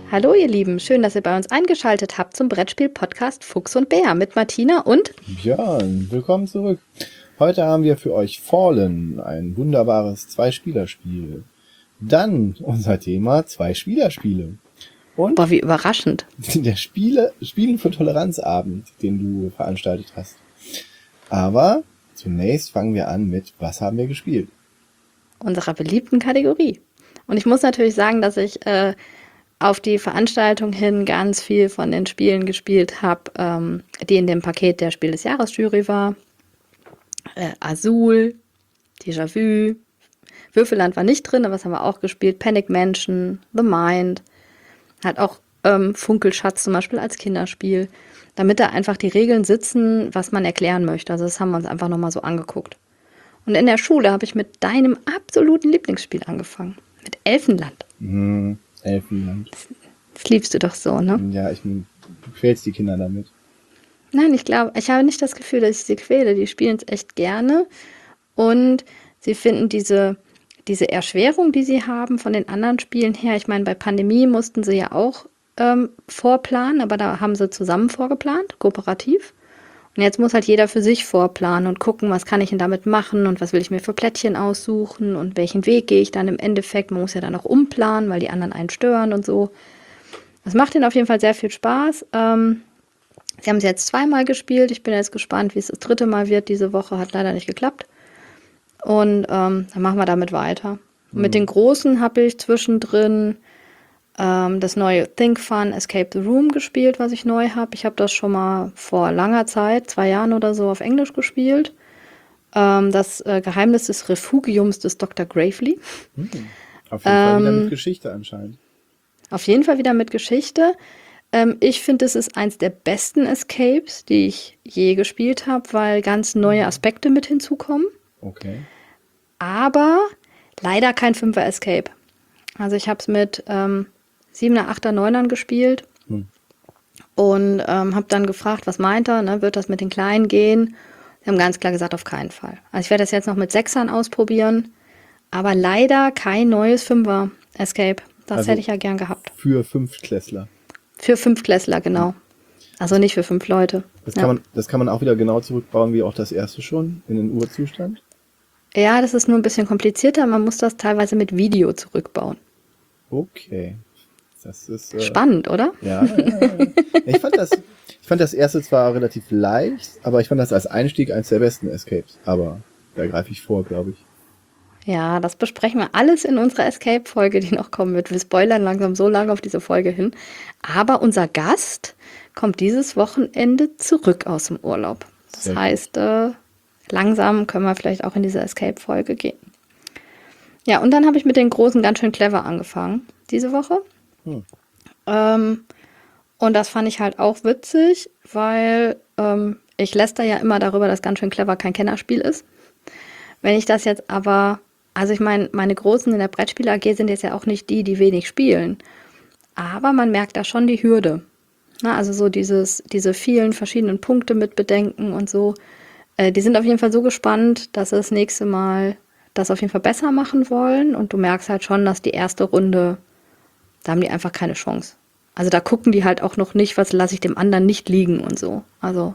Hallo ihr Lieben, schön, dass ihr bei uns eingeschaltet habt zum Brettspiel-Podcast Fuchs und Bär mit Martina und Björn, willkommen zurück. Heute haben wir für euch Fallen, ein wunderbares Zwei-Spieler-Spiel. Dann unser Thema Zwei-Spieler-Spiele. Und boah, wie überraschend. der Spielen für Toleranzabend, den du veranstaltet hast. Aber zunächst fangen wir an mit, was haben wir gespielt? Unserer beliebten Kategorie. Und ich muss natürlich sagen, dass ich auf die Veranstaltung hin ganz viel von den Spielen gespielt habe, die in dem Paket der Spiel des Jahres Jury war. Azul, Déjà-vu, Würfelland war nicht drin, aber das haben wir auch gespielt. Panic Mansion, The Mind, hat auch Funkelschatz zum Beispiel als Kinderspiel, damit da einfach die Regeln sitzen, was man erklären möchte. Also das haben wir uns einfach nochmal so angeguckt. Und in der Schule habe ich mit deinem absoluten Lieblingsspiel angefangen, mit Elfenland. Elfenland. Das liebst du doch so, ne? Ja, du quälst die Kinder damit. Nein, ich habe nicht das Gefühl, dass ich sie quäle. Die spielen es echt gerne und sie finden diese Erschwerung, die sie haben von den anderen Spielen her. Ich meine, bei Pandemie mussten sie ja auch vorplanen, aber da haben sie zusammen vorgeplant, kooperativ. Und jetzt muss halt jeder für sich vorplanen und gucken, was kann ich denn damit machen und was will ich mir für Plättchen aussuchen und welchen Weg gehe ich dann im Endeffekt. Man muss ja dann auch umplanen, weil die anderen einen stören und so. Das macht ihnen auf jeden Fall sehr viel Spaß. Sie haben es jetzt zweimal gespielt. Ich bin jetzt gespannt, wie es das dritte Mal wird. Diese Woche hat leider nicht geklappt. Und dann machen wir damit weiter. Mit den Großen habe ich zwischendrin das neue Think Fun Escape the Room gespielt, was ich neu habe. Ich habe das schon mal vor langer Zeit, 2 Jahren oder so, auf Englisch gespielt. Das Geheimnis des Refugiums des Dr. Gravely. Auf jeden Fall wieder mit Geschichte anscheinend. Auf jeden Fall wieder mit Geschichte. Ich finde, es ist eins der besten Escapes, die ich je gespielt habe, weil ganz neue Aspekte mit hinzukommen. Okay. Aber leider kein 5er Escape. Also ich habe es mit 7er, 8er, 9ern gespielt und habe dann gefragt, was meint er, ne? Wird das mit den Kleinen gehen? Sie haben ganz klar gesagt, auf keinen Fall. Also ich werde das jetzt noch mit 6ern ausprobieren, aber leider kein neues 5er Escape. Das Also hätte ich ja gern gehabt. Für Fünftklässler. Für 5 Klässler, genau. Also nicht für 5 Leute. Das kann man auch wieder genau zurückbauen, wie auch das erste schon, in den Urzustand? Ja, das ist nur ein bisschen komplizierter. Man muss das teilweise mit Video zurückbauen. Okay. Das ist Spannend, oder? ja. Ich fand das erste zwar relativ leicht, aber ich fand das als Einstieg eines der besten Escapes. Aber da greife ich vor, glaube ich. Ja, das besprechen wir alles in unserer Escape-Folge, die noch kommen wird. Wir spoilern langsam so lange auf diese Folge hin. Aber unser Gast kommt dieses Wochenende zurück aus dem Urlaub. Das Sehr gut. heißt, langsam können wir vielleicht auch in diese Escape-Folge gehen. Ja, und dann habe ich mit den Großen ganz schön clever angefangen diese Woche. Und das fand ich halt auch witzig, weil ich läster ja immer darüber, dass ganz schön clever kein Kennerspiel ist. Wenn ich das jetzt aber, also ich meine, meine Großen in der Brettspiel AG sind jetzt ja auch nicht die, die wenig spielen. Aber man merkt da schon die Hürde. Na, also so diese vielen verschiedenen Punkte mit bedenken und so. Die sind auf jeden Fall so gespannt, dass sie das nächste Mal das auf jeden Fall besser machen wollen. Und du merkst halt schon, dass die erste Runde, da haben die einfach keine Chance. Also da gucken die halt auch noch nicht, was lasse ich dem anderen nicht liegen und so. Also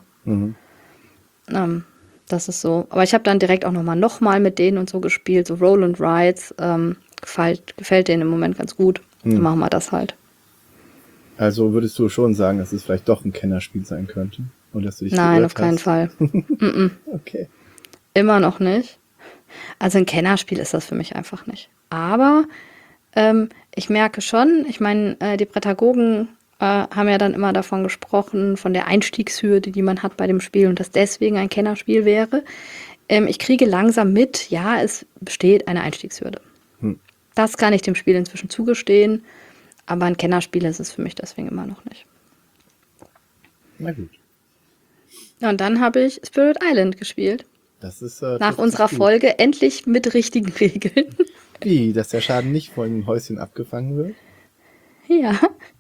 das ist so. Aber ich habe dann direkt auch nochmal mit denen und so gespielt, so Roll and Rides. Gefällt denen im Moment ganz gut. Dann machen wir das halt. Also würdest du schon sagen, dass es vielleicht doch ein Kennerspiel sein könnte? Und dass du dich Nein, geirrt auf keinen hast? Fall. Okay. Immer noch nicht. Also ein Kennerspiel ist das für mich einfach nicht. Aber ich merke schon, ich meine, die Pädagogen haben ja dann immer davon gesprochen, von der Einstiegshürde, die man hat bei dem Spiel und dass deswegen ein Kennerspiel wäre. Ich kriege langsam mit, ja, es besteht eine Einstiegshürde. Das kann ich dem Spiel inzwischen zugestehen, aber ein Kennerspiel ist es für mich deswegen immer noch nicht. Na gut. Ja, und dann habe ich Spirit Island gespielt. Das ist Nach trifft sich unserer gut. Folge endlich mit richtigen Regeln. Wie, dass der Schaden nicht von dem Häuschen abgefangen wird? Ja.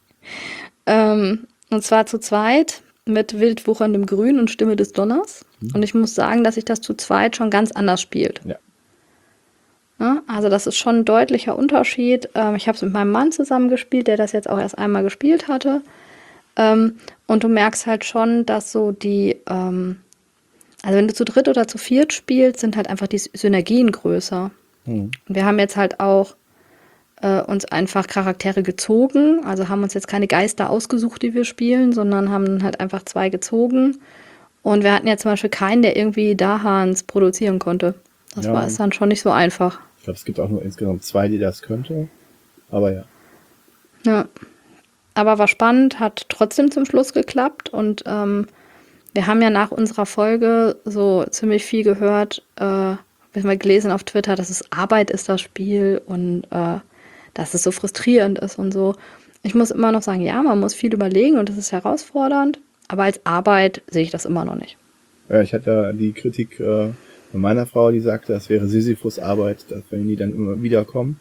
Und zwar zu zweit mit wild wucherndem Grün und Stimme des Donners. Und ich muss sagen, dass sich das zu zweit schon ganz anders spielt. Ja. Ne? Also das ist schon ein deutlicher Unterschied. Ich habe es mit meinem Mann zusammen gespielt, der das jetzt auch erst einmal gespielt hatte. Und du merkst halt schon, dass so also wenn du zu dritt oder zu viert spielst, sind halt einfach die Synergien größer. Hm. Und wir haben jetzt halt auch uns einfach Charaktere gezogen, also haben uns jetzt keine Geister ausgesucht, die wir spielen, sondern haben halt einfach 2 gezogen. Und wir hatten ja zum Beispiel keinen, der irgendwie Dahans produzieren konnte. Das Ja, war es dann schon nicht so einfach. ich glaube, es gibt auch nur insgesamt 2, die das könnte. Aber ja. Ja. Aber war spannend, hat trotzdem zum Schluss geklappt. Und wir haben ja nach unserer Folge so ziemlich viel gehört, wir haben mal gelesen auf Twitter, dass es Arbeit ist, das Spiel, und dass es so frustrierend ist und so. Ich muss immer noch sagen, ja, man muss viel überlegen und es ist herausfordernd, aber als Arbeit sehe ich das immer noch nicht. Ja, ich hatte die Kritik von meiner Frau, die sagte, das wäre Sisyphus Arbeit, dass wenn die dann immer wieder kommen.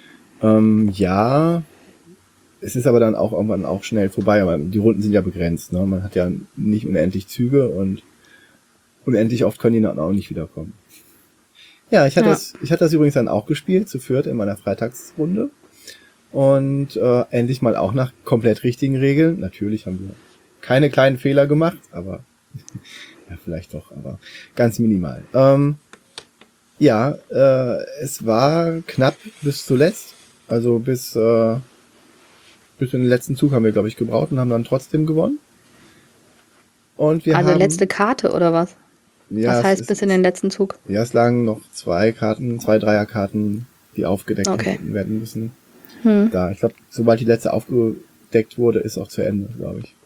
Ja, es ist aber dann auch irgendwann auch schnell vorbei, aber die Runden sind ja begrenzt, ne? Man hat ja nicht unendlich Züge und unendlich oft können die dann auch nicht wiederkommen. Ja, ich hatte das übrigens dann auch gespielt, zu viert in meiner Freitagsrunde. Und endlich mal auch nach komplett richtigen Regeln. Natürlich haben wir keine kleinen Fehler gemacht, aber ja, vielleicht doch, aber ganz minimal. Es war knapp bis zuletzt. Also bis in den letzten Zug haben wir, glaube ich, gebraucht und haben dann trotzdem gewonnen. Und wir Also haben... letzte Karte oder was? Ja, Was heißt bis in den letzten Zug? Ja, es lagen noch 2 Dreierkarten, die aufgedeckt werden müssen. Da, ich glaube, sobald die letzte aufgedeckt wurde, ist auch zu Ende, glaube ich.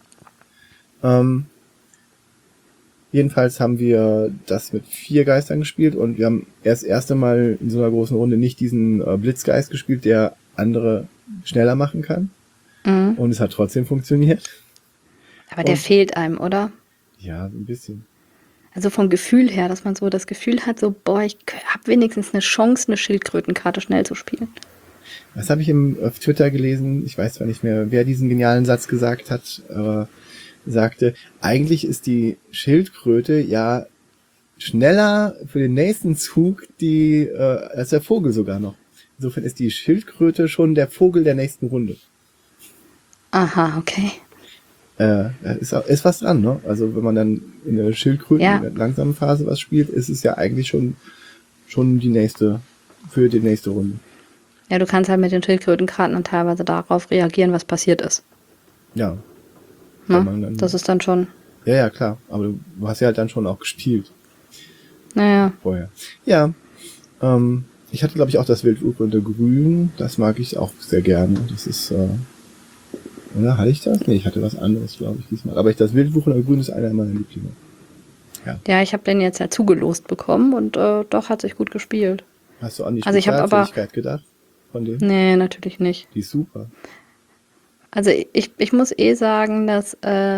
Jedenfalls haben wir das mit 4 Geistern gespielt und wir haben erst das erste Mal in so einer großen Runde nicht diesen Blitzgeist gespielt, der andere schneller machen kann. Mhm. Und es hat trotzdem funktioniert. Aber der fehlt einem, oder? Ja, ein bisschen. Also vom Gefühl her, dass man so das Gefühl hat, so, boah, ich habe wenigstens eine Chance, eine Schildkrötenkarte schnell zu spielen. Das habe ich auf Twitter gelesen. Ich weiß zwar nicht mehr, wer diesen genialen Satz gesagt hat, aber sagte, eigentlich ist die Schildkröte ja schneller für den nächsten Zug als der Vogel sogar noch. Insofern ist die Schildkröte schon der Vogel der nächsten Runde. Aha, okay. Ist was dran, ne? Also wenn man dann in der Schildkröte, in der langsamen Phase was spielt, ist es ja eigentlich schon die nächste Runde. Ja, du kannst halt mit den Schildkrötenkarten dann teilweise darauf reagieren, was passiert ist. Ja. Ne? Das ist dann schon... Ja, klar. Aber du hast ja halt dann schon auch gespielt. Naja. Vorher. Ja. Ich hatte, glaube ich, auch das wildwuchernde Grün. Das mag ich auch sehr gerne. Das ist... Oder hatte ich das? Nee, ich hatte was anderes, glaube ich, diesmal. Aber das wildwuchernde Grün ist einer meiner Lieblinge. Ja, ich habe den jetzt ja zugelost bekommen und doch hat sich gut gespielt. Hast du an die Spezialfähigkeit gedacht? Von dem? Nee, natürlich nicht. Die ist super. Also ich muss sagen, dass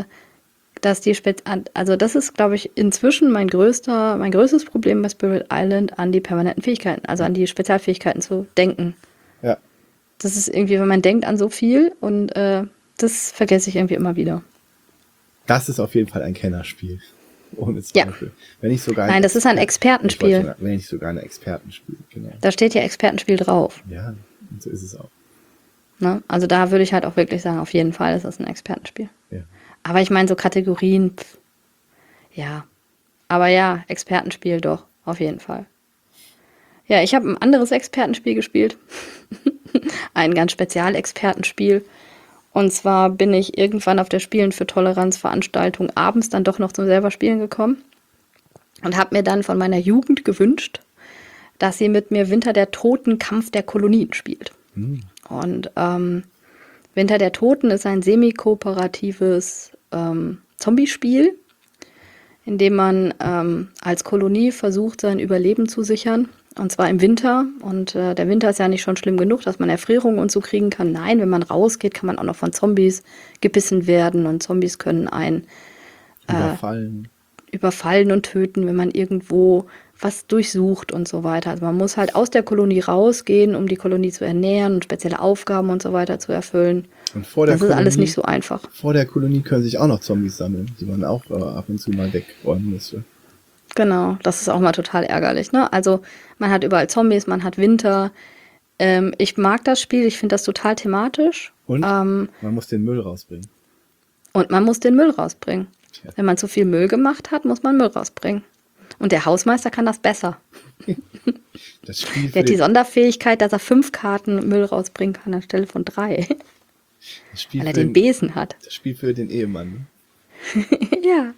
also das ist, glaube ich, inzwischen mein größtes Problem bei Spirit Island, an die permanenten Fähigkeiten, also an die Spezialfähigkeiten zu denken. Ja. Das ist irgendwie, wenn man denkt an so viel und das vergesse ich irgendwie immer wieder. Das ist auf jeden Fall ein Kennerspiel. Ohne Zweifel. Ja. Wenn nicht sogar Nein, das ist ein Expertenspiel. Wenn nicht sogar ein Expertenspiel, genau. Da steht ja Expertenspiel drauf. Ja, und so ist es auch. Ne? Also da würde ich halt auch wirklich sagen, auf jeden Fall ist das ein Expertenspiel. Ja. Aber ich meine, so Kategorien, ja. Aber ja, Expertenspiel doch, auf jeden Fall. Ja, ich habe ein anderes Expertenspiel gespielt. Ein ganz Spezialexpertenspiel. Und zwar bin ich irgendwann auf der Spielen für Toleranz Veranstaltung abends dann doch noch zum selber Spielen gekommen und habe mir dann von meiner Jugend gewünscht, dass sie mit mir Winter der Toten Kampf der Kolonien spielt. Und Winter der Toten ist ein semi-kooperatives Zombie-Spiel, in dem man als Kolonie versucht, sein Überleben zu sichern. Und zwar im Winter. Und der Winter ist ja nicht schon schlimm genug, dass man Erfrierungen und so kriegen kann. Nein, wenn man rausgeht, kann man auch noch von Zombies gebissen werden. Und Zombies können einen überfallen und töten, wenn man irgendwo was durchsucht und so weiter. Also man muss halt aus der Kolonie rausgehen, um die Kolonie zu ernähren und spezielle Aufgaben und so weiter zu erfüllen. Und vor der das ist alles nicht so einfach. Vor der Kolonie können sich auch noch Zombies sammeln, die man auch ab und zu mal wegräumen müsste. Genau, das ist auch mal total ärgerlich, ne? Also, man hat überall Zombies, man hat Winter. Ich mag das Spiel, ich finde das total thematisch. Und Ähm, man muss den Müll rausbringen. und man muss den Müll rausbringen. Tja. Wenn man zu viel Müll gemacht hat, muss man Müll rausbringen. Und der Hausmeister kann das besser. Das Spiel Der für hat die den, Sonderfähigkeit, dass er 5 Karten Müll rausbringen kann anstelle von 3, das Spiel weil er für den Besen hat. das Spiel für den Ehemann. Ne? Ja.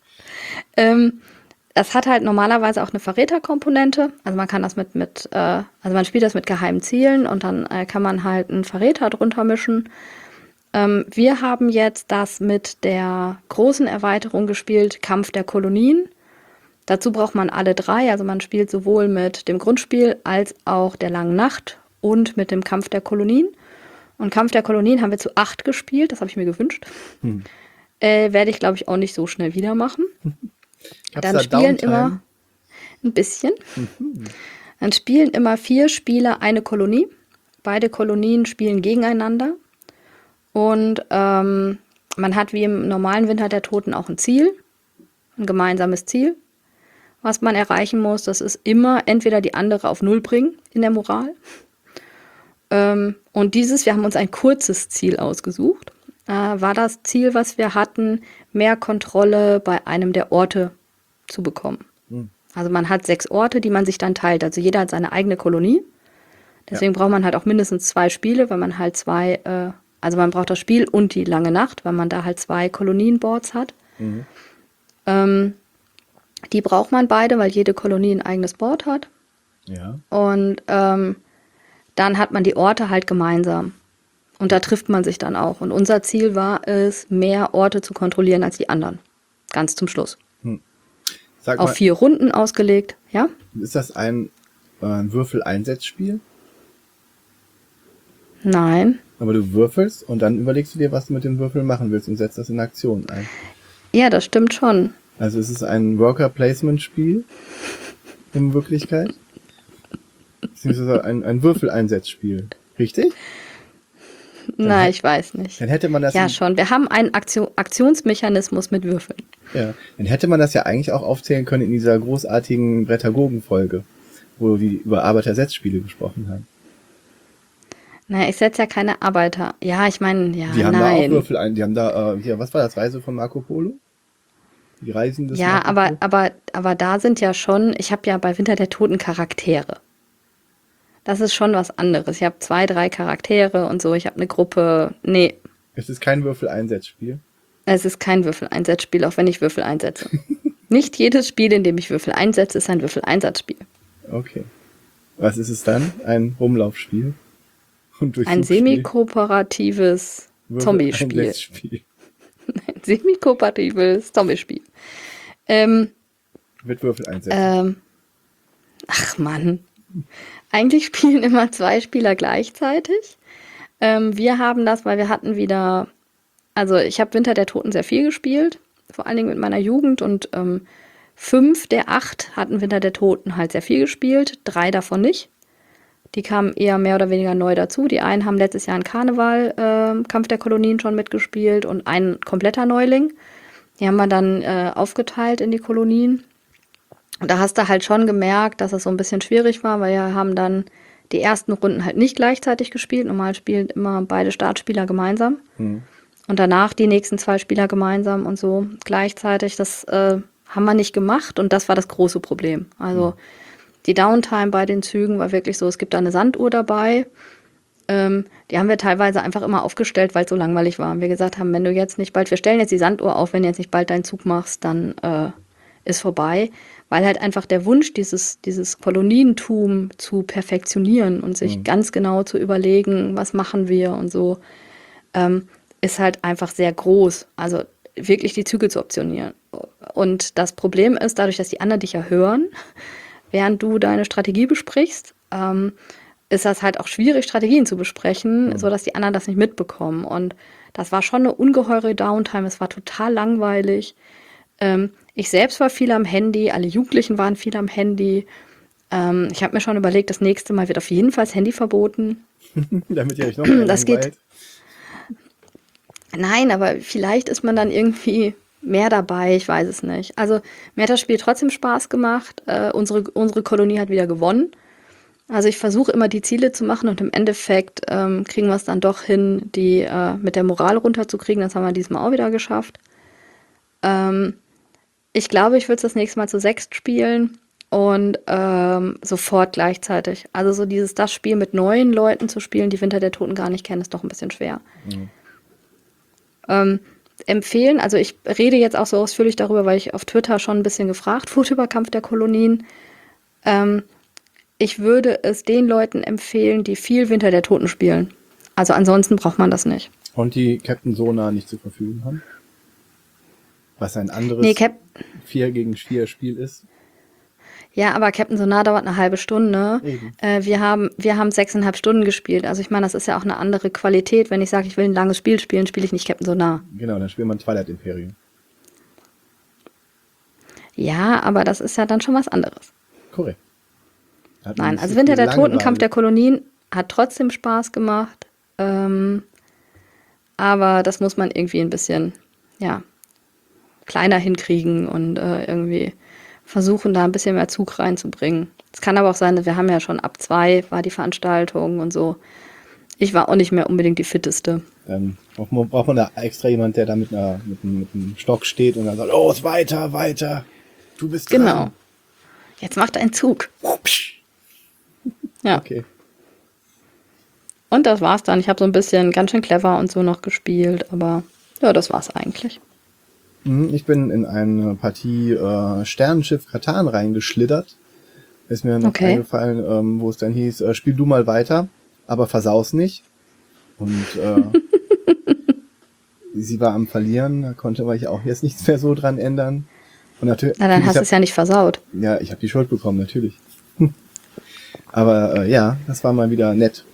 Es hat halt normalerweise auch eine Verräterkomponente. Also man kann das also man spielt das mit geheimen Zielen und dann kann man halt einen Verräter drunter mischen. Wir haben jetzt das mit der großen Erweiterung gespielt, Kampf der Kolonien. Dazu braucht man alle 3, also man spielt sowohl mit dem Grundspiel als auch der langen Nacht und mit dem Kampf der Kolonien. Und Kampf der Kolonien haben wir zu 8 gespielt, das habe ich mir gewünscht. Werde ich, glaube ich, auch nicht so schnell wieder machen. Gab's Dann da spielen Downtime? immer ein bisschen. Dann spielen immer 4 Spieler eine Kolonie. Beide Kolonien spielen gegeneinander. Und man hat wie im normalen Winter der Toten auch ein Ziel, ein gemeinsames Ziel, was man erreichen muss. Das ist immer entweder die andere auf Null bringen in der Moral. Und wir haben uns ein kurzes Ziel ausgesucht. War das Ziel, was wir hatten, mehr Kontrolle bei einem der Orte zu bekommen. Also man hat 6 Orte, die man sich dann teilt. Also jeder hat seine eigene Kolonie. Deswegen braucht man halt auch mindestens 2 Spiele, weil man halt also man braucht das Spiel und die lange Nacht, weil man da halt 2 Kolonienboards hat. Die braucht man beide, weil jede Kolonie ein eigenes Board hat. Ja. Und dann hat man die Orte halt gemeinsam. Und da trifft man sich dann auch. Und unser Ziel war es, mehr Orte zu kontrollieren als die anderen. Ganz zum Schluss. Sag Auf mal, 4 Runden ausgelegt, ja? ist das ein Würfel-Einsetzspiel? Nein. Aber du würfelst und dann überlegst du dir, was du mit den Würfeln machen willst und setzt das in Aktion ein. Ja, das stimmt schon. Also es ist ein Worker-Placement-Spiel in Wirklichkeit. Beziehungsweise ein Würfel-Einsetzspiel. Richtig? Nein, ich weiß nicht. Dann hätte man das Ja, schon. Wir haben einen Aktionsmechanismus mit Würfeln. ja, dann hätte man das ja eigentlich auch aufzählen können in dieser großartigen Brettagogen-Folge, wo die über Arbeitersetzspiele gesprochen haben. Naja, ich setze ja keine Arbeiter. Ja, ich meine, ja, Die haben da auch nein. Würfel ein. Die haben da, hier, was war das, Reise von Marco Polo? Die Reisen des Ja, Marco Polo? aber da sind ja schon, ich habe ja bei Winter der Toten Charaktere. Das ist schon was anderes. Ich habe 2, 3 Charaktere und so. Ich habe eine Gruppe. Nee, Es ist kein Würfel-Einsetzspiel. es ist kein Würfeleinsatzspiel, auch wenn ich Würfel einsetze. Nicht jedes Spiel, in dem ich Würfel einsetze, ist ein Würfeleinsatzspiel. Okay. Was ist es dann? Ein Rumlaufspiel? Und Ein Durchsuchspiel? semi-kooperatives Zombie-Spiel. Würfel-Einsetzspiel. Ein semi-kooperatives Zombie-Spiel. Mit Würfel-Einsätzen. Ach Mann. Eigentlich spielen immer 2 Spieler gleichzeitig. Wir haben das, weil wir hatten wieder, also ich habe Winter der Toten sehr viel gespielt, vor allen Dingen mit meiner Jugend und 5 der 8 hatten Winter der Toten halt sehr viel gespielt, 3 davon nicht. Die kamen eher mehr oder weniger neu dazu. Die einen haben letztes Jahr in Karneval Kampf der Kolonien schon mitgespielt und ein kompletter Neuling. Die haben wir dann aufgeteilt in die Kolonien. Und da hast du halt schon gemerkt, dass es so ein bisschen schwierig war, weil wir haben dann die ersten Runden halt nicht gleichzeitig gespielt. Normal spielen immer beide Startspieler gemeinsam. Und danach die nächsten 2 Spieler gemeinsam und so gleichzeitig. Das haben wir nicht gemacht und das war das große Problem. Also die Downtime bei den Zügen war wirklich so, es gibt da eine Sanduhr dabei. Die haben wir teilweise einfach immer aufgestellt, weil es so langweilig war. Und wir gesagt haben, wenn du jetzt nicht bald, wir stellen jetzt die Sanduhr auf, wenn du jetzt nicht bald deinen Zug machst, dann ist vorbei. Weil halt einfach der Wunsch, dieses Kolonientum zu perfektionieren und sich ganz genau zu überlegen, was machen wir und so, ist halt einfach sehr groß. Also wirklich die Züge zu optionieren. Und das Problem ist, dadurch, dass die anderen dich ja hören, während du deine Strategie besprichst, ist das halt auch schwierig, Strategien zu besprechen, sodass die anderen das nicht mitbekommen. Und das war schon eine ungeheure Downtime. Es war total langweilig. Ich selbst war viel am Handy, alle Jugendlichen waren viel am Handy. Ich habe mir schon überlegt, das nächste Mal wird auf jeden Fall das Handy verboten. Damit ihr euch noch mehr Das geht. langweilt. Nein, aber vielleicht ist man dann irgendwie mehr dabei, ich weiß es nicht. Also mir hat das Spiel trotzdem Spaß gemacht. Unsere Kolonie hat wieder gewonnen. Also ich versuche immer die Ziele zu machen und im Endeffekt kriegen wir es dann doch hin, die mit der Moral runterzukriegen. Das haben wir diesmal auch wieder geschafft. Ich glaube, ich würde es das nächste Mal zu sechst spielen und sofort gleichzeitig. Also so das Spiel mit neuen Leuten zu spielen, die Winter der Toten gar nicht kennen, ist doch ein bisschen schwer. Empfehlen, also ich rede jetzt auch so ausführlich darüber, weil ich auf Twitter schon ein bisschen gefragt wurde über Kampf der Kolonien. Ich würde es den Leuten empfehlen, die viel Winter der Toten spielen. Also ansonsten braucht man das nicht. Und die Captain Sona nicht zur Verfügung haben? Was ein anderes 4 gegen 4 Spiel ist. Ja, aber Captain Sonar dauert eine halbe Stunde. Wir haben 6,5 Stunden gespielt. Also ich meine, das ist ja auch eine andere Qualität. Wenn ich sage, ich will ein langes Spiel spielen, spiele ich nicht Captain Sonar. Genau, dann spielt man Twilight Imperium. Ja, aber das ist ja dann schon was anderes. Korrekt. Nein, also Winter der Toten, Kampf der Kolonien hat trotzdem Spaß gemacht. Aber das muss man irgendwie ein bisschen, kleiner hinkriegen und irgendwie versuchen, da ein bisschen mehr Zug reinzubringen. Es kann aber auch sein, wir haben ja schon ab 2 war die Veranstaltung und so. Ich war auch nicht mehr unbedingt die Fitteste. Dann braucht man da extra jemand, der da mit einem Stock steht und dann sagt, los, weiter, du bist dran. Genau. Jetzt macht ein Zug. Ja. Okay. Und das war's dann. Ich habe so ein bisschen ganz schön clever und so noch gespielt, aber ja, das war's eigentlich. Ich bin in eine Partie Sternenschiff Catan reingeschlittert. Ist mir noch eingefallen, wo es dann hieß, spiel du mal weiter, aber versaus nicht. Und sie war am Verlieren, da konnte ich auch jetzt nichts mehr so dran ändern. Und natürlich, na, dann hast du es ja nicht versaut. Ja, ich habe die Schuld bekommen, natürlich. Aber das war mal wieder nett.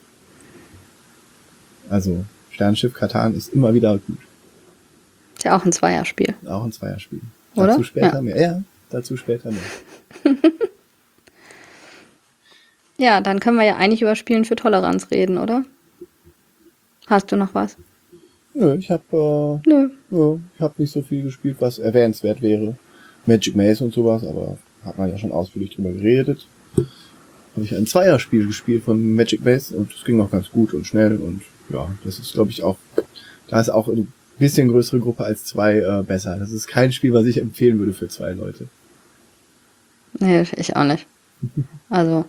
Also, Sternenschiff Catan ist immer wieder gut. Ist ja auch ein Zweierspiel. Auch ein Zweierspiel. Oder? Dazu später mehr. Ja, dazu später mehr. Ja, dann können wir ja eigentlich über Spielen für Toleranz reden, oder? Hast du noch was? Nö, ich habe nicht so viel gespielt, was erwähnenswert wäre. Magic Maze und sowas, aber hat man ja schon ausführlich drüber geredet. Habe ich ein Zweierspiel gespielt von Magic Maze und es ging auch ganz gut und schnell und ja, das ist, glaube ich, auch, da ist auch eine bisschen größere Gruppe als 2 besser. Das ist kein Spiel, was ich empfehlen würde für 2 Leute. Nee, ich auch nicht. Also.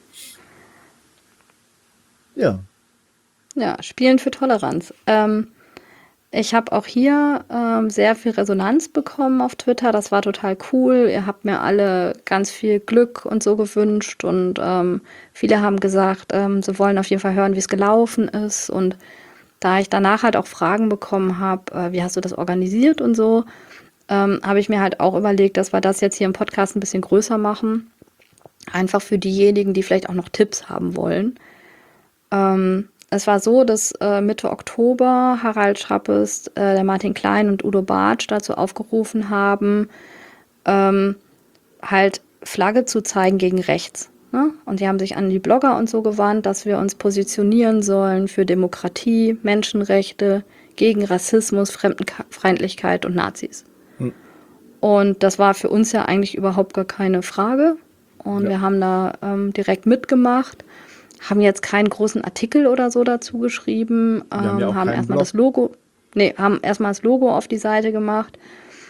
Ja. Ja, Spielen für Toleranz. Ich habe auch hier sehr viel Resonanz bekommen auf Twitter. Das war total cool. Ihr habt mir alle ganz viel Glück und so gewünscht. Und viele haben gesagt, sie wollen auf jeden Fall hören, wie es gelaufen ist. Und da ich danach halt auch Fragen bekommen habe, wie hast du das organisiert und so, habe ich mir halt auch überlegt, dass wir das jetzt hier im Podcast ein bisschen größer machen. Einfach für diejenigen, die vielleicht auch noch Tipps haben wollen. Es war so, dass Mitte Oktober Harald Schrappes, der Martin Klein und Udo Bartsch dazu aufgerufen haben, halt Flagge zu zeigen gegen rechts. Ne? Und die haben sich an die Blogger und so gewandt, dass wir uns positionieren sollen für Demokratie, Menschenrechte, gegen Rassismus, Fremdenfeindlichkeit und Nazis. Und das war für uns ja eigentlich überhaupt gar keine Frage. Und wir haben da direkt mitgemacht. Haben jetzt keinen großen Artikel oder so dazu geschrieben, haben erstmal das Logo, haben erstmal das Logo auf die Seite gemacht.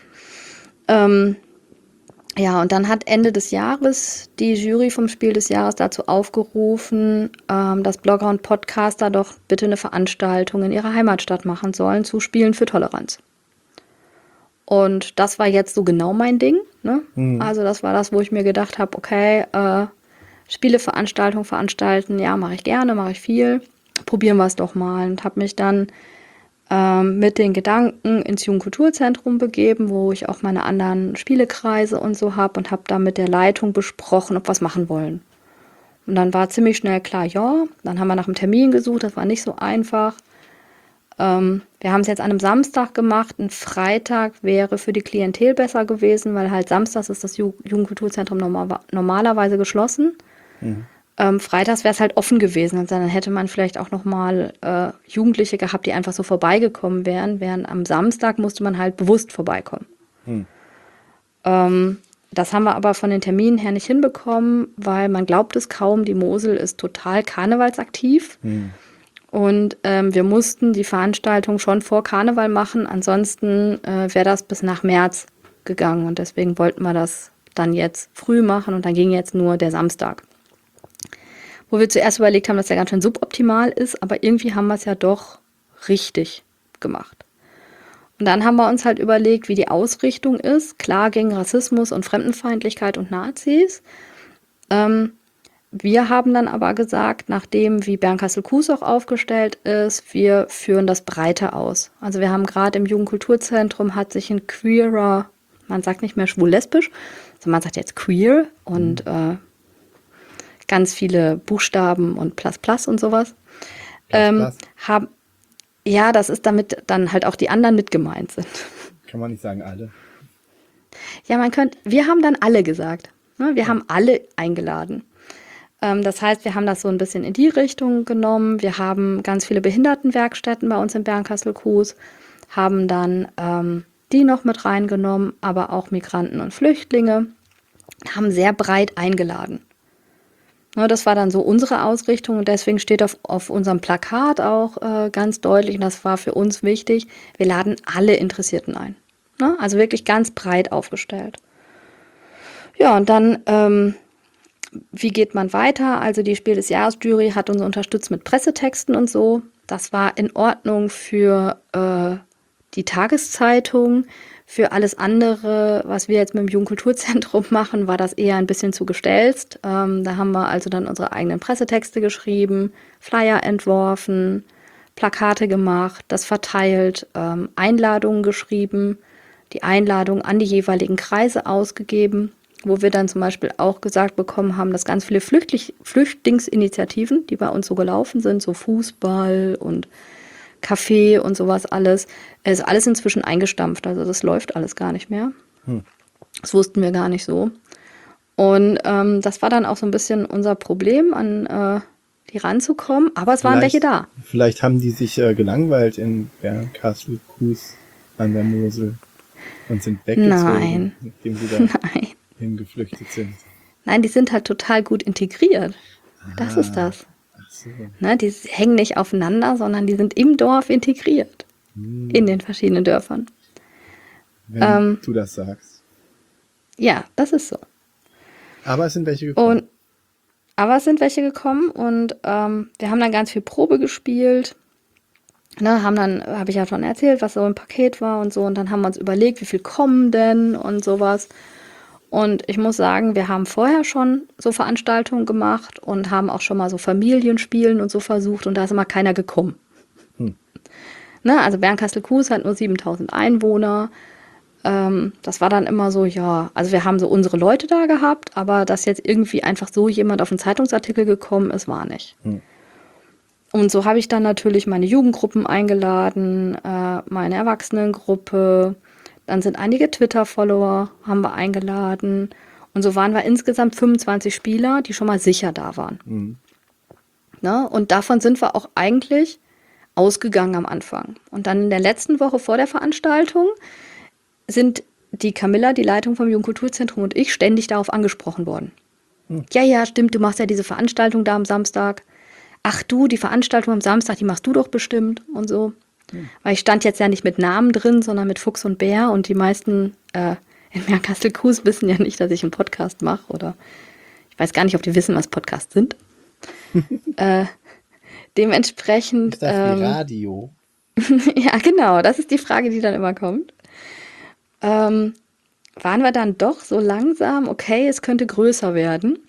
Ja, und dann hat Ende des Jahres die Jury vom Spiel des Jahres dazu aufgerufen, dass Blogger und Podcaster doch bitte eine Veranstaltung in ihrer Heimatstadt machen sollen zu Spielen für Toleranz. Und das war jetzt so genau mein Ding. Ne? Also das war das, wo ich mir gedacht habe, okay, Spieleveranstaltung veranstalten, ja, mache ich gerne, mache ich viel. Probieren wir es doch mal. Und habe mich dann mit den Gedanken ins Jugendkulturzentrum begeben, wo ich auch meine anderen Spielekreise und so habe und habe da mit der Leitung besprochen, ob wir es machen wollen. Und dann war ziemlich schnell klar, ja. Dann haben wir nach einem Termin gesucht, das war nicht so einfach. Wir haben es jetzt an einem Samstag gemacht. Ein Freitag wäre für die Klientel besser gewesen, weil halt samstags ist das Jugendkulturzentrum normalerweise geschlossen. Freitags wäre es halt offen gewesen und dann hätte man vielleicht auch nochmal Jugendliche gehabt, die einfach so vorbeigekommen wären, während am Samstag musste man halt bewusst vorbeikommen. Das haben wir aber von den Terminen her nicht hinbekommen, weil man glaubt es kaum, die Mosel ist total karnevalsaktiv. Und wir mussten die Veranstaltung schon vor Karneval machen, ansonsten wäre das bis nach März gegangen. Und deswegen wollten wir das dann jetzt früh machen und dann ging jetzt nur der Samstag. Wo wir zuerst überlegt haben, dass der ganz schön suboptimal ist, aber irgendwie haben wir es ja doch richtig gemacht. Und dann haben wir uns halt überlegt, wie die Ausrichtung ist. Klar gegen Rassismus und Fremdenfeindlichkeit und Nazis. Wir haben dann aber gesagt, nachdem wie Bernkastel-Kues auch aufgestellt ist, wir führen das breiter aus. Also wir haben gerade im Jugendkulturzentrum hat sich ein queerer, man sagt nicht mehr schwul-lesbisch, sondern man sagt jetzt queer und ganz viele Buchstaben und Plus und sowas. Haben, ja, das ist damit dann halt auch die anderen mit gemeint sind. Kann man nicht sagen alle? Ja, wir haben dann alle gesagt. Ne? Wir haben alle eingeladen. Das heißt, wir haben das so ein bisschen in die Richtung genommen. Wir haben ganz viele Behindertenwerkstätten bei uns in Bernkastel-Kues, haben dann die noch mit reingenommen, aber auch Migranten und Flüchtlinge, haben sehr breit eingeladen. Ne, das war dann so unsere Ausrichtung und deswegen steht auf unserem Plakat auch ganz deutlich, und das war für uns wichtig, wir laden alle Interessierten ein. Ne? Also wirklich ganz breit aufgestellt. Ja, und dann, wie geht man weiter? Also die Spiel des Jahres-Jury hat uns unterstützt mit Pressetexten und so. Das war in Ordnung für die Tageszeitung. Für alles andere, was wir jetzt mit dem Jugendkulturzentrum machen, war das eher ein bisschen zu gestelzt. Da haben wir also dann unsere eigenen Pressetexte geschrieben, Flyer entworfen, Plakate gemacht, das verteilt, Einladungen geschrieben, die Einladung an die jeweiligen Kreise ausgegeben, wo wir dann zum Beispiel auch gesagt bekommen haben, dass ganz viele Flüchtlingsinitiativen, die bei uns so gelaufen sind, so Fußball und Kaffee und sowas alles, ist alles inzwischen eingestampft. Also das läuft alles gar nicht mehr. Das wussten wir gar nicht so. Und das war dann auch so ein bisschen unser Problem, an die ranzukommen. Aber es waren welche da. Vielleicht haben die sich gelangweilt in Bernkastel-Kues an der Mosel und sind weggezogen, nachdem sie da hingeflüchtet sind. Nein, die sind halt total gut integriert. Das ist das. So. Ne, die hängen nicht aufeinander, sondern die sind im Dorf integriert. In den verschiedenen Dörfern. Wenn du das sagst. Ja, das ist so. Aber es sind welche gekommen. Und wir haben dann ganz viel Probe gespielt. Ne, habe ich ja schon erzählt, was so im Paket war und so. Und dann haben wir uns überlegt, wie viel kommen denn und sowas. Und ich muss sagen, wir haben vorher schon so Veranstaltungen gemacht und haben auch schon mal so Familienspielen und so versucht und da ist immer keiner gekommen. Ne, also Bernkastel-Kues hat nur 7.000 Einwohner. Das war dann immer so, ja, also wir haben so unsere Leute da gehabt, aber dass jetzt irgendwie einfach so jemand auf einen Zeitungsartikel gekommen ist, war nicht. Und so habe ich dann natürlich meine Jugendgruppen eingeladen, meine Erwachsenengruppe. Dann sind einige Twitter-Follower, haben wir eingeladen. Und so waren wir insgesamt 25 Spieler, die schon mal sicher da waren. Ne? Und davon sind wir auch eigentlich ausgegangen am Anfang. Und dann in der letzten Woche vor der Veranstaltung sind die Camilla, die Leitung vom Jugendkulturzentrum und ich ständig darauf angesprochen worden. Ja, stimmt, du machst ja diese Veranstaltung da am Samstag. Ach du, die Veranstaltung am Samstag, die machst du doch bestimmt und so. Weil ich stand jetzt ja nicht mit Namen drin, sondern mit Fuchs und Bär und die meisten in Bernkastel-Kues wissen ja nicht, dass ich einen Podcast mache oder ich weiß gar nicht, ob die wissen, was Podcasts sind. Dementsprechend. Ist das wie Radio? Ja, genau, das ist die Frage, die dann immer kommt. Waren wir dann doch so langsam, okay, es könnte größer werden.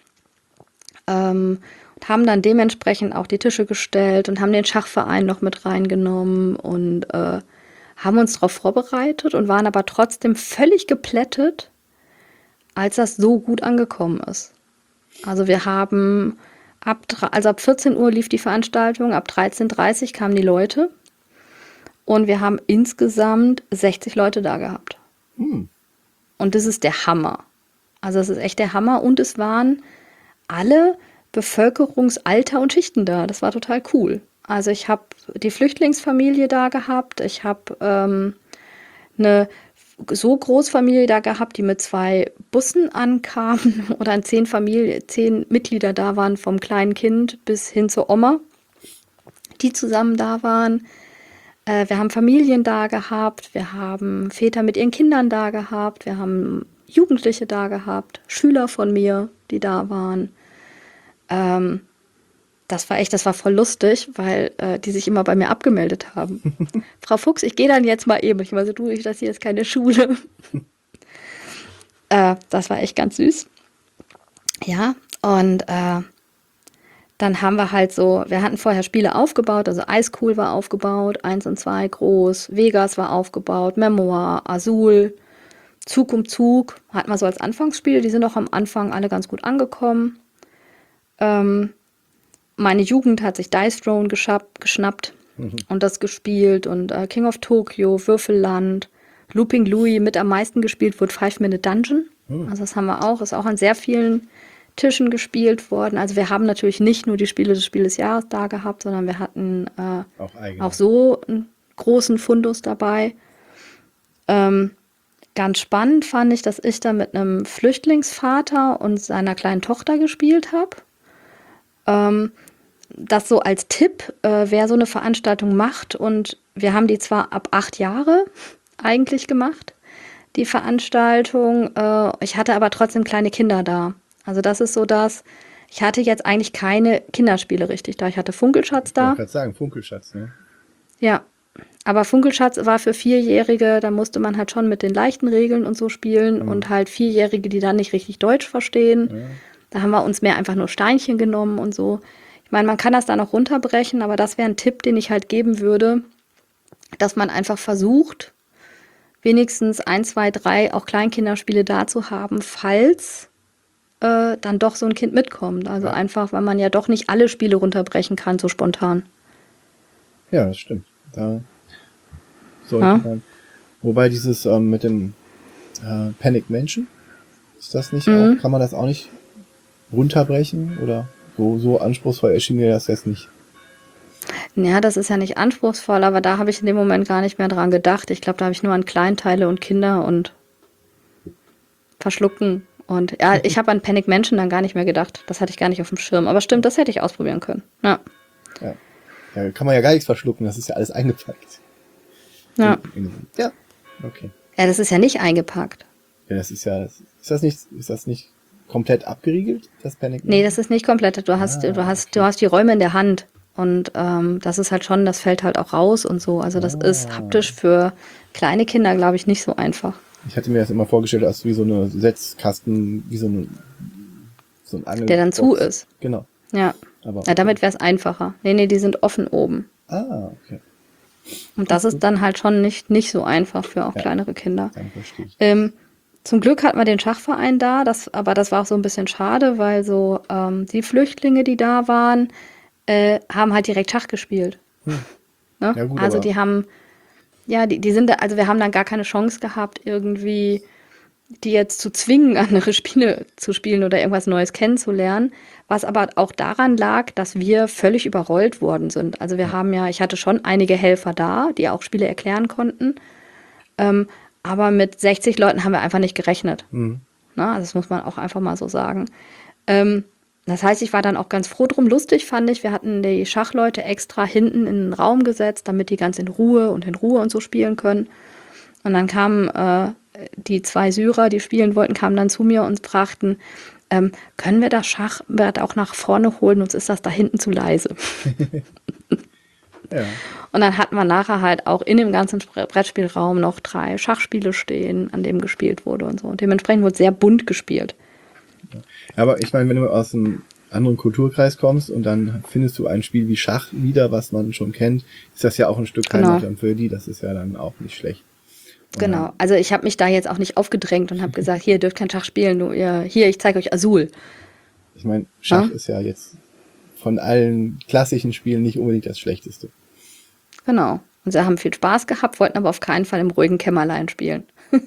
Und haben dann dementsprechend auch die Tische gestellt und haben den Schachverein noch mit reingenommen und haben uns darauf vorbereitet und waren aber trotzdem völlig geplättet, als das so gut angekommen ist. Also wir haben ab 14 Uhr lief die Veranstaltung, ab 13:30 Uhr kamen die Leute und wir haben insgesamt 60 Leute da gehabt. Und das ist der Hammer. Also das ist echt der Hammer und es waren alle Bevölkerungsalter und Schichten da. Das war total cool. Also ich habe die Flüchtlingsfamilie da gehabt, ich habe eine so Großfamilie da gehabt, die mit 2 Bussen ankamen oder an 10 Mitglieder da waren, vom kleinen Kind bis hin zur Oma, die zusammen da waren. Wir haben Familien da gehabt, wir haben Väter mit ihren Kindern da gehabt, wir haben Jugendliche da gehabt, Schüler von mir, die da waren. Ähm, das war voll lustig, weil die sich immer bei mir abgemeldet haben. Frau Fuchs, ich gehe dann jetzt mal eben. Ich war so, du, das hier ist keine Schule. Das war echt ganz süß. Ja, und dann haben wir halt so, wir hatten vorher Spiele aufgebaut, also Ice Cool war aufgebaut, 1 und 2 groß, Vegas war aufgebaut, Memoir, Azul, Zug um Zug, hatten wir so als Anfangsspiele, die sind auch am Anfang alle ganz gut angekommen. Ähm, Meine Jugend hat sich Dice Throne geschnappt und das gespielt und King of Tokyo, Würfelland, Looping Louis, mit am meisten gespielt wurde 5-Minute Dungeon. Also das haben wir auch, ist auch an sehr vielen Tischen gespielt worden. Also wir haben natürlich nicht nur die Spiele des Spiel des Jahres da gehabt, sondern wir hatten auch so einen großen Fundus dabei. Ganz spannend fand ich, dass ich da mit einem Flüchtlingsvater und seiner kleinen Tochter gespielt habe. Das so als Tipp, wer so eine Veranstaltung macht. Und wir haben die zwar ab 8 Jahre eigentlich gemacht, die Veranstaltung. Ich hatte aber trotzdem kleine Kinder da. Also das ist so das. Ich hatte jetzt eigentlich keine Kinderspiele richtig da. Ich hatte Funkelschatz da. Ich wollte gerade sagen, Funkelschatz, ne? Ja, aber Funkelschatz war für 4-Jährige, da musste man halt schon mit den leichten Regeln und so spielen und halt 4-Jährige, die dann nicht richtig Deutsch verstehen. Ja. Da haben wir uns mehr einfach nur Steinchen genommen und so. Ich meine, man kann das da noch runterbrechen, aber das wäre ein Tipp, den ich halt geben würde, dass man einfach versucht, wenigstens 1, 2, 3 auch Kleinkinderspiele da zu haben, falls dann doch so ein Kind mitkommt. Also einfach, weil man ja doch nicht alle Spiele runterbrechen kann, so spontan. Ja, das stimmt. Da sollte man. Wobei dieses mit dem Panic Mansion, ist das nicht auch, kann man das auch nicht runterbrechen? Oder so anspruchsvoll erschien mir das jetzt nicht? Ja, das ist ja nicht anspruchsvoll, aber da habe ich in dem Moment gar nicht mehr dran gedacht. Ich glaube, da habe ich nur an Kleinteile und Kinder und Verschlucken. Und ja, ich habe an Panic Mansion dann gar nicht mehr gedacht. Das hatte ich gar nicht auf dem Schirm. Aber stimmt, das hätte ich ausprobieren können. Ja. Da kann man ja gar nichts verschlucken, das ist ja alles eingepackt. Ja. Ja, okay. Ja, das ist ja nicht eingepackt. Ja, das ist ja, ist das nicht komplett abgeriegelt, das Panic Mansion? Nee, das ist nicht komplett. Du hast die Räume in der Hand. Und das ist halt schon, das fällt halt auch raus und so. Also das ist haptisch für kleine Kinder, glaube ich, nicht so einfach. Ich hatte mir das immer vorgestellt als wie so eine Setzkasten, wie so ein Angel. Der dann zu ist. Genau. Ja. Aber ja, damit wäre es einfacher. Nee, die sind offen oben. Okay. Und das ist dann halt schon nicht so einfach für auch kleinere Kinder. Zum Glück hatten wir den Schachverein da, aber das war auch so ein bisschen schade, weil so die Flüchtlinge, die da waren, haben halt direkt Schach gespielt. Ne? Ja, gut, also die haben, die sind, also wir haben dann gar keine Chance gehabt, irgendwie die jetzt zu zwingen, andere Spiele zu spielen oder irgendwas Neues kennenzulernen, was aber auch daran lag, dass wir völlig überrollt worden sind. Also wir haben ich hatte schon einige Helfer da, die auch Spiele erklären konnten, aber mit 60 Leuten haben wir einfach nicht gerechnet. Na, also das muss man auch einfach mal so sagen. Das heißt, ich war dann auch ganz froh drum. Lustig fand ich, wir hatten die Schachleute extra hinten in den Raum gesetzt, damit die ganz in Ruhe und so spielen können. Und dann kamen die 2 Syrer, die spielen wollten, kamen dann zu mir und fragten, können wir das Schachbrett auch nach vorne holen, uns ist das da hinten zu leise. Ja. Und dann hatten wir nachher halt auch in dem ganzen Brettspielraum noch 3 Schachspiele stehen, an dem gespielt wurde und so. Und dementsprechend wurde sehr bunt gespielt. Aber ich meine, wenn du aus einem anderen Kulturkreis kommst und dann findest du ein Spiel wie Schach wieder, was man schon kennt, ist das ja auch ein Stück Heimat für die. Das ist ja dann auch nicht schlecht. Genau, also ich habe mich da jetzt auch nicht aufgedrängt und habe gesagt, hier, ihr dürft kein Schach spielen, hier, ich zeige euch Azul. Ich meine, Schach ist ja jetzt von allen klassischen Spielen nicht unbedingt das Schlechteste. Genau, und sie haben viel Spaß gehabt, wollten aber auf keinen Fall im ruhigen Kämmerlein spielen.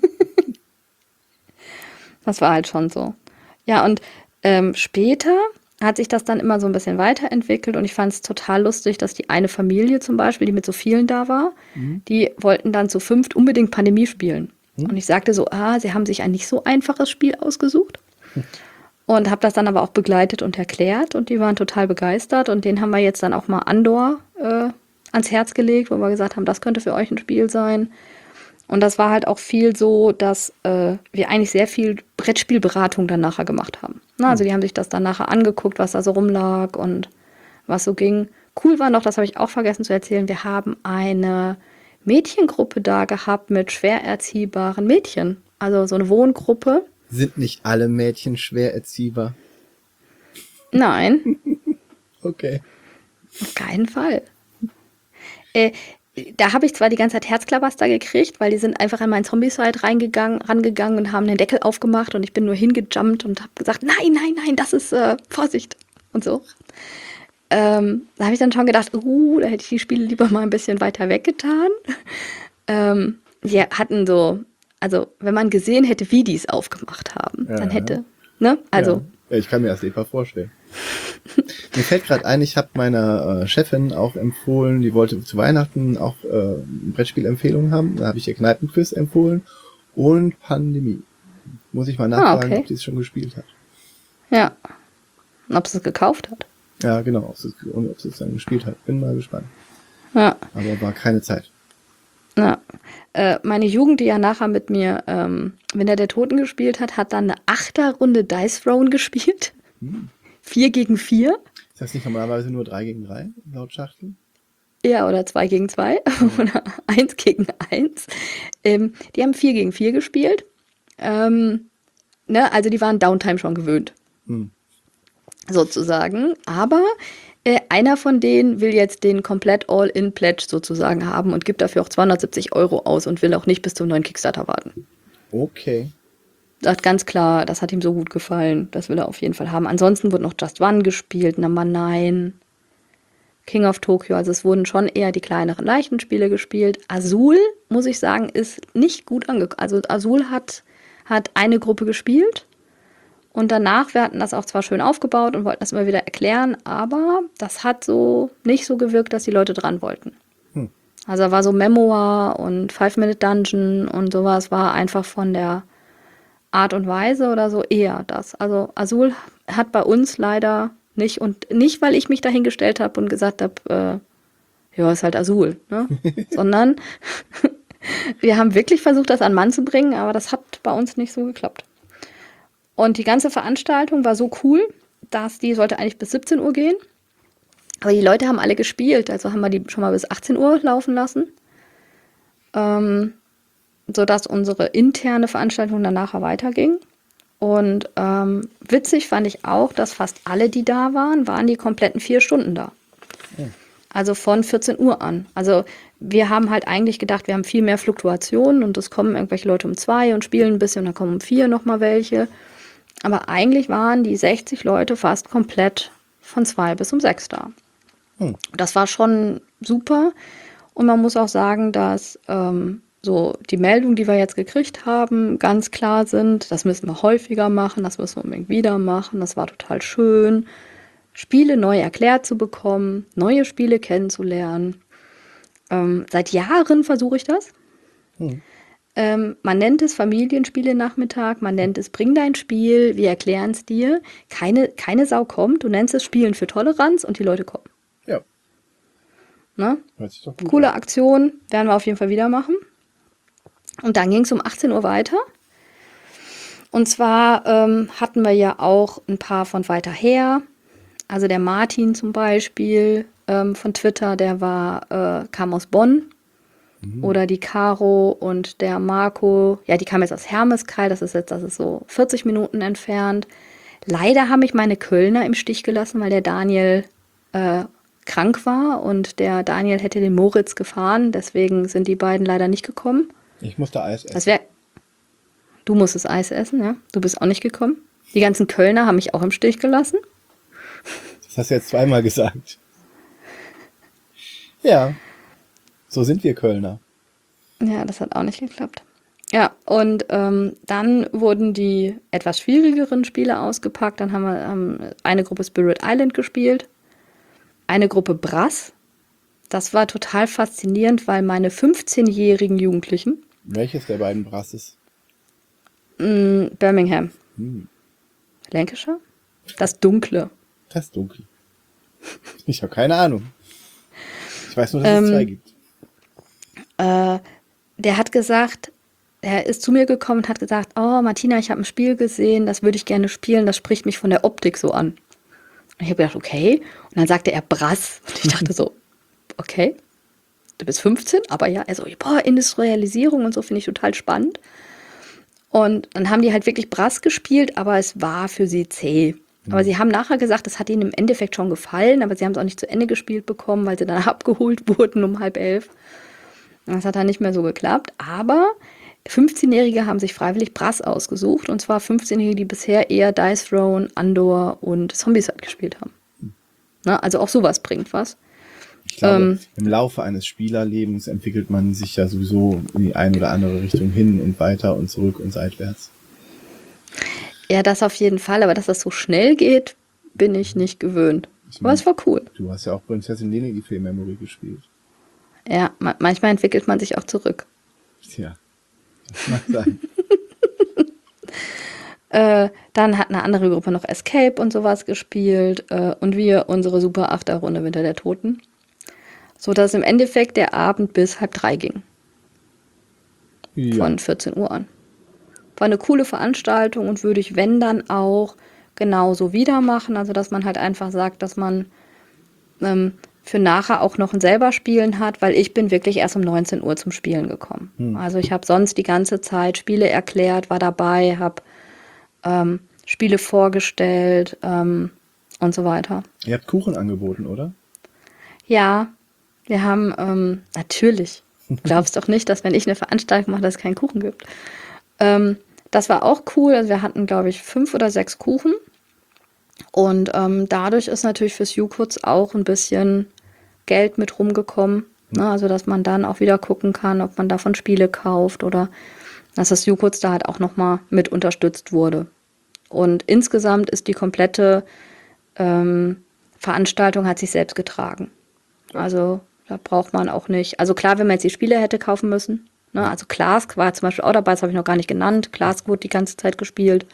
Das war halt schon so. Ja, und später hat sich das dann immer so ein bisschen weiterentwickelt und ich fand es total lustig, dass die eine Familie zum Beispiel, die mit so vielen da war, die wollten dann zu 5 unbedingt Pandemie spielen. Und ich sagte so, sie haben sich ein nicht so einfaches Spiel ausgesucht. Und habe das dann aber auch begleitet und erklärt. Und die waren total begeistert. Und den haben wir jetzt dann auch mal Andor ans Herz gelegt, wo wir gesagt haben, das könnte für euch ein Spiel sein. Und das war halt auch viel so, dass wir eigentlich sehr viel Brettspielberatung dann nachher gemacht haben. Na, also die haben sich das dann nachher angeguckt, was da so rumlag und was so ging. Cool war noch, das habe ich auch vergessen zu erzählen, wir haben eine Mädchengruppe da gehabt mit schwer erziehbaren Mädchen. Also so eine Wohngruppe. Sind nicht alle Mädchen schwer erziehbar? Nein, Okay. auf keinen Fall. Da habe ich zwar die ganze Zeit Herzklabaster gekriegt, weil die sind einfach an meinen Zombicide rangegangen und haben den Deckel aufgemacht und ich bin nur hingejumpt und habe gesagt, nein, nein, nein, das ist Vorsicht und so. Da habe ich dann schon gedacht, da hätte ich die Spiele lieber mal ein bisschen weiter weggetan. Die hatten so, also wenn man gesehen hätte, wie die es aufgemacht haben, dann hätte, ne? Also. Ja, ich kann mir das lieber vorstellen. Mir fällt gerade ein, ich habe meiner Chefin auch empfohlen, die wollte zu Weihnachten auch Brettspielempfehlungen haben. Da habe ich ihr Kneipenquiz empfohlen und Pandemie. Muss ich mal nachfragen, okay. ob sie es schon gespielt hat. Ja. Und ob sie es gekauft hat. Ja, genau, ob sie es dann gespielt hat. Bin mal gespannt. Ja. Aber war keine Zeit. Ja. Meine Jugend, die ja nachher mit mir Winter der Toten gespielt hat, hat dann eine Achterrunde Dice Throne gespielt. 4 gegen 4. Ist das nicht normalerweise nur 3 gegen 3 laut Schachtel? Ja, oder 2 gegen 2 oder 1 gegen 1. Die haben 4 gegen 4 gespielt. Also die waren Downtime schon gewöhnt. Sozusagen. Aber einer von denen will jetzt den komplett All-In-Pledge sozusagen haben und gibt dafür auch 270 € aus und will auch nicht bis zum neuen Kickstarter warten. Okay. Sagt ganz klar, das hat ihm so gut gefallen, das will er auf jeden Fall haben. Ansonsten wurde noch Just One gespielt, Number 9, King of Tokyo, also es wurden schon eher die kleineren, leichten Spiele gespielt. Azul, muss ich sagen, ist nicht gut angekommen. Also Azul hat eine Gruppe gespielt und danach, wir hatten das auch zwar schön aufgebaut und wollten das immer wieder erklären, aber das hat so nicht so gewirkt, dass die Leute dran wollten. Also da war so Memoir und 5-Minute Dungeon und sowas, war einfach von der Art und Weise oder so eher das. Also Azul hat bei uns leider nicht, und nicht, weil ich mich dahingestellt habe und gesagt habe, ja, ist halt Azul, ne? Sondern wir haben wirklich versucht, das an den Mann zu bringen, aber das hat bei uns nicht so geklappt. Und die ganze Veranstaltung war so cool, dass die sollte eigentlich bis 17 Uhr gehen. Aber die Leute haben alle gespielt, also haben wir die schon mal bis 18 Uhr laufen lassen. Sodass unsere interne Veranstaltung dann nachher weiterging. Und witzig fand ich auch, dass fast alle, die da waren die kompletten 4 Stunden da. Ja. Also von 14 Uhr an. Also wir haben halt eigentlich gedacht, wir haben viel mehr Fluktuationen und es kommen irgendwelche Leute um 2 und spielen ein bisschen und dann kommen um 4 nochmal welche. Aber eigentlich waren die 60 Leute fast komplett von 2 bis um 6 da. Das war schon super. Und man muss auch sagen, dass so die Meldungen, die wir jetzt gekriegt haben, ganz klar sind, das müssen wir häufiger machen, das müssen wir unbedingt wieder machen, das war total schön, Spiele neu erklärt zu bekommen, neue Spiele kennenzulernen. Seit Jahren versuche ich das. Man nennt es Familienspiele-Nachmittag, man nennt es Bring dein Spiel, wir erklären es dir. Keine Sau kommt, du nennst es Spielen für Toleranz und die Leute kommen. Ja. Ne? Hört sich doch gut Coole an. Aktion, werden wir auf jeden Fall wieder machen. Und dann ging es um 18 Uhr weiter. Und zwar hatten wir ja auch ein paar von weiter her. Also der Martin zum Beispiel von Twitter, der kam aus Bonn. Oder die Caro und der Marco, ja, die kamen jetzt aus Hermeskeil, das ist so 40 Minuten entfernt. Leider haben mich meine Kölner im Stich gelassen, weil der Daniel krank war und der Daniel hätte den Moritz gefahren. Deswegen sind die beiden leider nicht gekommen. Ich musste Eis essen. Du musstest Eis essen, ja? Du bist auch nicht gekommen. Die ganzen Kölner haben mich auch im Stich gelassen. Das hast du jetzt zweimal gesagt. Ja, so sind wir Kölner. Ja, das hat auch nicht geklappt. Ja, und dann wurden die etwas schwierigeren Spiele ausgepackt. Dann haben wir eine Gruppe Spirit Island gespielt, eine Gruppe Brass. Das war total faszinierend, weil meine 15-jährigen Jugendlichen Welches der beiden Brasses? Birmingham. Lancashire? Das Dunkle. Das ist dunkel. Ich habe keine Ahnung. Ich weiß nur, dass es 2 gibt. Der hat gesagt, er ist zu mir gekommen und hat gesagt, oh Martina, ich habe ein Spiel gesehen, das würde ich gerne spielen, das spricht mich von der Optik so an. Und ich habe gedacht, okay. Und dann sagte er Brass. Und ich dachte so, okay, du bist 15, aber ja, er so, boah, Industrialisierung und so finde ich total spannend. Und dann haben die halt wirklich Brass gespielt, aber es war für sie zäh. Aber sie haben nachher gesagt, es hat ihnen im Endeffekt schon gefallen, aber sie haben es auch nicht zu Ende gespielt bekommen, weil sie dann abgeholt wurden um 10:30. Das hat dann nicht mehr so geklappt. Aber 15-Jährige haben sich freiwillig Brass ausgesucht. Und zwar 15-Jährige, die bisher eher Dice Throne, Andor und Zombicide gespielt haben. Na, also auch sowas bringt was. Ich glaube, im Laufe eines Spielerlebens entwickelt man sich ja sowieso in die eine oder andere Richtung hin und weiter und zurück und seitwärts. Ja, das auf jeden Fall. Aber dass das so schnell geht, bin ich nicht gewöhnt. Aber es war cool. Du hast ja auch Prinzessin Lenegifee Memory gespielt. Ja, manchmal entwickelt man sich auch zurück. Tja, das mag sein. Dann hat eine andere Gruppe noch Escape und sowas gespielt und wir unsere Super 8er Runde Winter der Toten. So dass im Endeffekt der Abend bis 2:30 ging. Ja. Von 14 Uhr an. War eine coole Veranstaltung und würde ich, wenn dann auch, genauso wieder machen. Also dass man halt einfach sagt, dass man für nachher auch noch ein selber Spielen hat, weil ich bin wirklich erst um 19 Uhr zum Spielen gekommen. Also ich habe sonst die ganze Zeit Spiele erklärt, war dabei, habe Spiele vorgestellt und so weiter. Ihr habt Kuchen angeboten, oder? Ja, wir haben natürlich, glaubst doch nicht, dass wenn ich eine Veranstaltung mache, dass es keinen Kuchen gibt. Das war auch cool. Also wir hatten, glaube ich, 5 oder 6 Kuchen. Und dadurch ist natürlich fürs Jukuts auch ein bisschen Geld mit rumgekommen. Ne? Also dass man dann auch wieder gucken kann, ob man davon Spiele kauft oder dass das Jukuts da halt auch nochmal mit unterstützt wurde. Und insgesamt ist die komplette Veranstaltung hat sich selbst getragen. Also da braucht man auch nicht. Also klar, wenn man jetzt die Spiele hätte kaufen müssen. Ne? Also Klask war zum Beispiel auch dabei, das habe ich noch gar nicht genannt. Klask wurde die ganze Zeit gespielt.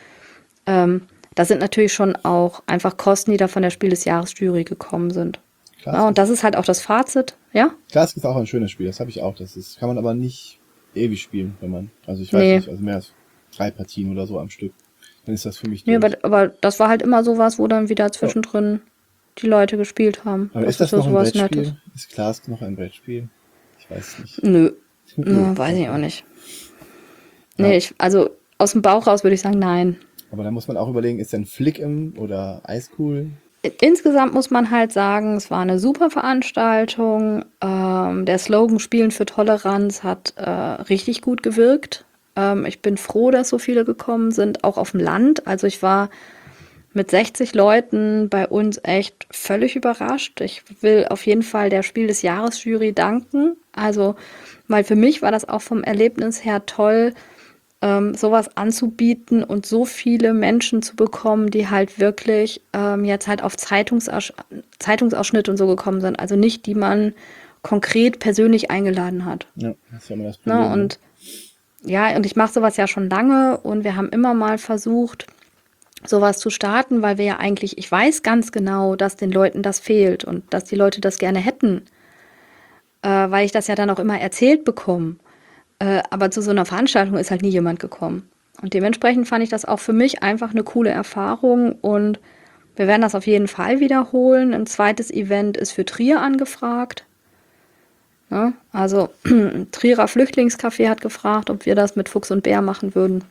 Das sind natürlich schon auch einfach Kosten, die da von der Spiel des Jahres Jury gekommen sind. Ja, und das ist halt auch das Fazit, ja? Klask ist auch ein schönes Spiel, das habe ich auch. Das kann man aber nicht ewig spielen, wenn man, also ich weiß nicht, also mehr als 3 Partien oder so am Stück. Dann ist das für mich durch. Nee, aber das war halt immer sowas, wo dann wieder zwischendrin die Leute gespielt haben. Aber ist das noch ein Brettspiel? Nettes. Ist Klask noch ein Brettspiel? Ich weiß es nicht. Nö, weiß ich auch nicht. Nee, also aus dem Bauch raus würde ich sagen, nein. Aber da muss man auch überlegen, ist denn Flick'em oder Eiskool? Insgesamt muss man halt sagen, es war eine super Veranstaltung. Der Slogan Spielen für Toleranz hat richtig gut gewirkt. Ich bin froh, dass so viele gekommen sind, auch auf dem Land. Also ich war mit 60 Leuten bei uns echt völlig überrascht. Ich will auf jeden Fall der Spiel des Jahres Jury danken. Also, weil für mich war das auch vom Erlebnis her toll, sowas anzubieten und so viele Menschen zu bekommen, die halt wirklich jetzt halt auf Zeitungsausschnitte und so gekommen sind. Also nicht, die man konkret persönlich eingeladen hat. Ja, das ist ja immer das Problem. Ne? Und ja, und ich mache sowas ja schon lange und wir haben immer mal versucht, sowas zu starten, weil wir ja eigentlich, ich weiß ganz genau, dass den Leuten das fehlt und dass die Leute das gerne hätten, weil ich das ja dann auch immer erzählt bekomme. Aber zu so einer Veranstaltung ist halt nie jemand gekommen. Und dementsprechend fand ich das auch für mich einfach eine coole Erfahrung und wir werden das auf jeden Fall wiederholen. Ein zweites Event ist für Trier angefragt. Ja, also Trierer Flüchtlingscafé hat gefragt, ob wir das mit Fuchs und Bär machen würden.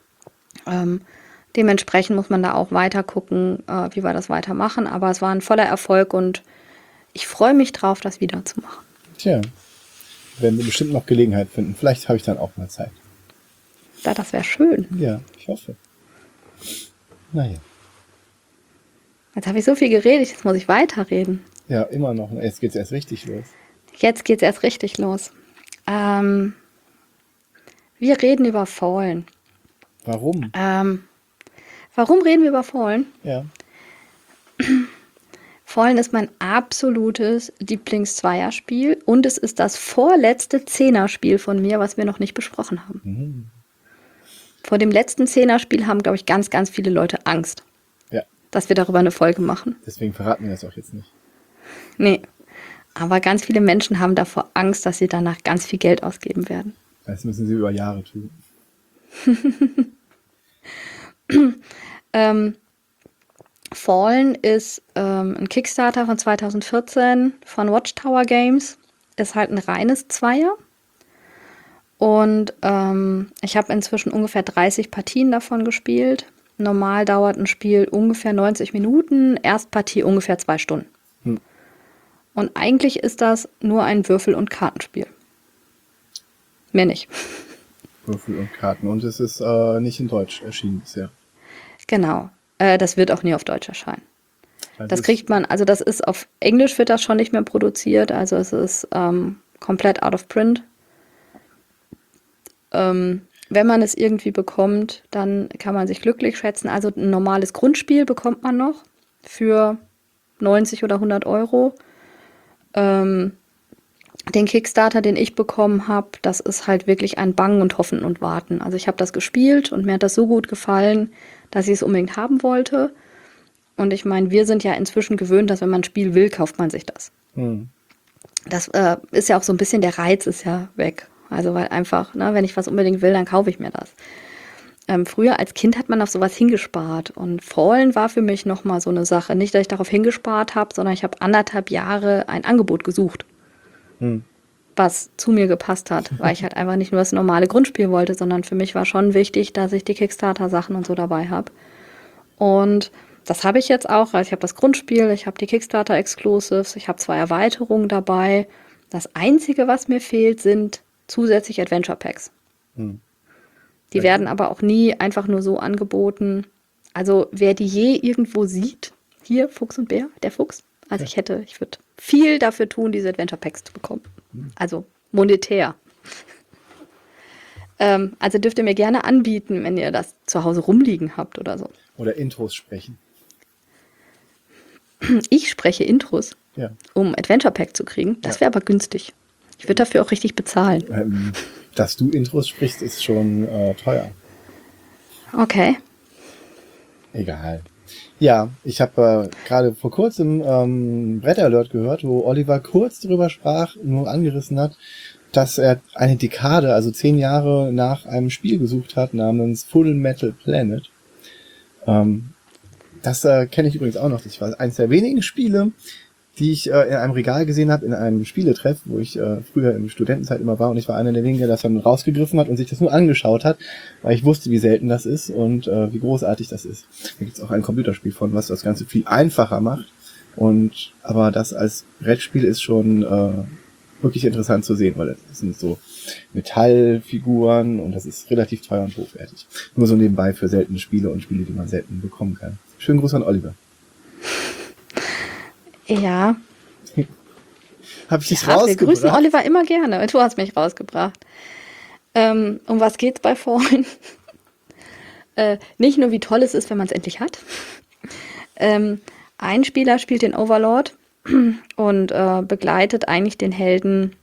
Dementsprechend muss man da auch weiter gucken, wie wir das weitermachen. Aber es war ein voller Erfolg und ich freue mich drauf, das wieder zu machen. Tja, werden wir bestimmt noch Gelegenheit finden. Vielleicht habe ich dann auch mal Zeit. Ja, das wäre schön. Ja, ich hoffe. Naja. Jetzt habe ich so viel geredet, jetzt muss ich weiterreden. Ja, immer noch. Jetzt geht es erst richtig los. Jetzt geht es erst richtig los. Wir reden über Fallen. Warum? Warum reden wir über Fallen? Ja. Fallen ist mein absolutes Lieblings-Zweierspiel und es ist das vorletzte Zehnerspiel von mir, was wir noch nicht besprochen haben. Mhm. Vor dem letzten Zehnerspiel haben, glaube ich, ganz, ganz viele Leute Angst, Ja, dass wir darüber eine Folge machen. deswegen verraten wir das auch jetzt nicht. Nee, aber ganz viele Menschen haben davor Angst, dass sie danach ganz viel Geld ausgeben werden. Das müssen sie über Jahre tun. Fallen ist ein Kickstarter von 2014 von Watchtower Games. Ist halt ein reines Zweier. Und ich habe inzwischen ungefähr 30 Partien davon gespielt. Normal dauert ein Spiel ungefähr 90 Minuten, Erstpartie ungefähr 2 Stunden. Und eigentlich ist das nur ein Würfel- und Kartenspiel. Mehr nicht. Würfel und Karten. Und es ist nicht in Deutsch erschienen bisher. Genau. Das wird auch nie auf Deutsch erscheinen. Also Das kriegt man, also das ist auf Englisch wird das schon nicht mehr produziert, also es ist komplett out of print. Wenn man es irgendwie bekommt, dann kann man sich glücklich schätzen. Also ein normales Grundspiel bekommt man noch für 90 oder 100 Euro. Den Kickstarter, den ich bekommen habe, das ist halt wirklich ein Bangen und Hoffen und Warten. Also ich habe das gespielt und mir hat das so gut gefallen, dass ich es unbedingt haben wollte. Und ich meine, wir sind ja inzwischen gewöhnt, dass wenn man ein Spiel will, kauft man sich das. Das ist ja auch so ein bisschen, der Reiz ist ja weg. Also weil einfach, ne, wenn ich was unbedingt will, dann kaufe ich mir das. Früher als Kind hat man auf sowas hingespart. Und Fallen war für mich nochmal so eine Sache. Nicht, dass ich darauf hingespart habe, sondern ich habe 1,5 Jahre ein Angebot gesucht, was zu mir gepasst hat. Weil ich halt einfach nicht nur das normale Grundspiel wollte, sondern für mich war schon wichtig, dass ich die Kickstarter-Sachen und so dabei habe. Und das habe ich jetzt auch. Also ich habe das Grundspiel, ich habe die Kickstarter-Exclusives, ich habe 2 Erweiterungen dabei. Das Einzige, was mir fehlt, sind zusätzlich Adventure Packs. Die werden aber auch nie einfach nur so angeboten. Also wer die je irgendwo sieht, hier Fuchs und Bär, der Fuchs. Also ich würde viel dafür tun, diese Adventure Packs zu bekommen. Also monetär. Also dürft ihr mir gerne anbieten, wenn ihr das zu Hause rumliegen habt oder so. Oder Intros sprechen. Ich spreche Intros, Ja. um Adventure Pack zu kriegen. Das wäre aber günstig. Ich würde dafür auch richtig bezahlen. Dass du Intros sprichst, ist schon teuer. Okay. Egal. Ja, ich habe gerade vor kurzem Brett Alert gehört, wo Oliver kurz drüber sprach, nur angerissen hat, dass er eine Dekade, also 10 Jahre nach einem Spiel gesucht hat, namens Full Metal Planet. Das kenne ich übrigens auch noch. Das war eines der wenigen Spiele, die ich in einem Regal gesehen habe, in einem Spieletreff, wo ich früher in Studentenzeit immer war. Und ich war einer der wenigen, der das dann rausgegriffen hat und sich das nur angeschaut hat, weil ich wusste, wie selten das ist und wie großartig das ist. Da gibt es auch ein Computerspiel von, was das Ganze viel einfacher macht. Aber das als Brettspiel ist schon wirklich interessant zu sehen, weil das sind so Metallfiguren und das ist relativ teuer und hochwertig. Nur so nebenbei für seltene Spiele und Spiele, die man selten bekommen kann. Schönen Gruß an Oliver. Ja. Hab ich dich Wir rausgebracht? grüßen Oliver immer gerne. Du hast mich rausgebracht. Um was geht's bei Fallen? Nicht nur, wie toll es ist, wenn man es endlich hat. Ein Spieler spielt den Overlord und begleitet eigentlich den Helden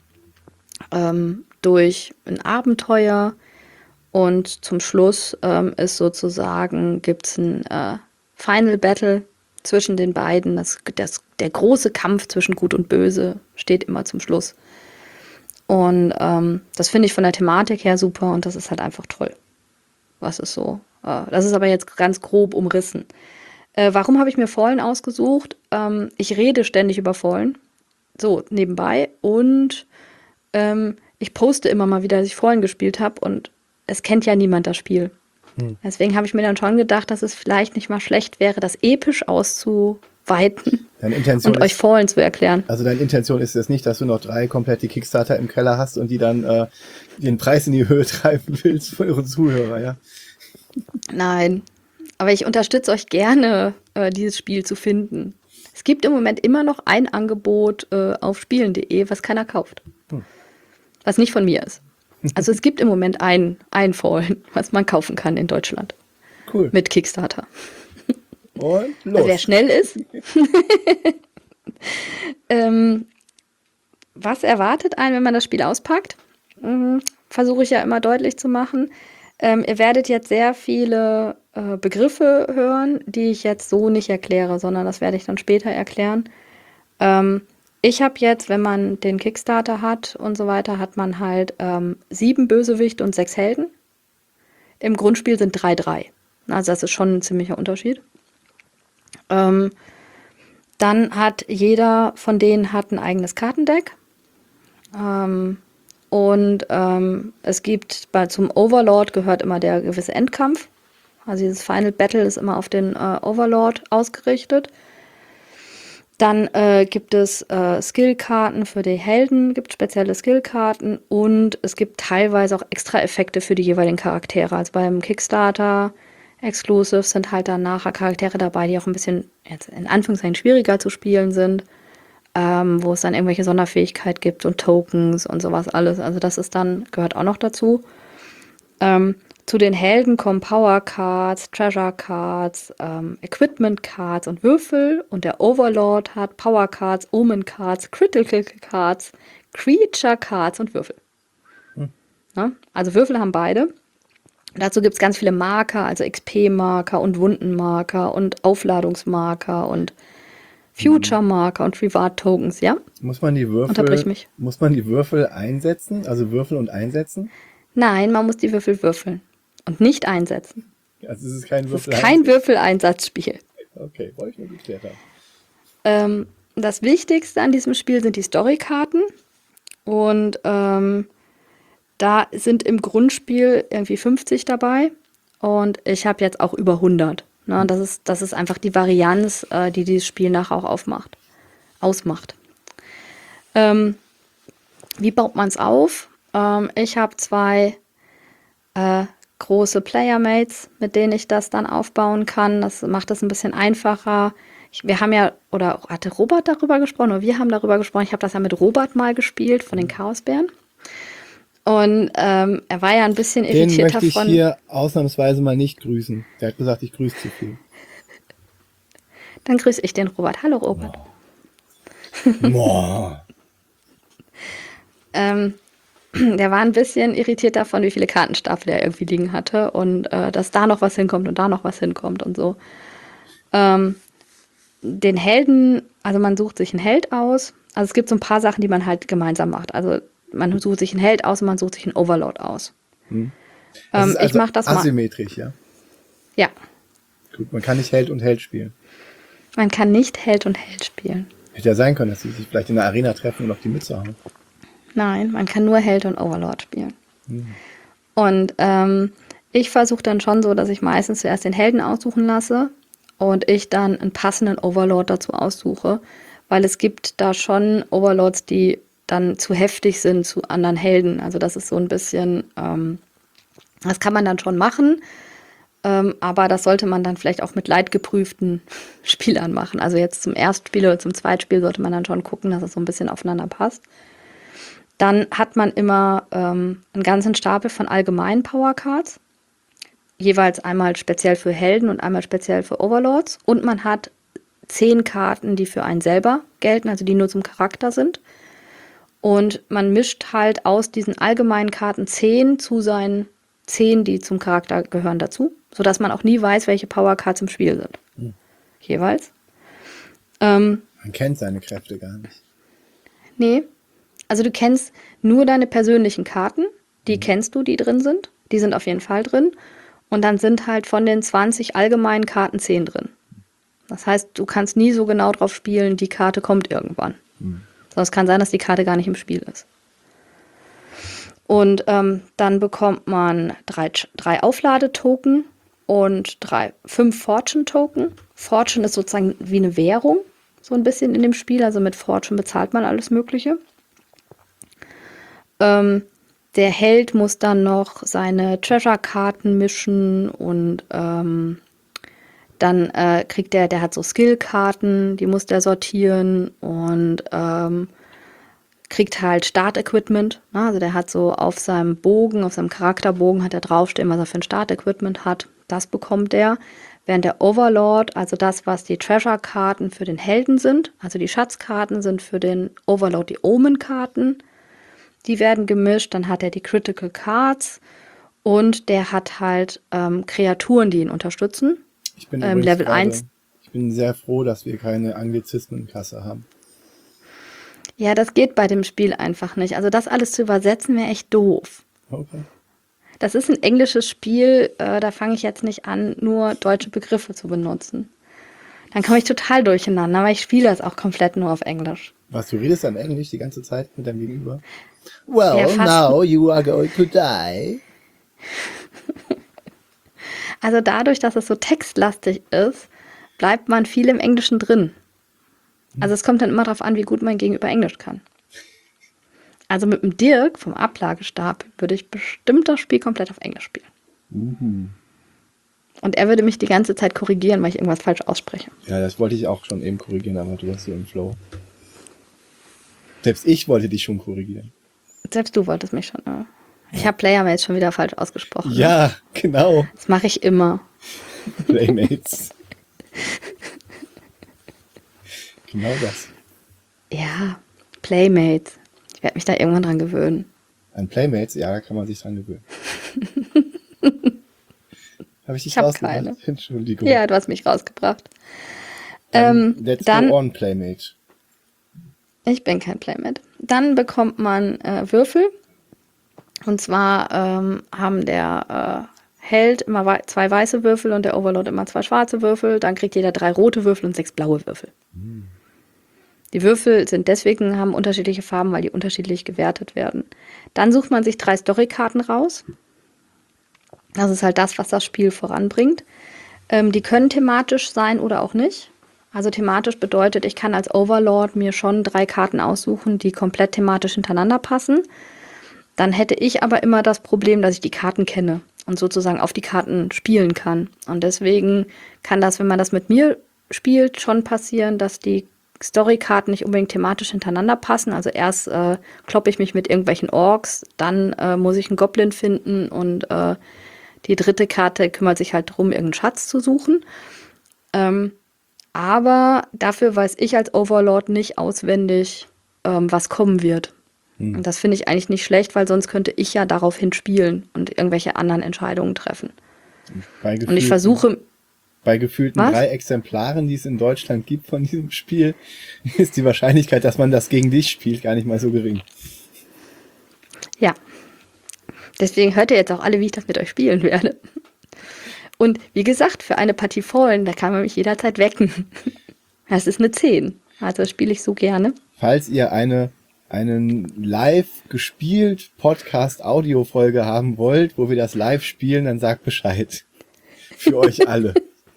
durch ein Abenteuer. Und zum Schluss ist sozusagen, gibt's ein Final Battle zwischen den beiden. Der große Kampf zwischen Gut und Böse steht immer zum Schluss. Und das finde ich von der Thematik her super und das ist halt einfach toll. Was ist so? Das ist aber jetzt ganz grob umrissen. Warum habe ich mir Fallen ausgesucht? Ich rede ständig über Fallen, so nebenbei. Und ich poste immer mal wieder, dass ich Fallen gespielt habe und es kennt ja niemand das Spiel. Deswegen habe ich mir dann schon gedacht, dass es vielleicht nicht mal schlecht wäre, das episch auszuweiten und euch Fallen zu erklären. Also deine Intention ist es nicht, dass du noch 3 komplette Kickstarter im Keller hast und die dann den Preis in die Höhe treiben willst für eure Zuhörer, ja? Nein, aber ich unterstütze euch gerne, dieses Spiel zu finden. Es gibt im Moment immer noch ein Angebot auf spielen.de, was keiner kauft. Was nicht von mir ist. Also es gibt im Moment ein Fallen, was man kaufen kann in Deutschland. Cool. Mit Kickstarter. Und los. Also wer schnell ist. Ähm, Was erwartet einen, wenn man das Spiel auspackt? Versuche ich ja immer deutlich zu machen. Ihr werdet jetzt sehr viele Begriffe hören, die ich jetzt so nicht erkläre, sondern das werde ich dann später erklären. Ich habe jetzt, wenn man den Kickstarter hat und so weiter, hat man halt 7 Bösewichte und 6 Helden. Im Grundspiel sind 3. Also das ist schon ein ziemlicher Unterschied. Ähm, Dann hat jeder von denen hat ein eigenes Kartendeck. Es gibt zum Overlord gehört immer der gewisse Endkampf. Also dieses Final Battle ist immer auf den Overlord ausgerichtet. Dann gibt es Skillkarten für die Helden, gibt spezielle Skillkarten und es gibt teilweise auch extra Effekte für die jeweiligen Charaktere. Also beim Kickstarter Exclusive sind halt dann nachher Charaktere dabei, die auch ein bisschen jetzt in Anführungszeichen schwieriger zu spielen sind, wo es dann irgendwelche Sonderfähigkeit gibt und Tokens und sowas alles. Also das ist dann, gehört auch noch dazu. Zu den Helden kommen Power Cards, Treasure Cards, Equipment Cards und Würfel. Und der Overlord hat Power Cards, Omen Cards, Critical Cards, Creature Cards und Würfel. Ne? Also Würfel haben beide. Dazu gibt es ganz viele Marker, also XP-Marker und Wundenmarker und Aufladungsmarker und Future-Marker und Reward-Tokens, ja? Unterbrich mich. Muss man die Würfel einsetzen, also würfeln und einsetzen? Nein, man muss die Würfel würfeln und nicht einsetzen. Also es ist kein Es ist kein Würfeleinsatzspiel. Okay, wollte ich nur geklärt haben. Das Wichtigste an diesem Spiel sind die Storykarten. Und da sind im Grundspiel irgendwie 50 dabei. Und ich habe jetzt auch über 100. Ne? Das ist einfach die Varianz, die dieses Spiel nachher auch ausmacht. Wie baut man es auf? Ich habe 2 große Playermates, mit denen ich das dann aufbauen kann. Das macht es ein bisschen einfacher. Wir haben ja, oder hatte Robert darüber gesprochen, oder wir haben darüber gesprochen. Ich habe das ja mit Robert mal gespielt von den Chaosbären. Und er war ja ein bisschen irritiert Den möchte ich davon. hier ausnahmsweise mal nicht grüßen. Der hat gesagt, ich grüße zu viel. Dann grüße ich den Robert. Hallo Robert. Boah. Der war ein bisschen irritiert davon, wie viele Kartenstapel er irgendwie liegen hatte und dass da noch was hinkommt und da noch was hinkommt und so. Den Helden, also man sucht sich einen Held aus. Also es gibt so ein paar Sachen, die man halt gemeinsam macht. Also man sucht sich einen Held aus und man sucht sich einen Overlord aus. Das ist also ich mache das mal. asymmetrisch, ja? Ja, Gut, man kann nicht Held und Held spielen. man kann nicht Held und Held spielen. Hätte ja sein können, dass sie sich vielleicht in der Arena treffen und auf die Mütze hauen. Nein, man kann nur Held und Overlord spielen. Und ich versuche dann schon so, dass ich meistens zuerst den Helden aussuchen lasse und ich dann einen passenden Overlord dazu aussuche, weil es gibt da schon Overlords, die dann zu heftig sind zu anderen Helden. Also das ist so ein bisschen, das kann man dann schon machen, aber das sollte man dann vielleicht auch mit leidgeprüften Spielern machen. Also jetzt zum Erstspiel oder zum Zweitspiel sollte man dann schon gucken, dass es so ein bisschen aufeinander passt. Dann hat man immer einen ganzen Stapel von allgemeinen Powercards, jeweils einmal speziell für Helden und einmal speziell für Overlords. Und man hat 10 Karten, die für einen selber gelten, also die nur zum Charakter sind. Und man mischt halt aus diesen allgemeinen Karten 10 zu seinen 10, die zum Charakter gehören, dazu, sodass man auch nie weiß, welche Powercards im Spiel sind. Jeweils. Man kennt seine Kräfte gar nicht. Nee. Also du kennst nur deine persönlichen Karten, die kennst du, die drin sind. Die sind auf jeden Fall drin. Und dann sind halt von den 20 allgemeinen Karten 10 drin. Das heißt, du kannst nie so genau drauf spielen, die Karte kommt irgendwann. Sondern es kann sein, dass die Karte gar nicht im Spiel ist. Und dann bekommt man 3 Aufladetoken und 5 Fortune-Token. Fortune ist sozusagen wie eine Währung, so ein bisschen in dem Spiel. Also mit Fortune bezahlt man alles Mögliche. Der Held muss dann noch seine Treasure-Karten mischen und dann kriegt der hat so Skill-Karten, die muss der sortieren und kriegt halt Start-Equipment. Ne? Also der hat so auf seinem Bogen, auf seinem Charakterbogen hat er draufstehen, was er für ein Start-Equipment hat. Das bekommt der. während der Overlord, also das, was die Treasure-Karten für den Helden sind, also die Schatzkarten sind für den Overlord die Omen-Karten, die werden gemischt, dann hat er die Critical Cards und der hat halt Kreaturen, die ihn unterstützen. Ich bin Level 1. Ich bin sehr froh, dass wir keine Anglizismenkasse haben. Ja, das geht bei dem Spiel einfach nicht. Also das alles zu übersetzen wäre echt doof. Okay. Das ist ein englisches Spiel, da fange ich jetzt nicht an, nur deutsche Begriffe zu benutzen. Dann komme ich total durcheinander, aber ich spiele das auch komplett nur auf Englisch. Was, du redest dann Englisch die ganze Zeit mit deinem Gegenüber? Ja, Well, fast. now you are going to die. Also dadurch, dass es so textlastig ist, bleibt man viel im Englischen drin. Also es kommt dann immer darauf an, wie gut mein Gegenüber Englisch kann. Also mit dem Dirk vom Ablagestab würde ich bestimmt das Spiel komplett auf Englisch spielen. Und er würde mich die ganze Zeit korrigieren, weil ich irgendwas falsch ausspreche. Ja, das wollte ich auch schon eben korrigieren, aber du warst so im Flow. Selbst ich wollte dich schon korrigieren. Selbst du wolltest mich schon. Ich habe Playermates schon wieder falsch ausgesprochen. Ja, genau. Das mache ich immer. Playmates. Genau das. Ja, Playmates. Ich werde mich da irgendwann dran gewöhnen. An Playmates, ja, da kann man sich dran gewöhnen. Habe ich dich Ich habe rausgebracht? keine. Entschuldigung. Ja, du hast mich rausgebracht. Let's dann- go on, Playmate. Ich bin kein Playmate. Dann bekommt man Würfel. Und zwar haben der Held immer 2 weiße Würfel und der Overlord immer 2 schwarze Würfel. Dann kriegt jeder 3 rote Würfel und 6 blaue Würfel. Die Würfel sind deswegen, haben unterschiedliche Farben, weil die unterschiedlich gewertet werden. Dann sucht man sich 3 Storykarten raus. Das ist halt das, was das Spiel voranbringt. Die können thematisch sein oder auch nicht. Also thematisch bedeutet, ich kann als Overlord mir schon 3 Karten aussuchen, die komplett thematisch hintereinander passen. Dann hätte ich aber immer das Problem, dass ich die Karten kenne und sozusagen auf die Karten spielen kann. Und deswegen kann das, wenn man das mit mir spielt, schon passieren, dass die Storykarten nicht unbedingt thematisch hintereinander passen. Also erst kloppe ich mich mit irgendwelchen Orks, dann muss ich einen Goblin finden und die dritte Karte kümmert sich halt darum, irgendeinen Schatz zu suchen. Aber dafür weiß ich als Overlord nicht auswendig, was kommen wird. Und das finde ich eigentlich nicht schlecht, weil sonst könnte ich ja daraufhin spielen und irgendwelche anderen Entscheidungen treffen. Und ich versuche... Bei gefühlten Was? 3 Exemplaren, die es in Deutschland gibt von diesem Spiel, ist die Wahrscheinlichkeit, dass man das gegen dich spielt, gar nicht mal so gering. Ja. Deswegen hört ihr jetzt auch alle, wie ich das mit euch spielen werde. Und wie gesagt, für eine Partie Fallen, da kann man mich jederzeit wecken. Das ist eine 10. Also das spiele ich so gerne. Falls ihr einen live gespielt Podcast-Audio-Folge haben wollt, wo wir das live spielen, dann sagt Bescheid. Für euch alle.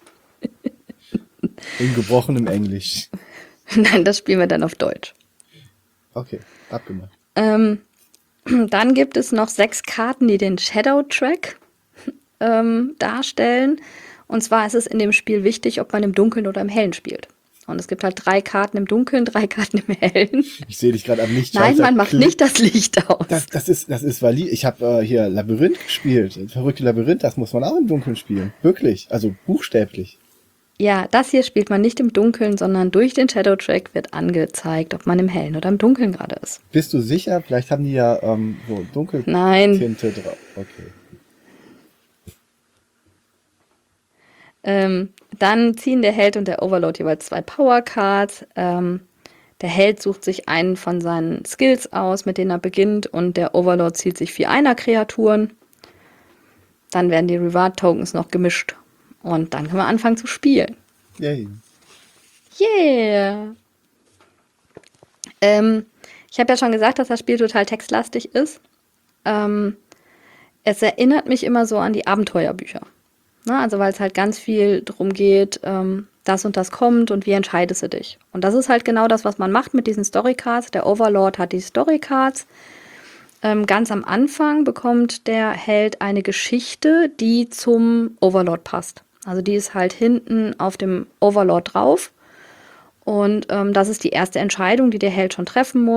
In gebrochenem Englisch. Nein, das spielen wir dann auf Deutsch. Okay, abgemacht. Dann gibt es noch 6 Karten, die den Shadow Track darstellen. Und zwar ist es in dem Spiel wichtig, ob man im Dunkeln oder im Hellen spielt. Und es gibt halt 3 Karten im Dunkeln, 3 Karten im Hellen. Ich sehe dich gerade am Licht. Nein, man macht nicht das Licht aus. Das ist valid. Ich habe hier Labyrinth gespielt. Verrückte Labyrinth, das muss man auch im Dunkeln spielen. Wirklich, also buchstäblich. Ja, das hier spielt man nicht im Dunkeln, sondern durch den Shadow Track wird angezeigt, ob man im Hellen oder im Dunkeln gerade ist. Bist du sicher? Vielleicht haben die ja so Dunkeltinte Nein. drauf. Okay. Dann ziehen der Held und der Overlord jeweils 2 Power Cards. Der Held sucht sich einen von seinen Skills aus, mit denen er beginnt, und der Overlord zieht sich 4 Einer-Kreaturen. Dann werden die Reward-Tokens noch gemischt. Und dann können wir anfangen zu spielen. Yay. Yeah! Ich habe ja schon gesagt, dass das Spiel total textlastig ist. Es erinnert mich immer so an die Abenteuerbücher. Ne? Also weil es halt ganz viel darum geht, das und das kommt und wie entscheidest du dich. Und das ist halt genau das, was man macht mit diesen Storycards. Der Overlord hat die Storycards. Ganz am Anfang bekommt der Held eine Geschichte, die zum Overlord passt. Also die ist halt hinten auf dem Overlord drauf. Und das ist die erste Entscheidung, die der Held schon treffen muss.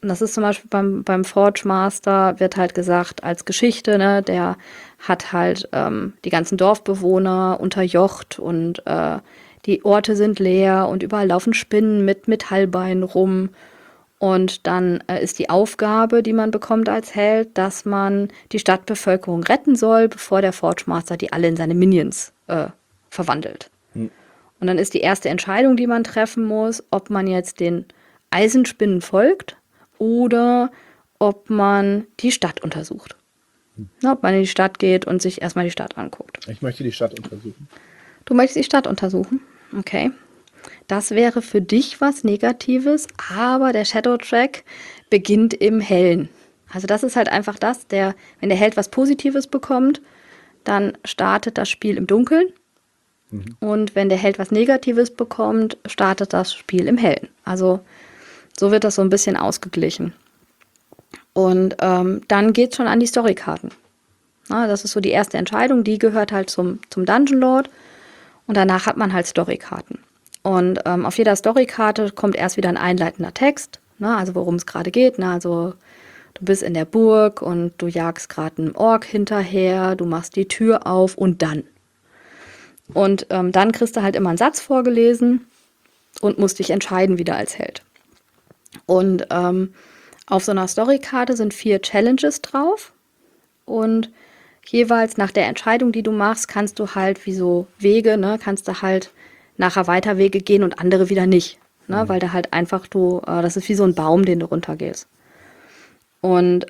Und das ist zum Beispiel beim Forge Master wird halt gesagt, als Geschichte, ne, der hat halt die ganzen Dorfbewohner unterjocht und die Orte sind leer und überall laufen Spinnen mit Metallbeinen rum. Und dann ist die Aufgabe, die man bekommt als Held, dass man die Stadtbevölkerung retten soll, bevor der Forge Master die alle in seine Minions verwandelt. Und dann ist die erste Entscheidung, die man treffen muss, ob man jetzt den Eisenspinnen folgt oder ob man die Stadt untersucht. Ob man in die Stadt geht und sich erstmal die Stadt anguckt. Ich möchte die Stadt untersuchen. Du möchtest die Stadt untersuchen? Okay. Das wäre für dich was Negatives, aber der Shadow Track beginnt im Hellen. Also das ist halt einfach das, wenn der Held was Positives bekommt, dann startet das Spiel im Dunkeln. Und wenn der Held was Negatives bekommt, startet das Spiel im Hellen. Also so wird das so ein bisschen ausgeglichen. Und dann geht es schon an die Storykarten. Das ist so die erste Entscheidung, die gehört halt zum Dungeon Lord. Und danach hat man halt Storykarten. Und auf jeder Storykarte kommt erst wieder ein einleitender Text, also worum es gerade geht. Also du bist in der Burg und du jagst gerade einen Ork hinterher, du machst die Tür auf und dann. Und dann kriegst du halt immer einen Satz vorgelesen und musst dich entscheiden wieder als Held. Und auf so einer Storykarte sind 4 Challenges drauf. Und jeweils nach der Entscheidung, die du machst, kannst du halt wie so Wege, kannst du halt nachher weiter Wege gehen und andere wieder nicht. Weil da halt einfach das ist wie so ein Baum, den du runtergehst. Und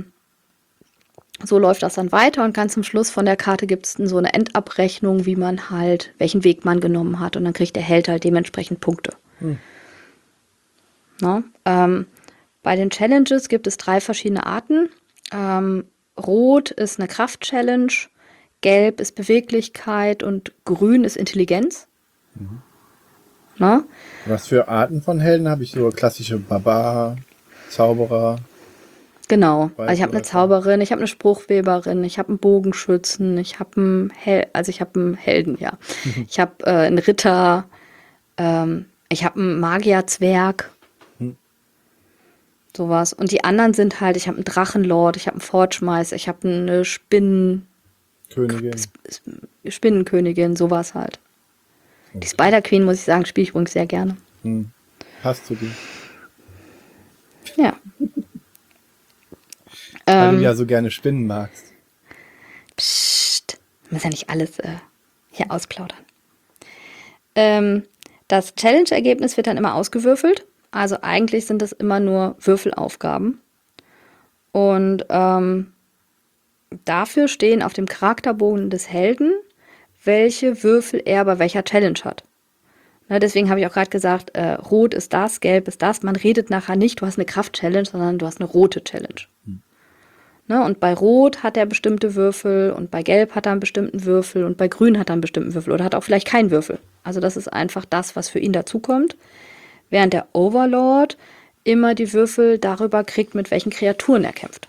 so läuft das dann weiter und ganz zum Schluss von der Karte gibt es so eine Endabrechnung, wie man halt, welchen Weg man genommen hat und dann kriegt der Held halt dementsprechend Punkte. Bei den Challenges gibt es 3 verschiedene Arten. Rot ist eine Kraft-Challenge, Gelb ist Beweglichkeit und Grün ist Intelligenz. Was für Arten von Helden habe ich? So klassische Barbar, Zauberer? Genau, also ich habe eine Zauberin, ich habe eine Spruchweberin, ich habe einen Bogenschützen, ich habe einen Helden, ja. Ich habe einen Ritter, ich habe einen Magierzwerg, sowas. Und die anderen sind halt, ich habe einen Drachenlord, ich habe einen Forgemeister, ich habe eine Spinnenkönigin, sowas halt. Die Spider Queen, muss ich sagen, spiele ich übrigens sehr gerne. Hast du die? Ja. Weil du ja so gerne Spinnen magst. Psst, ich muss ja nicht alles hier ausplaudern. Das Challenge-Ergebnis wird dann immer ausgewürfelt. Also eigentlich sind es immer nur Würfelaufgaben. Und dafür stehen auf dem Charakterbogen des Helden, welche Würfel er bei welcher Challenge hat. Deswegen habe ich auch gerade gesagt, rot ist das, gelb ist das. Man redet nachher nicht, du hast eine Kraft-Challenge, sondern du hast eine rote Challenge. Und bei Rot hat er bestimmte Würfel und bei Gelb hat er einen bestimmten Würfel und bei Grün hat er einen bestimmten Würfel oder hat auch vielleicht keinen Würfel. Also das ist einfach das, was für ihn dazukommt. Während der Overlord immer die Würfel darüber kriegt, mit welchen Kreaturen er kämpft.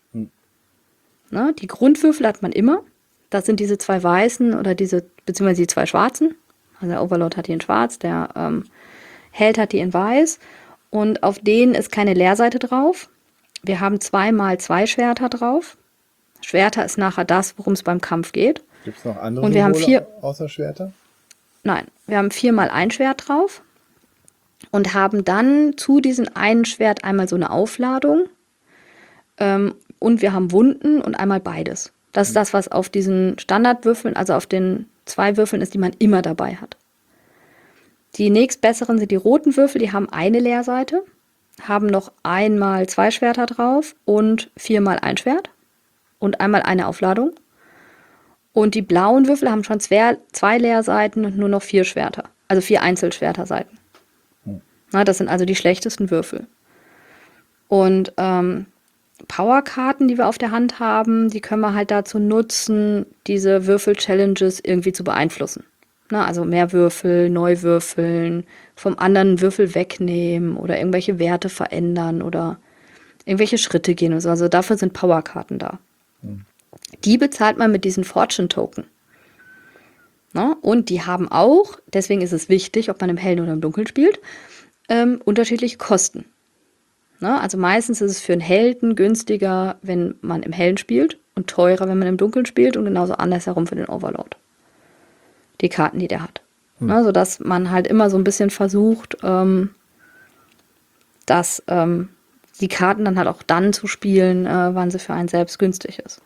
Die Grundwürfel hat man immer. Das sind diese 2 weißen oder beziehungsweise die 2 schwarzen. Also der Overlord hat die in schwarz, der Held hat die in weiß. Und auf denen ist keine Leerseite drauf. Wir haben 2x2 Schwerter drauf. Schwerter ist nachher das, worum es beim Kampf geht. Gibt es noch andere und wir haben 4 außer Schwerter? Nein, wir haben 4x1 Schwert drauf und haben dann zu diesem einen Schwert einmal so eine Aufladung und wir haben Wunden und einmal beides. Das ist das, was auf diesen Standardwürfeln, also auf den 2 Würfeln ist, die man immer dabei hat. Die nächstbesseren sind die roten Würfel, die haben eine Leerseite, haben noch 1x2 Schwerter drauf und 4x1 Schwert und einmal eine Aufladung. Und die blauen Würfel haben schon 2 Leerseiten und nur noch 4 Schwerter, also 4 Einzelschwerterseiten. Das sind also die schlechtesten Würfel. Und Powerkarten, die wir auf der Hand haben, die können wir halt dazu nutzen, diese Würfel-Challenges irgendwie zu beeinflussen. Also mehr Würfel, neu würfeln, vom anderen Würfel wegnehmen oder irgendwelche Werte verändern oder irgendwelche Schritte gehen und so. Also dafür sind Powerkarten da. Die bezahlt man mit diesen Fortune-Token. Und die haben auch, deswegen ist es wichtig, ob man im Hellen oder im Dunkeln spielt, unterschiedliche Kosten. Ne? Also meistens ist es für einen Helden günstiger, wenn man im Hellen spielt und teurer, wenn man im Dunkeln spielt und genauso andersherum für den Overlord. Die Karten, die der hat. Ne? Sodass man halt immer so ein bisschen versucht, dass die Karten dann halt auch dann zu spielen, wann sie für einen selbst günstig ist.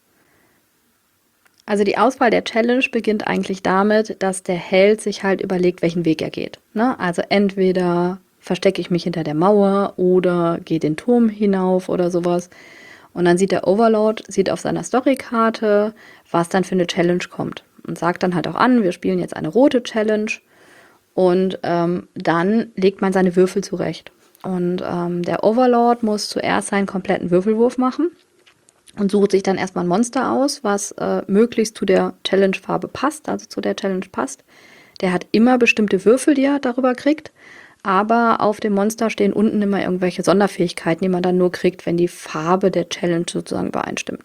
Also die Auswahl der Challenge beginnt eigentlich damit, dass der Held sich halt überlegt, welchen Weg er geht. Ne? Also entweder verstecke ich mich hinter der Mauer oder gehe den Turm hinauf oder sowas. Und dann sieht der Overlord, sieht auf seiner Storykarte, was dann für eine Challenge kommt. Und sagt dann halt auch an, wir spielen jetzt eine rote Challenge. Und dann legt man seine Würfel zurecht. Und der Overlord muss zuerst seinen kompletten Würfelwurf machen und sucht sich dann erstmal ein Monster aus, was möglichst zu der Challenge-Farbe passt, also zu der Challenge passt. Der hat immer bestimmte Würfel, die er darüber kriegt, aber auf dem Monster stehen unten immer irgendwelche Sonderfähigkeiten, die man dann nur kriegt, wenn die Farbe der Challenge sozusagen übereinstimmt.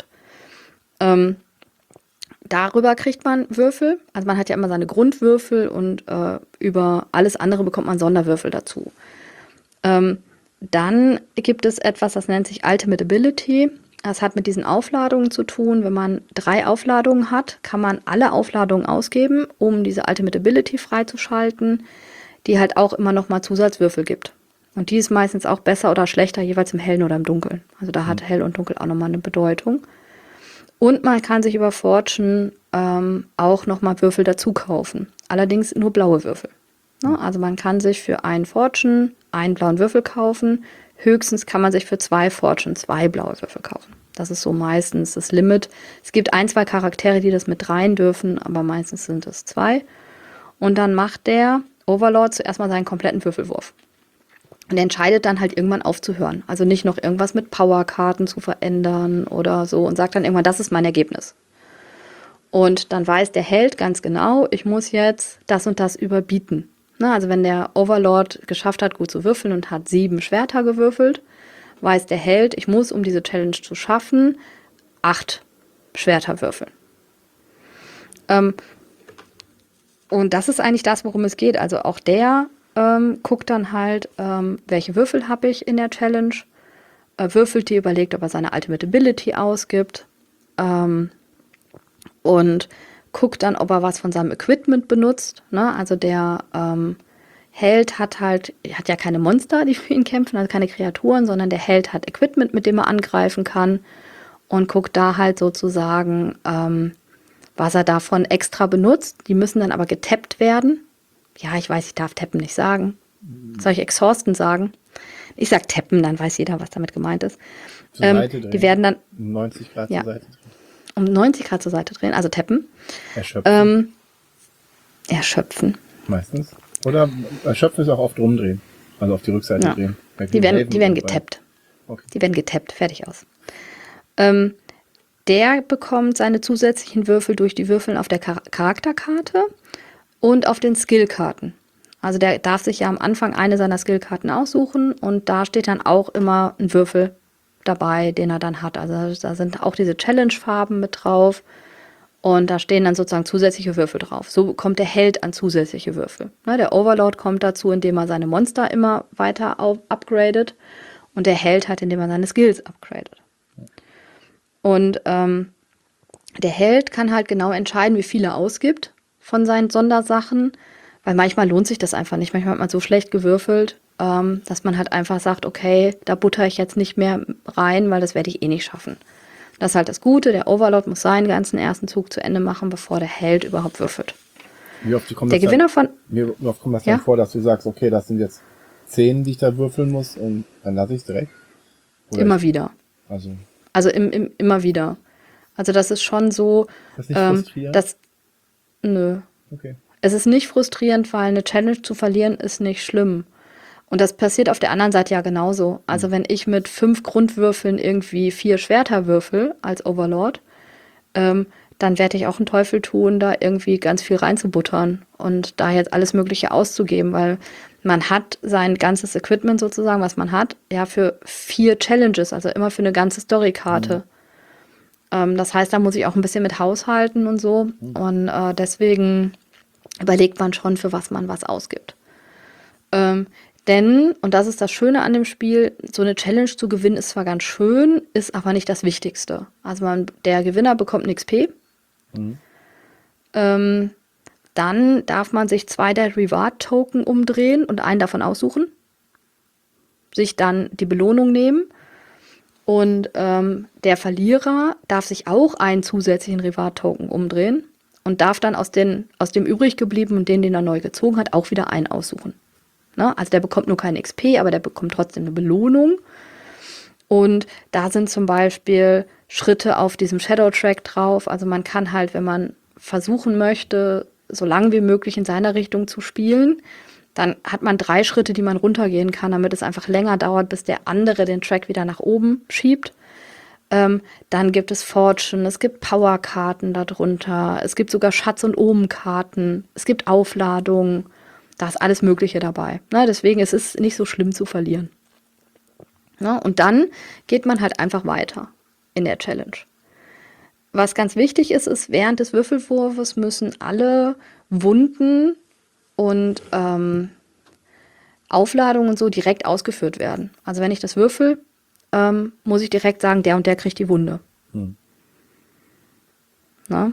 Darüber kriegt man Würfel, also man hat ja immer seine Grundwürfel und über alles andere bekommt man Sonderwürfel dazu. Dann gibt es etwas, das nennt sich Ultimate Ability. Das hat mit diesen Aufladungen zu tun. Wenn man 3 Aufladungen hat, kann man alle Aufladungen ausgeben, um diese Ultimate Ability freizuschalten, die halt auch immer nochmal Zusatzwürfel gibt. Und die ist meistens auch besser oder schlechter, jeweils im Hellen oder im Dunkeln. Also da hat Hell und Dunkel auch nochmal eine Bedeutung. Und man kann sich über Fortune auch nochmal Würfel dazu kaufen. Allerdings nur blaue Würfel. Ne? Also man kann sich für einen Fortune einen blauen Würfel kaufen. Höchstens kann man sich für 2 Fortune 2 blaue Würfel kaufen. Das ist so meistens das Limit. Es gibt 1, 2 Charaktere, die das mit rein dürfen, aber meistens sind es 2. Und dann macht der Overlord zuerst mal seinen kompletten Würfelwurf. Und er entscheidet dann halt irgendwann aufzuhören. Also nicht noch irgendwas mit Powerkarten zu verändern oder so und sagt dann irgendwann, das ist mein Ergebnis. Und dann weiß der Held ganz genau, ich muss jetzt das und das überbieten. Na, also wenn der Overlord geschafft hat, gut zu würfeln und hat 7 Schwerter gewürfelt, weiß der Held, ich muss, um diese Challenge zu schaffen, 8 Schwerter würfeln. Und das ist eigentlich das, worum es geht. Also auch der guckt dann halt, welche Würfel habe ich in der Challenge, würfelt die, überlegt, ob er seine Ultimate Ability ausgibt und guckt dann, ob er was von seinem Equipment benutzt. Ne? Also der Held hat ja keine Monster, die für ihn kämpfen, also keine Kreaturen, sondern der Held hat Equipment, mit dem er angreifen kann und guckt da halt sozusagen, was er davon extra benutzt. Die müssen dann aber getappt werden. Ja, ich weiß, ich darf tappen nicht sagen. Soll ich exhausten sagen? Ich sag tappen, dann weiß jeder, was damit gemeint ist. Zur Seite drehen. Die werden dann um 90 Grad zur Seite drehen. Um 90 Grad zur Seite drehen, also tappen. Erschöpfen. Erschöpfen. Meistens. Oder erschöpfen ist auch oft rumdrehen. Also auf die Rückseite drehen. Die werden getappt. Okay. Die werden getappt, fertig aus. Der bekommt seine zusätzlichen Würfel durch die Würfeln auf der Charakterkarte und auf den Skillkarten. Also der darf sich ja am Anfang eine seiner Skillkarten aussuchen und da steht dann auch immer ein Würfel dabei, den er dann hat. Also da sind auch diese Challenge-Farben mit drauf und da stehen dann sozusagen zusätzliche Würfel drauf. So kommt der Held an zusätzliche Würfel. Der Overlord kommt dazu, indem er seine Monster immer weiter upgradet und der Held hat, indem er seine Skills upgradet. Und der Held kann halt genau entscheiden, wie viel er ausgibt von seinen Sondersachen, weil manchmal lohnt sich das einfach nicht. Manchmal hat man so schlecht gewürfelt, dass man halt einfach sagt, okay, da butter ich jetzt nicht mehr rein, weil das werde ich eh nicht schaffen. Das ist halt das Gute, der Overlord muss seinen ganzen ersten Zug zu Ende machen, bevor der Held überhaupt würfelt. Wie oft kommt der das Gewinner wie oft kommt das dann vor, dass du sagst, okay, das sind jetzt 10, die ich da würfeln muss und dann lasse ich es direkt? Oder immer wieder. Also immer wieder. Also das ist schon so, ist das nicht frustrierend? Nö. Okay. Es ist nicht frustrierend, weil eine Challenge zu verlieren ist nicht schlimm. Und das passiert auf der anderen Seite ja genauso. Also wenn ich mit 5 Grundwürfeln irgendwie 4 Schwerter würfel als Overlord, dann werde ich auch einen Teufel tun, da irgendwie ganz viel reinzubuttern und da jetzt alles Mögliche auszugeben, weil man hat sein ganzes Equipment sozusagen, was man hat, ja für 4 Challenges, also immer für eine ganze Storykarte. Das heißt, da muss ich auch ein bisschen mit haushalten und so. Und deswegen überlegt man schon, für was man was ausgibt. Denn, und das ist das Schöne an dem Spiel, so eine Challenge zu gewinnen ist zwar ganz schön, ist aber nicht das Wichtigste. Also der Gewinner bekommt ein XP. Mhm. Dann darf man sich 2 der Reward-Token umdrehen und einen davon aussuchen. Sich dann die Belohnung nehmen. Und der Verlierer darf sich auch einen zusätzlichen Reward-Token umdrehen und darf dann aus dem übrig gebliebenen und den er neu gezogen hat, auch wieder einen aussuchen. Ne? Also der bekommt nur keinen XP, aber der bekommt trotzdem eine Belohnung. Und da sind zum Beispiel Schritte auf diesem Shadow-Track drauf. Also man kann halt, wenn man versuchen möchte, so lang wie möglich in seiner Richtung zu spielen, dann hat man 3 Schritte, die man runtergehen kann, damit es einfach länger dauert, bis der andere den Track wieder nach oben schiebt. Dann gibt es Fortune, es gibt Powerkarten darunter, es gibt sogar Schatz- und Omenkarten, es gibt Aufladungen, da ist alles Mögliche dabei. Ne? Deswegen ist es nicht so schlimm zu verlieren. Ne? Und dann geht man halt einfach weiter in der Challenge. Was ganz wichtig ist, ist, während des Würfelwurfes müssen alle Wunden und Aufladungen und so direkt ausgeführt werden. Also wenn ich das würfel, muss ich direkt sagen, der und der kriegt die Wunde. Na?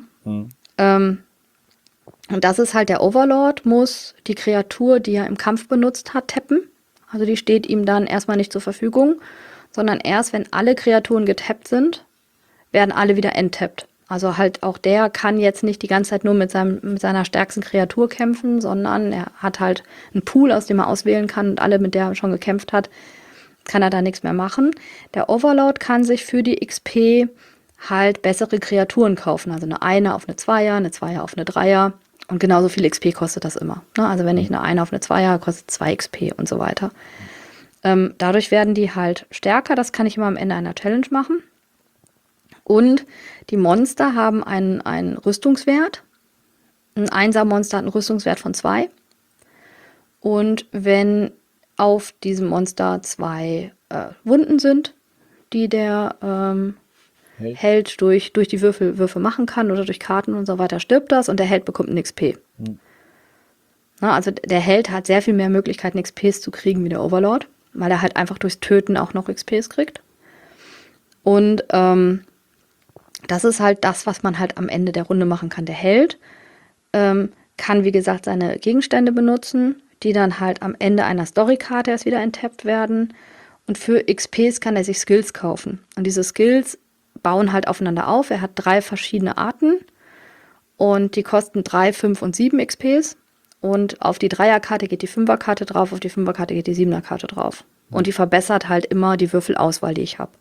Und das ist halt, der Overlord muss die Kreatur, die er im Kampf benutzt hat, tappen. Also die steht ihm dann erstmal nicht zur Verfügung, sondern erst, wenn alle Kreaturen getappt sind, werden alle wieder enttappt. Also halt auch der kann jetzt nicht die ganze Zeit nur mit seiner stärksten Kreatur kämpfen, sondern er hat halt einen Pool, aus dem er auswählen kann, und alle, mit der er schon gekämpft hat, kann er da nichts mehr machen. Der Overlord kann sich für die XP halt bessere Kreaturen kaufen. Also eine 1 auf eine 2er, eine 2er auf eine 3er. Und genauso viel XP kostet das immer. Ne? Also wenn ich eine 1 auf eine 2er, kostet 2 XP und so weiter. Dadurch werden die halt stärker. Das kann ich immer am Ende einer Challenge machen. Und die Monster haben einen Rüstungswert. Ein 1er-Monster hat einen Rüstungswert von 2. Und wenn auf diesem Monster 2 Wunden sind, die der Held durch die Würfe machen kann oder durch Karten und so weiter, stirbt das und der Held bekommt ein XP. Na, also der Held hat sehr viel mehr Möglichkeiten, XPs zu kriegen wie der Overlord, weil er halt einfach durchs Töten auch noch XPs kriegt. Und das ist halt das, was man halt am Ende der Runde machen kann. Der Held kann, wie gesagt, seine Gegenstände benutzen, die dann halt am Ende einer Storykarte erst wieder enttappt werden. Und für XPs kann er sich Skills kaufen. Und diese Skills bauen halt aufeinander auf. Er hat 3 verschiedene Arten und die kosten 3, 5 und 7 XPs. Und auf die 3er-Karte geht die 5er-Karte drauf, auf die 5er-Karte geht die 7er-Karte drauf. Und die verbessert halt immer die Würfelauswahl, die ich habe.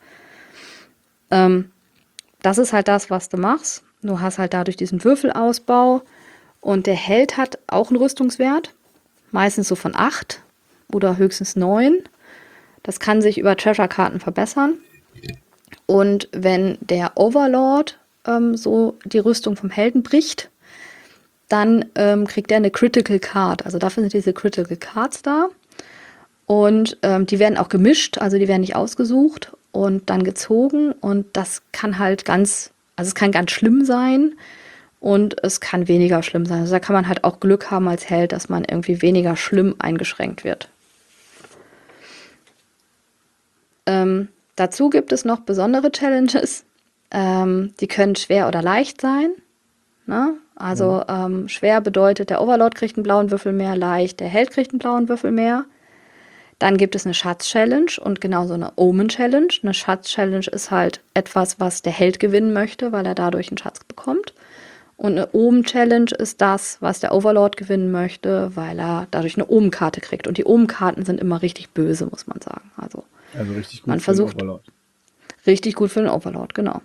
Das ist halt das, was du machst. Du hast halt dadurch diesen Würfelausbau. Und der Held hat auch einen Rüstungswert. Meistens so von 8 oder höchstens 9. Das kann sich über Treasure-Karten verbessern. Und wenn der Overlord so die Rüstung vom Helden bricht, dann kriegt er eine Critical Card. Also dafür sind diese Critical Cards da. Und die werden auch gemischt, also die werden nicht ausgesucht und dann gezogen. Und das kann halt es kann ganz schlimm sein und es kann weniger schlimm sein. Also da kann man halt auch Glück haben als Held, dass man irgendwie weniger schlimm eingeschränkt wird. Dazu gibt es noch besondere Challenges. Die können schwer oder leicht sein. Ne? Also schwer bedeutet, der Overlord kriegt einen blauen Würfel mehr, leicht, der Held kriegt einen blauen Würfel mehr. Dann gibt es eine Schatz-Challenge und genauso eine Omen-Challenge. Eine Schatz-Challenge ist halt etwas, was der Held gewinnen möchte, weil er dadurch einen Schatz bekommt. Und eine Omen-Challenge ist das, was der Overlord gewinnen möchte, weil er dadurch eine Omen-Karte kriegt. Und die Omen-Karten sind immer richtig böse, muss man sagen. Also richtig gut man für den versucht, Overlord. Richtig gut für den Overlord, genau.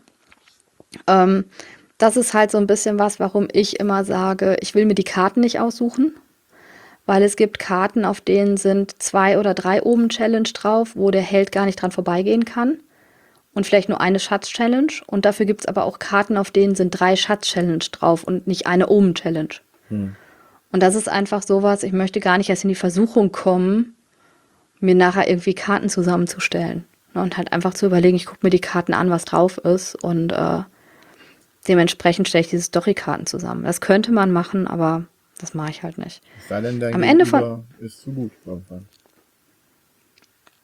Das ist halt so ein bisschen was, warum ich immer sage, ich will mir die Karten nicht aussuchen, weil es gibt Karten, auf denen sind 2 oder 3 Omen-Challenge drauf, wo der Held gar nicht dran vorbeigehen kann und vielleicht nur eine Schatz-Challenge. Und dafür gibt es aber auch Karten, auf denen sind 3 Schatz-Challenge drauf und nicht eine Omen-Challenge. Und das ist einfach sowas, ich möchte gar nicht erst in die Versuchung kommen, mir nachher irgendwie Karten zusammenzustellen. Und halt einfach zu überlegen, ich gucke mir die Karten an, was drauf ist und dementsprechend stelle ich diese Story-Karten zusammen. Das könnte man machen, aber das mache ich halt nicht. Es sei denn, dein Am Ende Gegenüber ist zu gut irgendwann.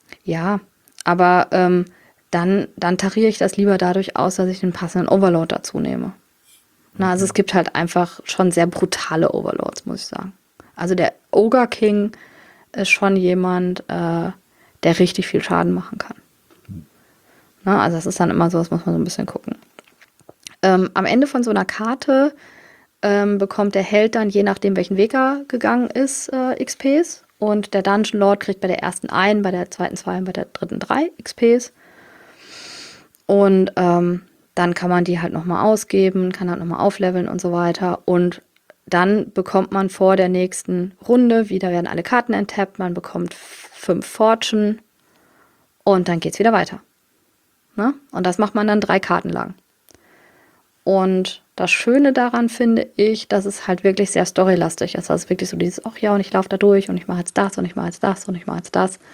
Ja, aber dann tariere ich das lieber dadurch aus, dass ich den passenden Overlord dazu nehme. Na, also es gibt halt einfach schon sehr brutale Overlords, muss ich sagen. Also der Ogre King ist schon jemand, der richtig viel Schaden machen kann. Na, also das ist dann immer so, das muss man so ein bisschen gucken. Am Ende von so einer Karte bekommt der Held dann, je nachdem welchen Weg er gegangen ist, XPs. Und der Dungeon Lord kriegt bei der ersten 1, bei der zweiten 2 und bei der dritten 3 XPs. Und dann kann man die halt nochmal ausgeben, kann halt nochmal aufleveln und so weiter. Und dann bekommt man vor der nächsten Runde, wieder werden alle Karten enttappt, man bekommt 5 Fortune und dann geht's wieder weiter. Ne? Und das macht man dann 3 Karten lang. Und das Schöne daran finde ich, dass es halt wirklich sehr storylastig ist. Also wirklich so dieses, ach ja, und ich laufe da durch und ich mache jetzt das und ich mache jetzt das und ich mache jetzt das.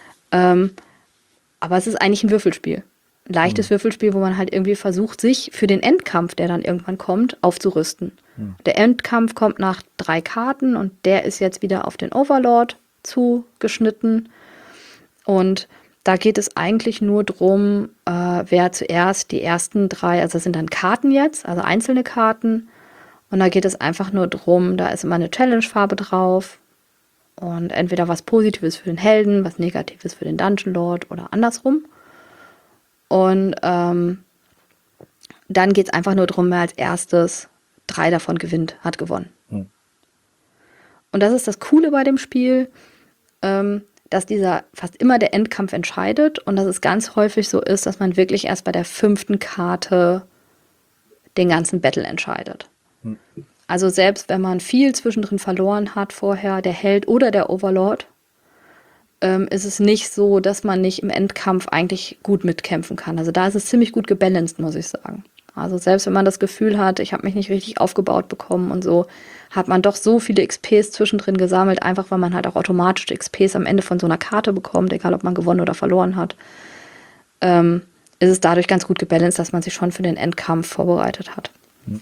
Aber es ist eigentlich ein Würfelspiel. Ein leichtes Würfelspiel, wo man halt irgendwie versucht, sich für den Endkampf, der dann irgendwann kommt, aufzurüsten. Der Endkampf kommt nach 3 Karten und der ist jetzt wieder auf den Overlord zugeschnitten. Und da geht es eigentlich nur drum, wer zuerst die ersten 3, also das sind dann Karten jetzt, also einzelne Karten. Und da geht es einfach nur drum, da ist immer eine Challenge-Farbe drauf. Und entweder was Positives für den Helden, was Negatives für den Dungeon Lord oder andersrum. Und dann geht es einfach nur darum, wer als erstes 3 davon gewinnt, hat gewonnen. Und das ist das Coole bei dem Spiel, dass dieser fast immer der Endkampf entscheidet und dass es ganz häufig so ist, dass man wirklich erst bei der 5. Karte den ganzen Battle entscheidet. Also selbst wenn man viel zwischendrin verloren hat vorher, der Held oder der Overlord, ist es nicht so, dass man nicht im Endkampf eigentlich gut mitkämpfen kann. Also da ist es ziemlich gut gebalanced, muss ich sagen. Also selbst wenn man das Gefühl hat, ich habe mich nicht richtig aufgebaut bekommen und so, hat man doch so viele XPs zwischendrin gesammelt, einfach weil man halt auch automatisch XPs am Ende von so einer Karte bekommt, egal ob man gewonnen oder verloren hat, ist es dadurch ganz gut gebalanced, dass man sich schon für den Endkampf vorbereitet hat.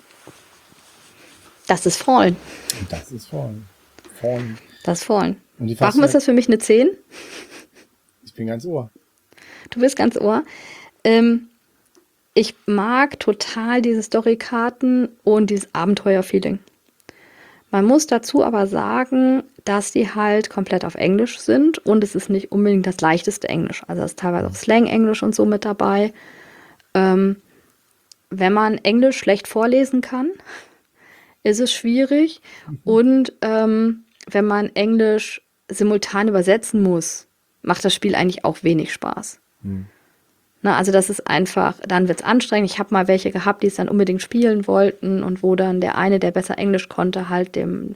Das ist Fallen. Das ist Fallen. Das ist Fallen. Und warum ist das für mich eine 10? Ich bin ganz Ohr. Du bist ganz Ohr. Ich mag total diese Storykarten und dieses Abenteuer-Feeling. Man muss dazu aber sagen, dass die halt komplett auf Englisch sind und es ist nicht unbedingt das leichteste Englisch. Also es ist teilweise auch Slang-Englisch und so mit dabei. Wenn man Englisch schlecht vorlesen kann, ist es schwierig. Und wenn man Englisch simultan übersetzen muss, macht das Spiel eigentlich auch wenig Spaß. Na, also das ist einfach, dann wird es anstrengend. Ich habe mal welche gehabt, die es dann unbedingt spielen wollten und wo dann der eine, der besser Englisch konnte, halt dem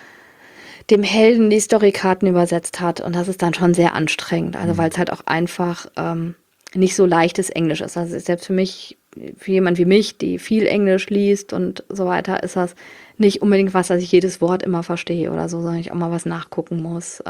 Helden die Storykarten übersetzt hat. Und das ist dann schon sehr anstrengend. Also weil es halt auch einfach nicht so leichtes Englisch ist. Also selbst für mich, für jemand wie mich, die viel Englisch liest und so weiter, ist das nicht unbedingt was, dass ich jedes Wort immer verstehe oder so, sondern ich auch mal was nachgucken muss.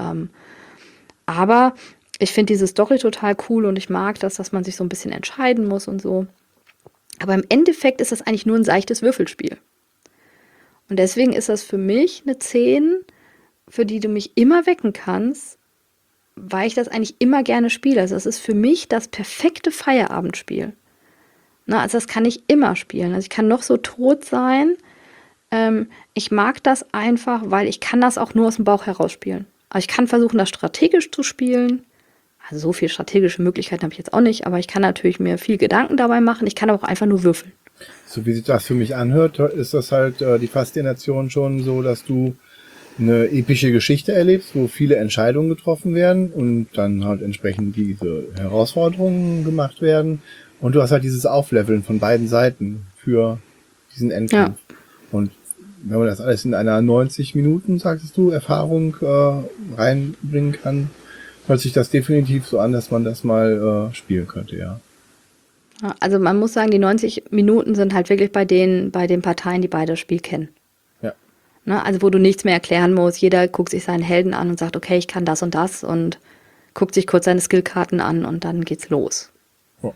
Aber ich finde diese Story total cool und ich mag das, dass man sich so ein bisschen entscheiden muss und so. Aber im Endeffekt ist das eigentlich nur ein seichtes Würfelspiel. Und deswegen ist das für mich eine 10, für die du mich immer wecken kannst, weil ich das eigentlich immer gerne spiele. Also es ist für mich das perfekte Feierabendspiel. Na, also das kann ich immer spielen. Also ich kann noch so tot sein. Ich mag das einfach, weil ich kann das auch nur aus dem Bauch heraus spielen. Also ich kann versuchen, das strategisch zu spielen. Also so viel strategische Möglichkeiten habe ich jetzt auch nicht, aber ich kann natürlich mir viel Gedanken dabei machen. Ich kann aber auch einfach nur würfeln. So wie sich das für mich anhört, ist das halt die Faszination schon so, dass du eine epische Geschichte erlebst, wo viele Entscheidungen getroffen werden und dann halt entsprechend diese Herausforderungen gemacht werden. Und du hast halt dieses Aufleveln von beiden Seiten für diesen Endkampf. Ja. Und wenn man das alles in einer 90 Minuten, sagst du, Erfahrung reinbringen kann, hört sich das definitiv so an, dass man das mal spielen könnte, ja. Also man muss sagen, die 90 Minuten sind halt wirklich bei den Parteien, die beide das Spiel kennen. Ja. Ne? Also wo du nichts mehr erklären musst. Jeder guckt sich seinen Helden an und sagt, okay, ich kann das und das und guckt sich kurz seine Skillkarten an und dann geht's los. Ja.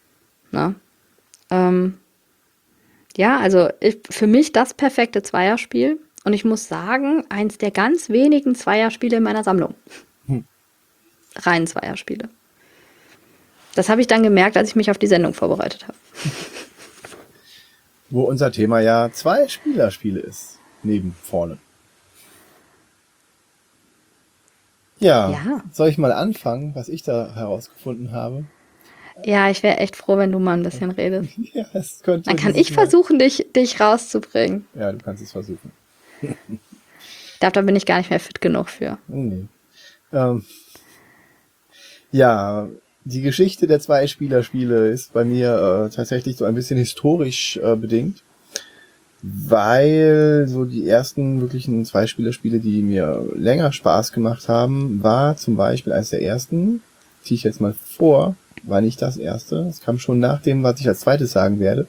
Ne? Ja, also für mich das perfekte Zweierspiel. Und ich muss sagen, eins der ganz wenigen Zweierspiele in meiner Sammlung. rein Zweierspiele. Das habe ich dann gemerkt, als ich mich auf die Sendung vorbereitet habe. Wo unser Thema ja Zwei-Spieler-Spiele ist. Neben vorne. Ja, soll ich mal anfangen, was ich da herausgefunden habe? Ja, ich wäre echt froh, wenn du mal ein bisschen redest. Ja, es könnte. Dann kann ich versuchen, dich rauszubringen. Ja, du kannst es versuchen. Ich glaube, da bin ich gar nicht mehr fit genug für. Nee. Ja, die Geschichte der Zwei-Spieler-Spiele ist bei mir tatsächlich so ein bisschen historisch bedingt, weil so die ersten wirklichen Zwei-Spieler-Spiele, die mir länger Spaß gemacht haben, war zum Beispiel eines der ersten, ziehe ich jetzt mal vor, war nicht das erste, es kam schon nach dem, was ich als zweites sagen werde.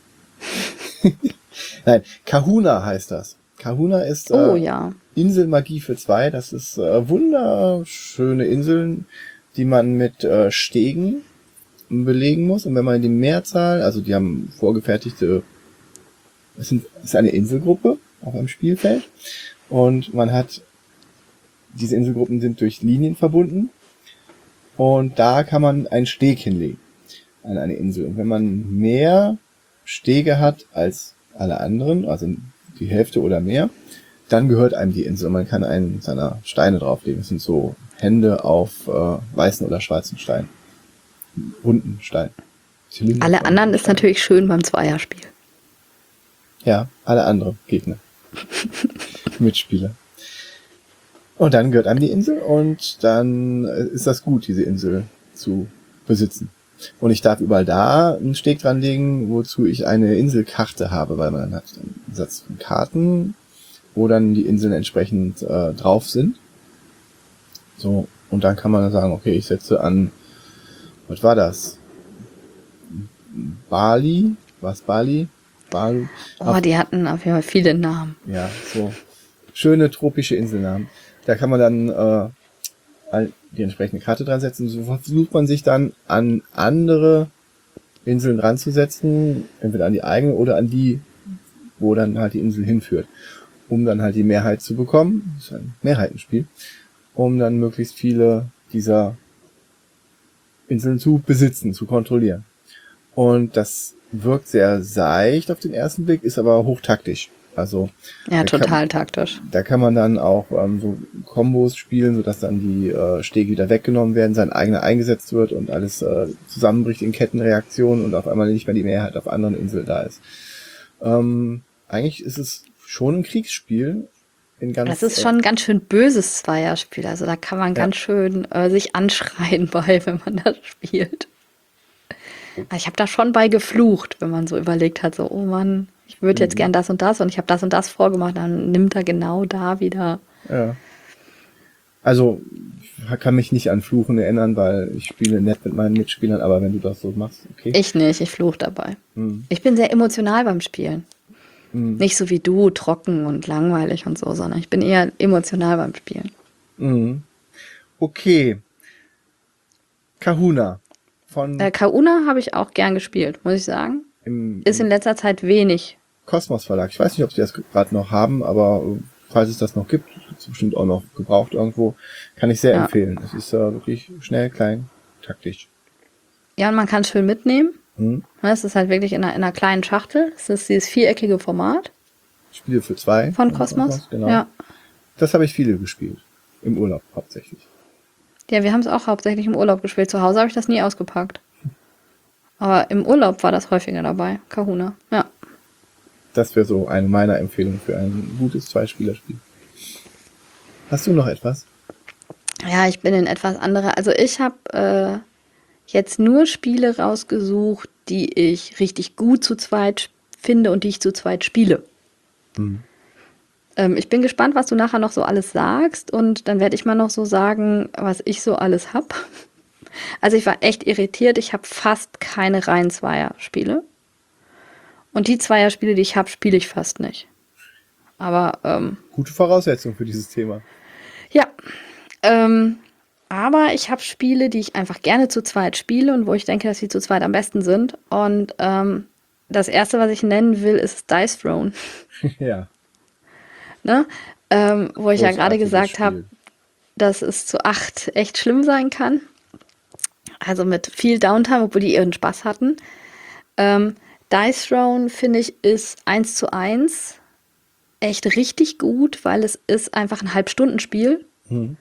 Nein, Kahuna heißt das. Kahuna ist Inselmagie für zwei, das ist wunderschöne Inseln, die man mit Stegen belegen muss. Und wenn man in die Mehrzahl, also die haben vorgefertigte, es ist eine Inselgruppe auf einem Spielfeld. Und man hat, diese Inselgruppen sind durch Linien verbunden. Und da kann man einen Steg hinlegen an eine Insel. Und wenn man mehr Stege hat als alle anderen, also die Hälfte oder mehr, dann gehört einem die Insel. Und man kann einen seiner Steine drauflegen. Das sind so Hände auf weißen oder schwarzen Stein. Runden Stein. Zylinder. Alle anderen ist natürlich schön beim Zweierspiel. Ja, alle anderen Gegner. Mitspieler. Und dann gehört einem die Insel und dann ist das gut, diese Insel zu besitzen. Und ich darf überall da einen Steg dran legen, wozu ich eine Inselkarte habe, weil man dann hat einen Satz von Karten, wo dann die Inseln entsprechend drauf sind. So, und dann kann man dann sagen, okay, ich setze an, was war das? Bali? Was Bali? Balu? Die hatten auf jeden Fall viele Namen. Ja, so schöne tropische Inselnamen. Da kann man dann die entsprechende Karte dran setzen. So versucht man sich dann an andere Inseln dran zu setzen, entweder an die eigene oder an die, wo dann halt die Insel hinführt, um dann halt die Mehrheit zu bekommen. Das ist ein Mehrheitenspiel, um dann möglichst viele dieser Inseln zu besitzen, zu kontrollieren. Und das wirkt sehr seicht auf den ersten Blick, ist aber hochtaktisch. Also ja, total taktisch. Da kann man dann auch so Kombos spielen, sodass dann die Stege wieder weggenommen werden, sein eigener eingesetzt wird und alles zusammenbricht in Kettenreaktionen und auf einmal nicht mehr die Mehrheit auf anderen Inseln da ist. Eigentlich ist es schon ein Kriegsspiel. Das ist schon ein ganz schön böses Zweierspiel. Also da kann man ganz schön sich anschreien bei, wenn man das spielt. Ich habe da schon bei geflucht, wenn man so überlegt hat, so, oh Mann, ich würde jetzt gern das und ich habe das und das vorgemacht, dann nimmt er genau da wieder. Ja. Also, ich kann mich nicht an Fluchen erinnern, weil ich spiele nett mit meinen Mitspielern, aber wenn du das so machst, okay. Ich nicht, ich fluche dabei. Ich bin sehr emotional beim Spielen. Nicht so wie du, trocken und langweilig und so, sondern ich bin eher emotional beim Spielen. Okay. Kahuna. Kahuna habe ich auch gern gespielt, muss ich sagen. Ist in letzter Zeit wenig. Kosmos Verlag. Ich weiß nicht, ob sie das gerade noch haben, aber falls es das noch gibt, ist es bestimmt auch noch gebraucht irgendwo, kann ich sehr empfehlen. Es ist wirklich schnell, klein, taktisch. Ja, und man kann es schön mitnehmen. Es ist halt wirklich in einer kleinen Schachtel. Es ist dieses viereckige Format. Spiele für zwei. Von Kosmos. Genau. Ja. Das habe ich viele gespielt. Im Urlaub hauptsächlich. Ja, wir haben es auch hauptsächlich im Urlaub gespielt. Zu Hause habe ich das nie ausgepackt. Aber im Urlaub war das häufiger dabei. Kahuna, ja. Das wäre so eine meiner Empfehlungen für ein gutes Zweispielerspiel. Hast du noch etwas? Ja, ich bin in etwas anderer. Also ich habe jetzt nur Spiele rausgesucht, die ich richtig gut zu zweit finde und die ich zu zweit spiele. Ich bin gespannt, was du nachher noch so alles sagst und dann werde ich mal noch so sagen, was ich so alles habe. Also ich war echt irritiert. Ich habe fast keine reinen Zweierspiele. Und die Zweierspiele, die ich habe, spiele ich fast nicht. Aber gute Voraussetzung für dieses Thema. Ja. Aber ich habe Spiele, die ich einfach gerne zu zweit spiele und wo ich denke, dass sie zu zweit am besten sind. Und das erste, was ich nennen will, ist Dice Throne. Ja. Ne? Wo ich ja gerade gesagt habe, dass es zu 8 echt schlimm sein kann. Also mit viel Downtime, obwohl die ihren Spaß hatten. Dice Throne, finde ich, ist 1:1 echt richtig gut, weil es ist einfach ein Halbstundenspiel. Mhm.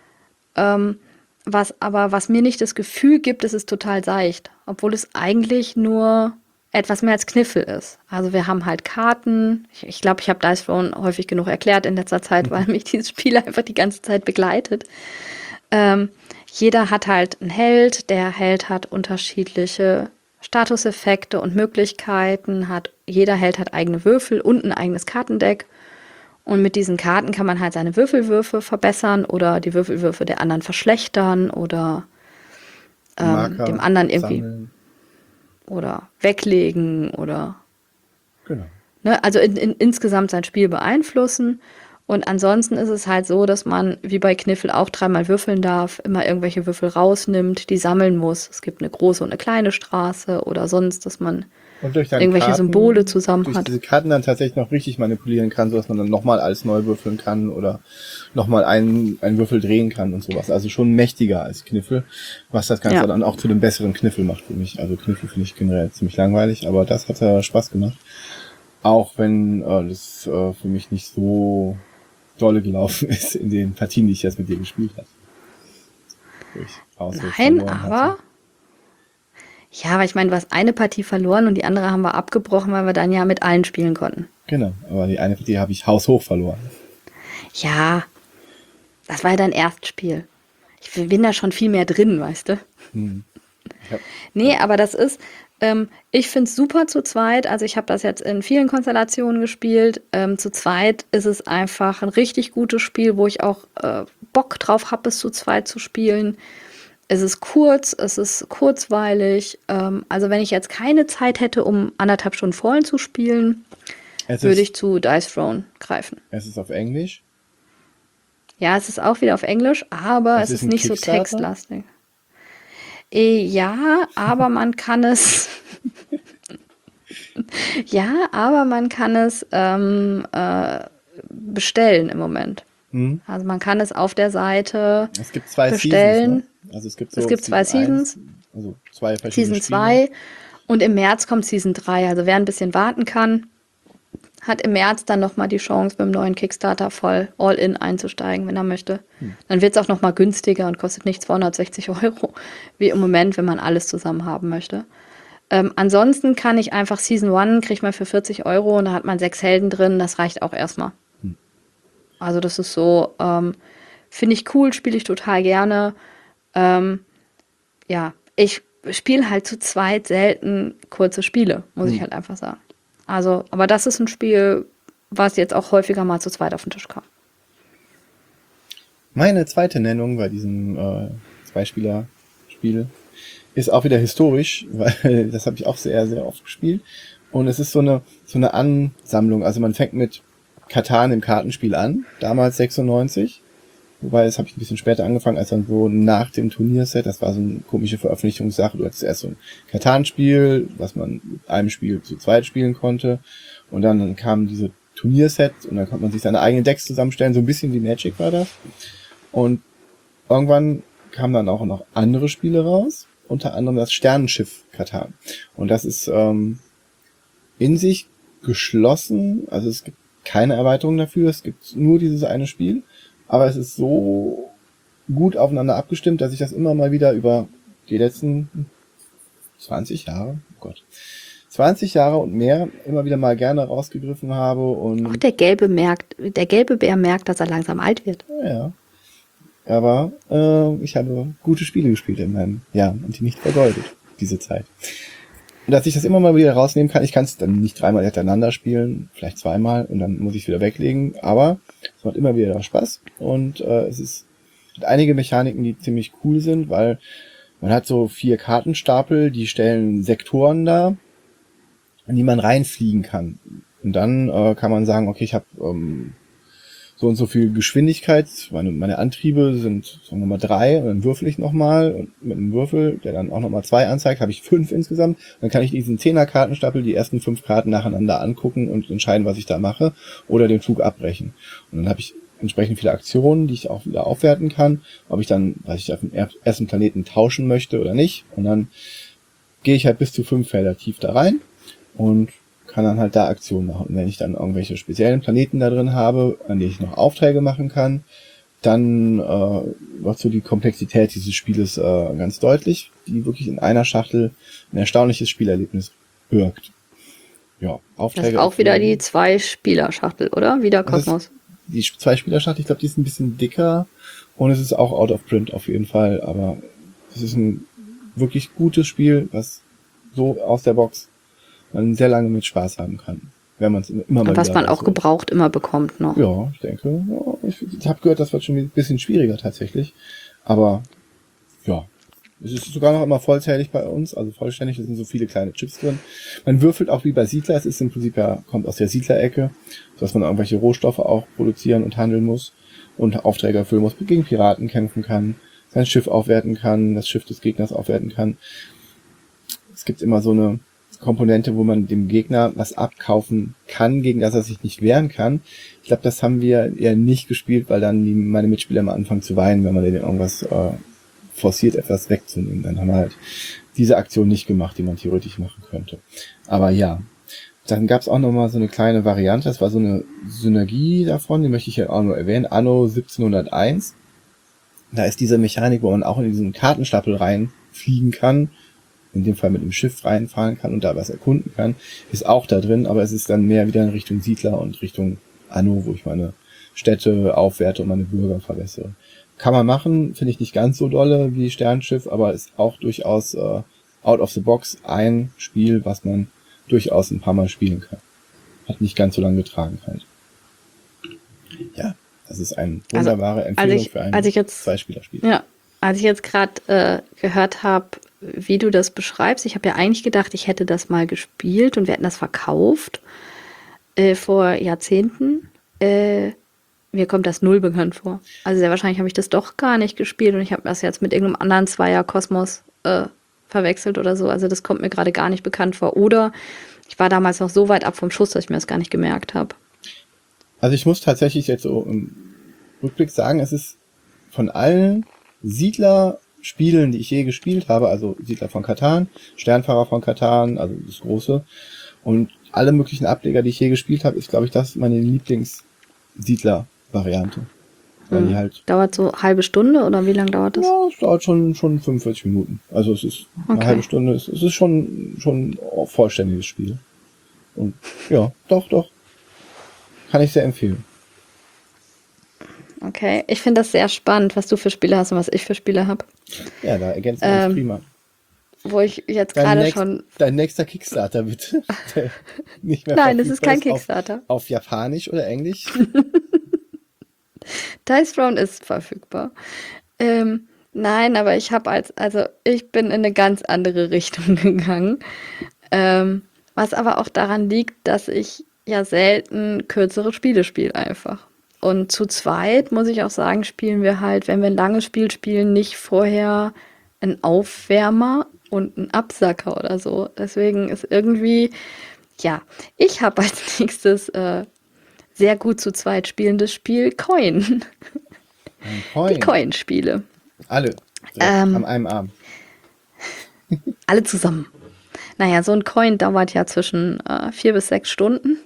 Was mir nicht das Gefühl gibt, es ist total seicht, obwohl es eigentlich nur etwas mehr als Kniffel ist. Also wir haben halt Karten. Ich glaube, ich habe Dice Throne häufig genug erklärt in letzter Zeit, weil mich dieses Spiel einfach die ganze Zeit begleitet. Jeder hat halt einen Held. Der Held hat unterschiedliche Statuseffekte und Möglichkeiten. Jeder Held hat eigene Würfel und ein eigenes Kartendeck. Und mit diesen Karten kann man halt seine Würfelwürfe verbessern oder die Würfelwürfe der anderen verschlechtern oder Marker dem anderen irgendwie sammeln. oder weglegen oder Genau. ne, also insgesamt sein Spiel beeinflussen. Und ansonsten ist es halt so, dass man wie bei Kniffel auch 3-mal würfeln darf, immer irgendwelche Würfel rausnimmt, die sammeln muss. Es gibt eine große und eine kleine Straße oder sonst, dass man Und durch dann irgendwelche Karten, Symbole zusammen durch hat. diese Karten dann tatsächlich noch richtig manipulieren kann, sodass man dann nochmal alles neu würfeln kann oder nochmal einen Würfel drehen kann und sowas. Also schon mächtiger als Kniffel, was das Ganze dann auch zu einem besseren Kniffel macht für mich. Also Kniffel finde ich generell ziemlich langweilig, aber das hat ja Spaß gemacht. Auch wenn das für mich nicht so dolle gelaufen ist in den Partien, die ich jetzt mit dir gespielt habe. Nein, aber ja, aber ich meine, du hast eine Partie verloren und die andere haben wir abgebrochen, weil wir dann ja mit allen spielen konnten. Genau, aber die eine Partie habe ich haushoch verloren. Ja, das war ja dein Erstspiel. Ich bin da schon viel mehr drin, weißt du? Nee, aber das ist, ich finde es super zu zweit. Also ich habe das jetzt in vielen Konstellationen gespielt. Zu zweit ist es einfach ein richtig gutes Spiel, wo ich auch Bock drauf habe, es zu zweit zu spielen. Es ist kurz, es ist kurzweilig. Also wenn ich jetzt keine Zeit hätte, um 1,5 Stunden vollen zu spielen, würde ich zu Dice Throne greifen. Es ist auf Englisch. Ja, es ist auch wieder auf Englisch, aber es ist nicht so textlastig. Ja, aber man kann es. Ja, aber man kann es bestellen im Moment. Also man kann es auf der Seite es gibt 2 bestellen. Seasons, ne? Also es gibt 2 Seasons. Also 2 verschiedene Season 2 und im März kommt Season 3. Also wer ein bisschen warten kann, hat im März dann nochmal die Chance, mit dem neuen Kickstarter voll all-in einzusteigen, wenn er möchte. Dann wird es auch nochmal günstiger und kostet nicht 260 €, wie im Moment, wenn man alles zusammen haben möchte. Ansonsten kann ich einfach Season 1, kriegt man für 40 € und da hat man 6 Helden drin, das reicht auch erstmal. Also das ist so, finde ich cool, spiele ich total gerne. Ja, ich spiele halt zu zweit selten kurze Spiele, muss ich halt einfach sagen. Also, aber das ist ein Spiel, was jetzt auch häufiger mal zu zweit auf den Tisch kam. Meine zweite Nennung bei diesem Zweispieler-Spiel ist auch wieder historisch, weil das habe ich auch sehr, sehr oft gespielt. Und es ist so eine Ansammlung. Also man fängt mit Katan im Kartenspiel an, damals 96. Wobei, das habe ich ein bisschen später angefangen, als dann so nach dem Turnierset, das war so eine komische Veröffentlichungssache. Du hattest erst so ein Katan-Spiel, was man mit einem Spiel zu zweit spielen konnte. Und dann kamen diese Turniersets und dann konnte man sich seine eigenen Decks zusammenstellen. So ein bisschen wie Magic war das. Und irgendwann kamen dann auch noch andere Spiele raus. Unter anderem das Sternenschiff Katan. Und das ist in sich geschlossen. Also es gibt keine Erweiterung dafür. Es gibt nur dieses eine Spiel. Aber es ist so gut aufeinander abgestimmt, dass ich das immer mal wieder über die letzten 20 Jahre, 20 Jahre und mehr immer wieder mal gerne rausgegriffen habe. Und auch der gelbe Bär merkt, dass er langsam alt wird. Ja. Aber ich habe gute Spiele gespielt in meinem Jahr und die nicht vergeudet, diese Zeit. Und dass ich das immer mal wieder rausnehmen kann, ich kann es dann nicht 3-mal hintereinander spielen, vielleicht 2-mal und dann muss ich es wieder weglegen, aber es macht immer wieder Spaß und es hat einige Mechaniken, die ziemlich cool sind, weil man hat so 4 Kartenstapel, die stellen Sektoren dar, in die man reinfliegen kann. Und dann kann man sagen, okay, ich habe so und so viel Geschwindigkeit, meine Antriebe sind, sagen wir mal, 3 und dann würfel ich nochmal und mit einem Würfel, der dann auch nochmal 2 anzeigt, habe ich 5 insgesamt. Dann kann ich diesen 10er-Kartenstapel, die ersten 5 Karten nacheinander angucken und entscheiden, was ich da mache oder den Flug abbrechen. Und dann habe ich entsprechend viele Aktionen, die ich auch wieder aufwerten kann, ob ich dann, weiß ich, auf dem ersten Planeten tauschen möchte oder nicht. Und dann gehe ich halt bis zu 5 Felder tief da rein und kann dann halt da Aktionen machen. Und wenn ich dann irgendwelche speziellen Planeten da drin habe, an denen ich noch Aufträge machen kann, dann wird so die Komplexität dieses Spieles ganz deutlich, die wirklich in einer Schachtel ein erstaunliches Spielerlebnis birgt. Ja, Aufträge. Das ist auch wieder die 2-Spieler-Schachtel, oder? Wieder Kosmos. Die 2-Spieler-Schachtel, ich glaube, die ist ein bisschen dicker und es ist auch out of print auf jeden Fall, aber es ist ein wirklich gutes Spiel, was so aus der Box man sehr lange mit Spaß haben kann, wenn man es immer mal Und was wieder man auch gebraucht immer bekommt noch. Ja, ich denke, ja, ich habe gehört, das wird schon ein bisschen schwieriger tatsächlich, aber ja, es ist sogar noch immer vollzählig bei uns, also vollständig, es sind so viele kleine Chips drin. Man würfelt auch wie bei Siedler, es ist im Prinzip ja, kommt aus der Siedler-Ecke, sodass man irgendwelche Rohstoffe auch produzieren und handeln muss und Aufträge erfüllen muss, gegen Piraten kämpfen kann, sein Schiff aufwerten kann, das Schiff des Gegners aufwerten kann. Es gibt immer so eine Komponente, wo man dem Gegner was abkaufen kann, gegen das er sich nicht wehren kann. Ich glaube, das haben wir eher nicht gespielt, weil dann meine Mitspieler mal anfangen zu weinen, wenn man denen irgendwas forciert, etwas wegzunehmen. Dann haben wir halt diese Aktion nicht gemacht, die man theoretisch machen könnte. Aber ja, dann gab es auch nochmal so eine kleine Variante, das war so eine Synergie davon, die möchte ich ja auch nur erwähnen, Anno 1701. Da ist diese Mechanik, wo man auch in diesen Kartenstapel reinfliegen kann, in dem Fall mit dem Schiff reinfahren kann und da was erkunden kann, ist auch da drin, aber es ist dann mehr wieder in Richtung Siedler und Richtung Anno, wo ich meine Städte aufwerte und meine Bürger verbessere. Kann man machen, finde ich nicht ganz so dolle wie Sternschiff, aber ist auch durchaus out of the box ein Spiel, was man durchaus ein paar Mal spielen kann. Hat nicht ganz so lange Getragenheit. Ja, das ist eine wunderbare Empfehlung für ein 2-Spieler-Spiel. Ja, als ich jetzt gerade gehört habe, wie du das beschreibst, ich habe ja eigentlich gedacht, ich hätte das mal gespielt und wir hätten das verkauft vor Jahrzehnten. Mir kommt das null bekannt vor. Also sehr wahrscheinlich habe ich das doch gar nicht gespielt und ich habe das jetzt mit irgendeinem anderen Zweier-Kosmos verwechselt oder so. Also das kommt mir gerade gar nicht bekannt vor. Oder ich war damals noch so weit ab vom Schuss, dass ich mir das gar nicht gemerkt habe. Also ich muss tatsächlich jetzt so im Rückblick sagen, es ist von allen Siedler-Spielen, die ich je gespielt habe, also Siedler von Catan, Sternfahrer von Catan, also das große, und alle möglichen Ableger, die ich je gespielt habe, ist, glaube ich, das meine Lieblings-Siedler-Variante. Weil die halt Dauert so eine halbe Stunde oder wie lange dauert das? Ja, es dauert schon 45 Minuten. Also es ist eine halbe Stunde. Es ist schon ein vollständiges Spiel. Und ja, doch. Kann ich sehr empfehlen. Okay, ich finde das sehr spannend, was du für Spiele hast und was ich für Spiele habe. Ja, da ergänzen wir uns prima. Wo ich jetzt gerade schon... Dein nächster Kickstarter, bitte. Nicht mehr Nein, das ist kein Kickstarter. Auf Japanisch oder Englisch? Dice Throne ist verfügbar. Nein, aber ich bin in eine ganz andere Richtung gegangen. Was aber auch daran liegt, dass ich ja selten kürzere Spiele spiele einfach. Und zu zweit, muss ich auch sagen, spielen wir halt, wenn wir ein langes Spiel spielen, nicht vorher einen Aufwärmer und einen Absacker oder so. Deswegen ist irgendwie, ja, ich habe als nächstes sehr gut zu zweit spielendes Spiel Coin. Die Coin-Spiele. Alle. An einem Abend. Alle zusammen. Naja, so ein Coin dauert ja zwischen 4 bis 6 Stunden.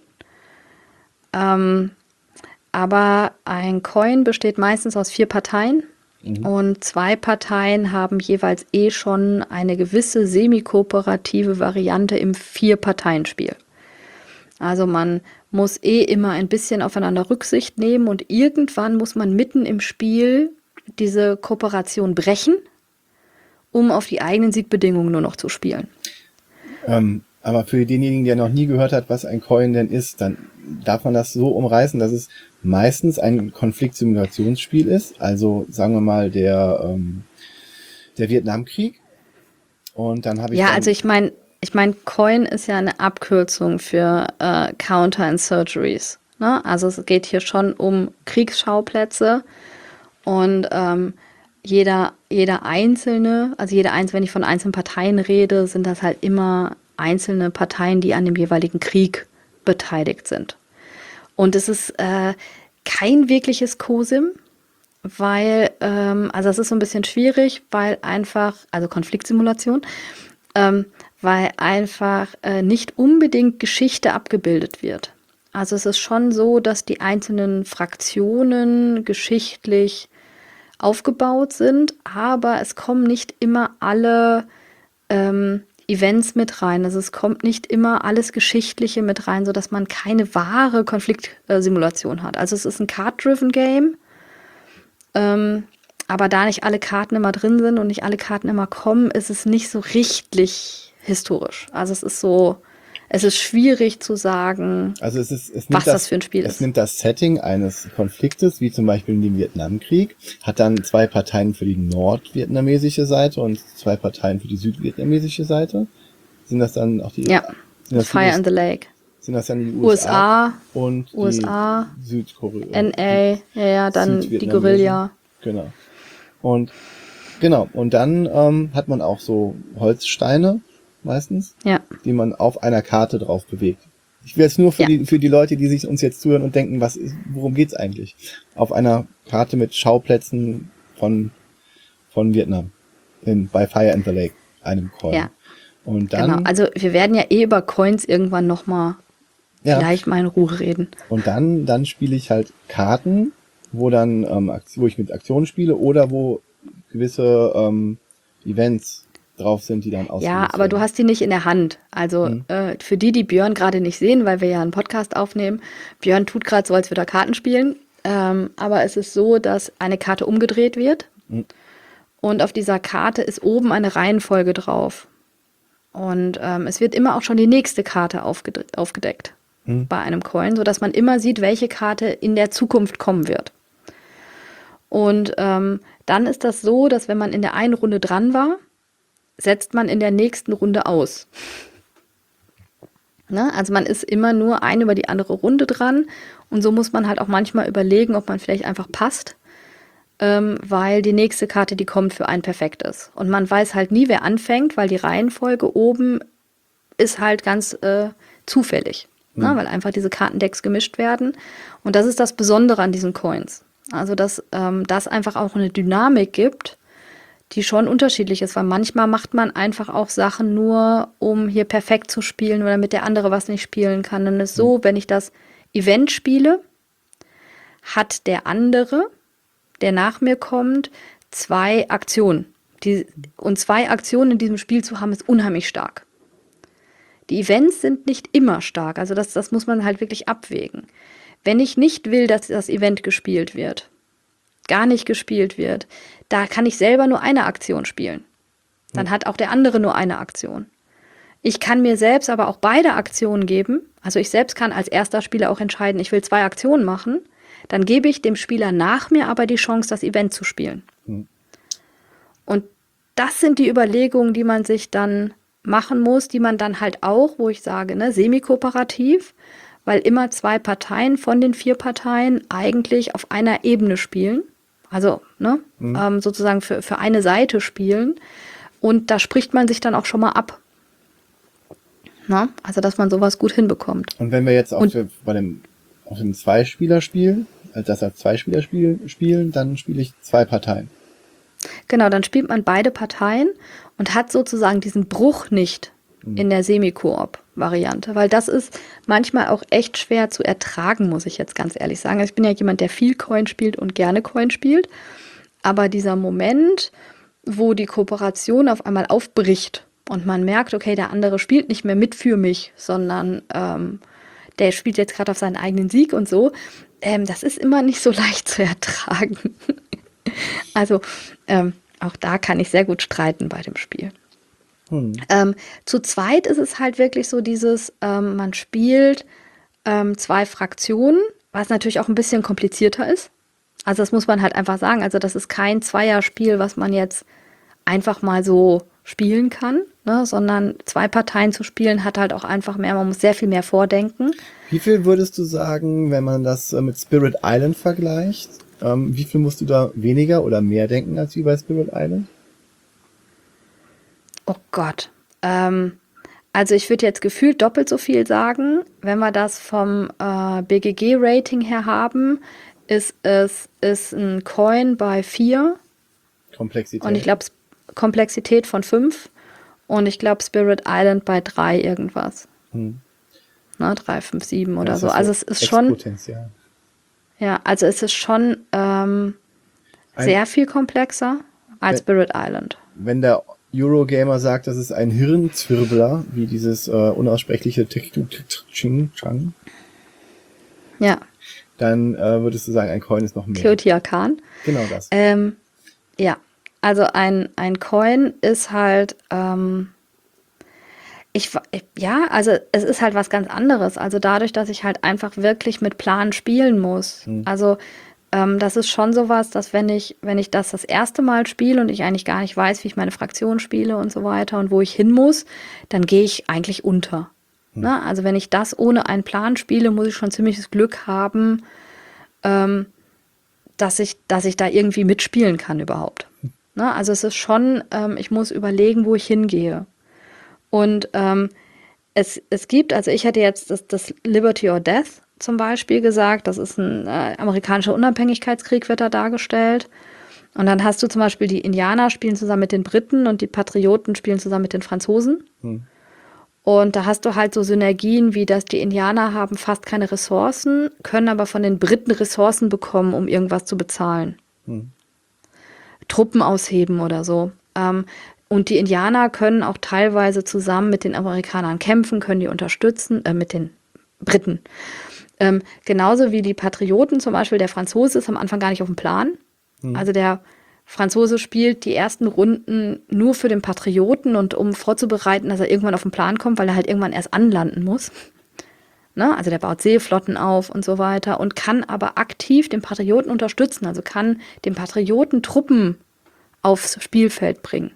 Aber ein Coin besteht meistens aus 4 Parteien. Und 2 Parteien haben jeweils schon eine gewisse semi-kooperative Variante im 4-Parteien-Spiel. Also man muss immer ein bisschen aufeinander Rücksicht nehmen und irgendwann muss man mitten im Spiel diese Kooperation brechen, um auf die eigenen Siegbedingungen nur noch zu spielen. Aber für denjenigen, der noch nie gehört hat, was ein Coin denn ist, dann darf man das so umreißen, dass es meistens ein Konfliktsimulationsspiel ist. Also sagen wir mal der Vietnamkrieg. Und dann habe ich also ich meine, Coin ist ja eine Abkürzung für Counterinsurgeries. Ne? Also es geht hier schon um Kriegsschauplätze und jeder einzelne, wenn ich von einzelnen Parteien rede, sind das halt immer einzelne Parteien, die an dem jeweiligen Krieg beteiligt sind. Und es ist kein wirkliches COSIM, weil, also es ist so ein bisschen schwierig, weil einfach, also Konfliktsimulation, weil einfach nicht unbedingt Geschichte abgebildet wird. Also es ist schon so, dass die einzelnen Fraktionen geschichtlich aufgebaut sind, aber es kommen nicht immer alle Events mit rein. Also es kommt nicht immer alles Geschichtliche mit rein, sodass man keine wahre Konfliktsimulation hat. Also es ist ein Card-driven Game, aber da nicht alle Karten immer drin sind und nicht alle Karten immer kommen, ist es nicht so richtig historisch. Also es ist schwierig zu sagen, Also was das für ein Spiel es ist. nimmt das Setting eines Konfliktes, wie zum Beispiel in dem Vietnamkrieg, hat dann 2 Parteien für die nordvietnamesische Seite und 2 Parteien für die südvietnamesische Seite. Sind das dann auch die... Ja, sind das Fire in the Lake. Sind das dann die USA, und USA, die Südkorea? NA, ja, dann die Guerilla. Genau. Und dann hat man auch so Holzsteine meistens, Ja. die man auf einer Karte drauf bewegt. Ich will jetzt nur für die Leute, die sich uns jetzt zuhören und denken, worum geht's eigentlich? Auf einer Karte mit Schauplätzen von Vietnam bei Fire in the Lake, einem Coin. Ja. Und dann, Genau. Also wir werden ja über Coins irgendwann nochmal vielleicht mal in Ruhe reden. Und dann spiele ich halt Karten, wo ich mit Aktionen spiele oder wo gewisse Events drauf sind, die dann ausgelöst Ja, aber werden. du hast die nicht in der Hand. Also für die Björn gerade nicht sehen, weil wir ja einen Podcast aufnehmen. Björn tut gerade so, als würde er Karten spielen. Aber es ist so, dass eine Karte umgedreht wird. Und auf dieser Karte ist oben eine Reihenfolge drauf. Und es wird immer auch schon die nächste Karte aufgedeckt bei einem Coin, sodass man immer sieht, welche Karte in der Zukunft kommen wird. Und dann ist das so, dass wenn man in der einen Runde dran war, setzt man in der nächsten Runde aus. Ne? Also man ist immer nur eine über die andere Runde dran und so muss man halt auch manchmal überlegen, ob man vielleicht einfach passt, weil die nächste Karte, die kommt, für einen perfekt ist. Und man weiß halt nie, wer anfängt, weil die Reihenfolge oben ist halt ganz zufällig, ne? Weil einfach diese Kartendecks gemischt werden. Und das ist das Besondere an diesen Coins. Also dass das einfach auch eine Dynamik gibt, die schon unterschiedlich ist, weil manchmal macht man einfach auch Sachen nur, um hier perfekt zu spielen oder damit der andere was nicht spielen kann. Dann ist so, wenn ich das Event spiele, hat der andere, der nach mir kommt, 2 Aktionen. Und 2 Aktionen in diesem Spiel zu haben, ist unheimlich stark. Die Events sind nicht immer stark, also das muss man halt wirklich abwägen. Wenn ich nicht will, dass das Event gespielt wird, gar nicht gespielt wird, da kann ich selber nur eine Aktion spielen. Dann hat auch der andere nur eine Aktion. Ich kann mir selbst aber auch beide Aktionen geben. Also ich selbst kann als erster Spieler auch entscheiden, ich will 2 Aktionen machen. Dann gebe ich dem Spieler nach mir aber die Chance, das Event zu spielen. Und das sind die Überlegungen, die man sich dann machen muss, die man dann halt auch, wo ich sage, ne, semi-kooperativ, weil immer 2 Parteien von den 4 Parteien eigentlich auf einer Ebene spielen. Also ne, sozusagen für eine Seite spielen. Und da spricht man sich dann auch schon mal ab. Na? Also, dass man sowas gut hinbekommt. Und wenn wir jetzt auf dem Zweispieler-Spiel, das als Zweispieler spielen, dann spiele ich 2 Parteien. Genau, dann spielt man beide Parteien und hat sozusagen diesen Bruch nicht in der Semi-Koop-Variante, weil das ist manchmal auch echt schwer zu ertragen, muss ich jetzt ganz ehrlich sagen. Also ich bin ja jemand, der viel Coin spielt und gerne Coin spielt, aber dieser Moment, wo die Kooperation auf einmal aufbricht und man merkt, okay, der andere spielt nicht mehr mit für mich, sondern der spielt jetzt gerade auf seinen eigenen Sieg und so, das ist immer nicht so leicht zu ertragen. Also auch da kann ich sehr gut streiten bei dem Spiel. Zu zweit ist es halt wirklich so dieses, man spielt 2 Fraktionen, was natürlich auch ein bisschen komplizierter ist. Also das muss man halt einfach sagen. Also das ist kein Zweierspiel, was man jetzt einfach mal so spielen kann, ne? Sondern 2 Parteien zu spielen hat halt auch einfach mehr, man muss sehr viel mehr vordenken. Wie viel würdest du sagen, wenn man das mit Spirit Island vergleicht? Wie viel musst du da weniger oder mehr denken als wie bei Spirit Island? Oh Gott. Also ich würde jetzt gefühlt doppelt so viel sagen. Wenn wir das vom BGG-Rating her haben, ist ein Coin bei 4 Komplexität. und ich glaube Komplexität von 5 und ich glaube Spirit Island bei 3 irgendwas. Ne, 3, 5, 7 oder das so. ist Also es ist schon, Exponential. ja, also es ist schon sehr viel komplexer als Spirit Island. Wenn der Eurogamer sagt, das ist ein Hirnzwirbler, wie dieses unaussprechliche Ching-Chang, Ja, dann würdest du sagen, ein Coin ist noch mehr. Teotihuacan. Genau das. Ja, also ein Coin ist halt, also es ist halt was ganz anderes. Also dadurch, dass ich halt einfach wirklich mit Plan spielen muss. Also das ist schon sowas, dass wenn ich das erste Mal spiele und ich eigentlich gar nicht weiß, wie ich meine Fraktion spiele und so weiter und wo ich hin muss, dann gehe ich eigentlich unter. Ne? Also wenn ich das ohne einen Plan spiele, muss ich schon ziemliches Glück haben, dass ich da irgendwie mitspielen kann überhaupt. Ne? Also es ist schon, ich muss überlegen, wo ich hingehe. Und es gibt, also ich hätte jetzt das Liberty or Death zum Beispiel gesagt, das ist ein amerikanischer Unabhängigkeitskrieg, wird da dargestellt. Und dann hast du zum Beispiel die Indianer spielen zusammen mit den Briten und die Patrioten spielen zusammen mit den Franzosen. Und da hast du halt so Synergien, wie dass die Indianer haben fast keine Ressourcen, können aber von den Briten Ressourcen bekommen, um irgendwas zu bezahlen. Truppen ausheben oder so. Und die Indianer können auch teilweise zusammen mit den Amerikanern kämpfen, können die unterstützen, mit den Briten. Genauso wie die Patrioten, zum Beispiel der Franzose ist am Anfang gar nicht auf dem Plan. Also der Franzose spielt die ersten Runden nur für den Patrioten und um vorzubereiten, dass er irgendwann auf den Plan kommt, weil er halt irgendwann erst anlanden muss. Ne? Also der baut Seeflotten auf und so weiter und kann aber aktiv den Patrioten unterstützen, also kann dem Patrioten Truppen aufs Spielfeld bringen.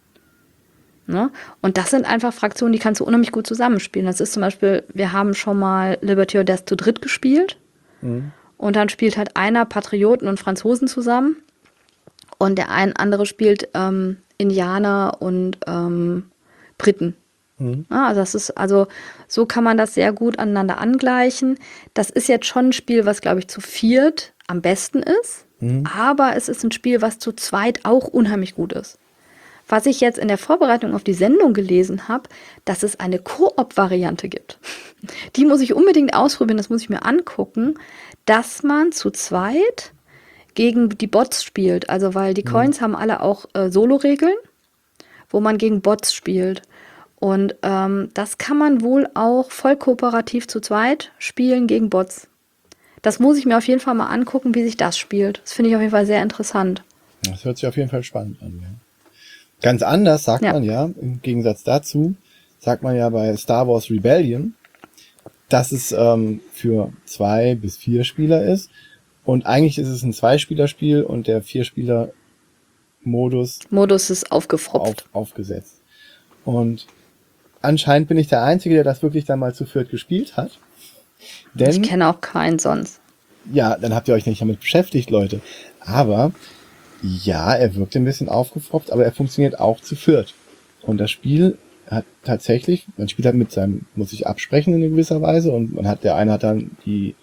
Ne? Und das sind einfach Fraktionen, die kannst du unheimlich gut zusammenspielen. Das ist zum Beispiel, wir haben schon mal Liberty or Death zu dritt gespielt. Und dann spielt halt einer Patrioten und Franzosen zusammen. Und der andere spielt Indianer und Briten. Ja, also das ist, also so kann man das sehr gut aneinander angleichen. Das ist jetzt schon ein Spiel, was, glaube ich, zu viert am besten ist. Aber es ist ein Spiel, was zu zweit auch unheimlich gut ist. Was ich jetzt in der Vorbereitung auf die Sendung gelesen habe, dass es eine Koop-Variante gibt. Die muss ich unbedingt ausprobieren, das muss ich mir angucken, dass man zu zweit gegen die Bots spielt. Also weil die Coins haben alle auch Solo-Regeln, wo man gegen Bots spielt. Und das kann man wohl auch voll kooperativ zu zweit spielen gegen Bots. Das muss ich mir auf jeden Fall mal angucken, wie sich das spielt. Das finde ich auf jeden Fall sehr interessant. Das hört sich auf jeden Fall spannend an. Ja. Ganz anders sagt man ja, im Gegensatz dazu, sagt man ja bei Star Wars Rebellion, dass es für 2 bis 4 Spieler ist. Und eigentlich ist es ein 2-Spieler-Spiel und der 4-Spieler-Modus ist aufgefropft. Aufgesetzt. Und anscheinend bin ich der Einzige, der das wirklich dann mal zu viert gespielt hat. Denn, ich kenne auch keinen sonst. Ja, dann habt ihr euch nicht damit beschäftigt, Leute. Aber ja, er wirkt ein bisschen aufgefropft, aber er funktioniert auch zu viert. Und das Spiel hat tatsächlich, man spielt halt mit seinem, muss sich absprechen in gewisser Weise und der eine hat dann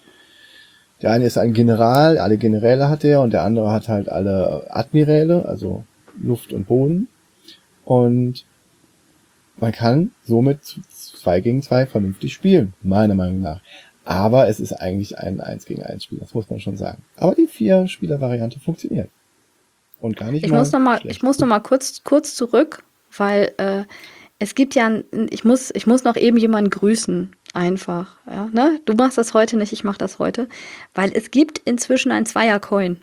der eine ist ein General, alle Generäle hat er und der andere hat halt alle Admiräle, also Luft und Boden. Und man kann somit 2 gegen 2 vernünftig spielen, meiner Meinung nach. Aber es ist eigentlich ein 1 gegen 1 Spiel, das muss man schon sagen. Aber die 4-Spieler-Variante funktioniert. Und gar nicht ich muss noch mal kurz zurück, weil es gibt ja, ich muss noch eben jemanden grüßen, einfach. Ja, ne? Du machst das heute nicht, ich mache das heute. Weil es gibt inzwischen ein Zweier-Coin.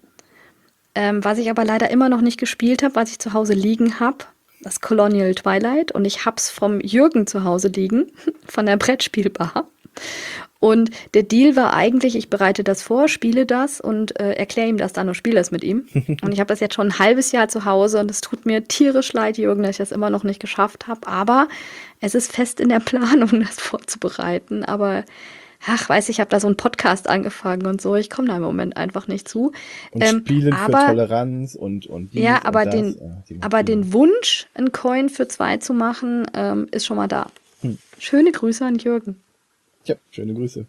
Was ich aber leider immer noch nicht gespielt habe, was ich zu Hause liegen habe, das Colonial Twilight. Und ich hab's vom Jürgen zu Hause liegen, von der Brettspielbar. Und der Deal war eigentlich, ich bereite das vor, spiele das und erkläre ihm das dann und spiele das mit ihm. Und ich habe das jetzt schon ein halbes Jahr zu Hause und es tut mir tierisch leid, Jürgen, dass ich das immer noch nicht geschafft habe. Aber es ist fest in der Planung, das vorzubereiten. Aber weiß ich habe da so einen Podcast angefangen und so. Ich komme da im Moment einfach nicht zu. Und Spielen für Toleranz und dies ja, aber und das. Den Wunsch, einen Coin für 2 zu machen, ist schon mal da. Schöne Grüße an Jürgen. Ja, schöne Grüße.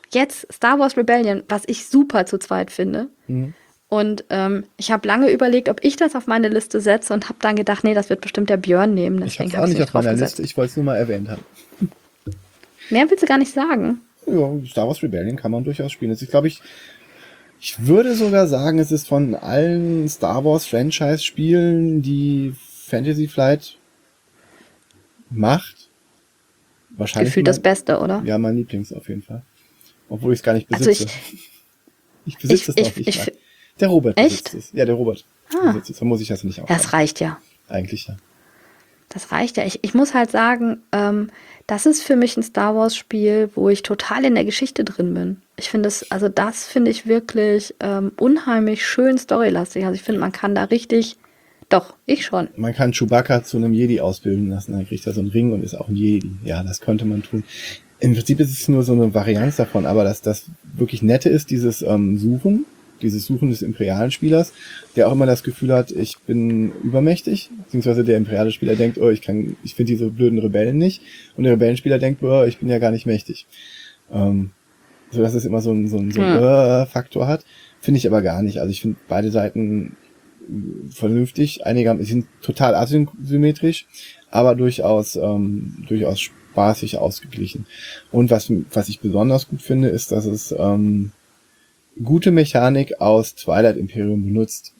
jetzt Star Wars Rebellion, was ich super zu zweit finde. Mhm. Und ich habe lange überlegt, ob ich das auf meine Liste setze und habe dann gedacht, nee, das wird bestimmt der Björn nehmen. Ich habe Deswegen es habe auch ich nicht es auf nicht drauf meiner gesetzt. Liste, ich wollte es nur mal erwähnt haben. Mehr willst du gar nicht sagen. Ja, Star Wars Rebellion kann man durchaus spielen. Das ist, glaube ich würde sogar sagen, es ist von allen Star Wars Franchise-Spielen, die Fantasy Flight macht, wahrscheinlich Gefühlt das Beste, oder? Ja, mein Lieblings auf jeden Fall. Obwohl ich es gar nicht Also besitze. Ich besitze es noch nicht mal. Der Robert besitzt es. Ja, der Robert besitzt es. Da muss ich das nicht auch. Das reicht ja. Eigentlich ja. Das reicht ja. Ich muss halt sagen, das ist für mich ein Star Wars Spiel, wo ich total in der Geschichte drin bin. Ich finde das finde ich wirklich unheimlich schön storylastig. Also ich finde, man kann da richtig, doch, ich schon. Man kann Chewbacca zu einem Jedi ausbilden lassen, dann kriegt er so einen Ring und ist auch ein Jedi. Ja, das könnte man tun. Im Prinzip ist es nur so eine Varianz davon, aber das wirklich Nette ist, dieses Suchen des imperialen Spielers, der auch immer das Gefühl hat, ich bin übermächtig, beziehungsweise der imperiale Spieler denkt, ich finde diese blöden Rebellen nicht, und der Rebellenspieler denkt, ich bin ja gar nicht mächtig. So dass es immer so ein Faktor hat, finde ich aber gar nicht. Also ich finde beide Seiten vernünftig, einige sind total asymmetrisch, aber durchaus spaßig ausgeglichen. Und was ich besonders gut finde, ist, dass es gute Mechanik aus Twilight Imperium benutzt,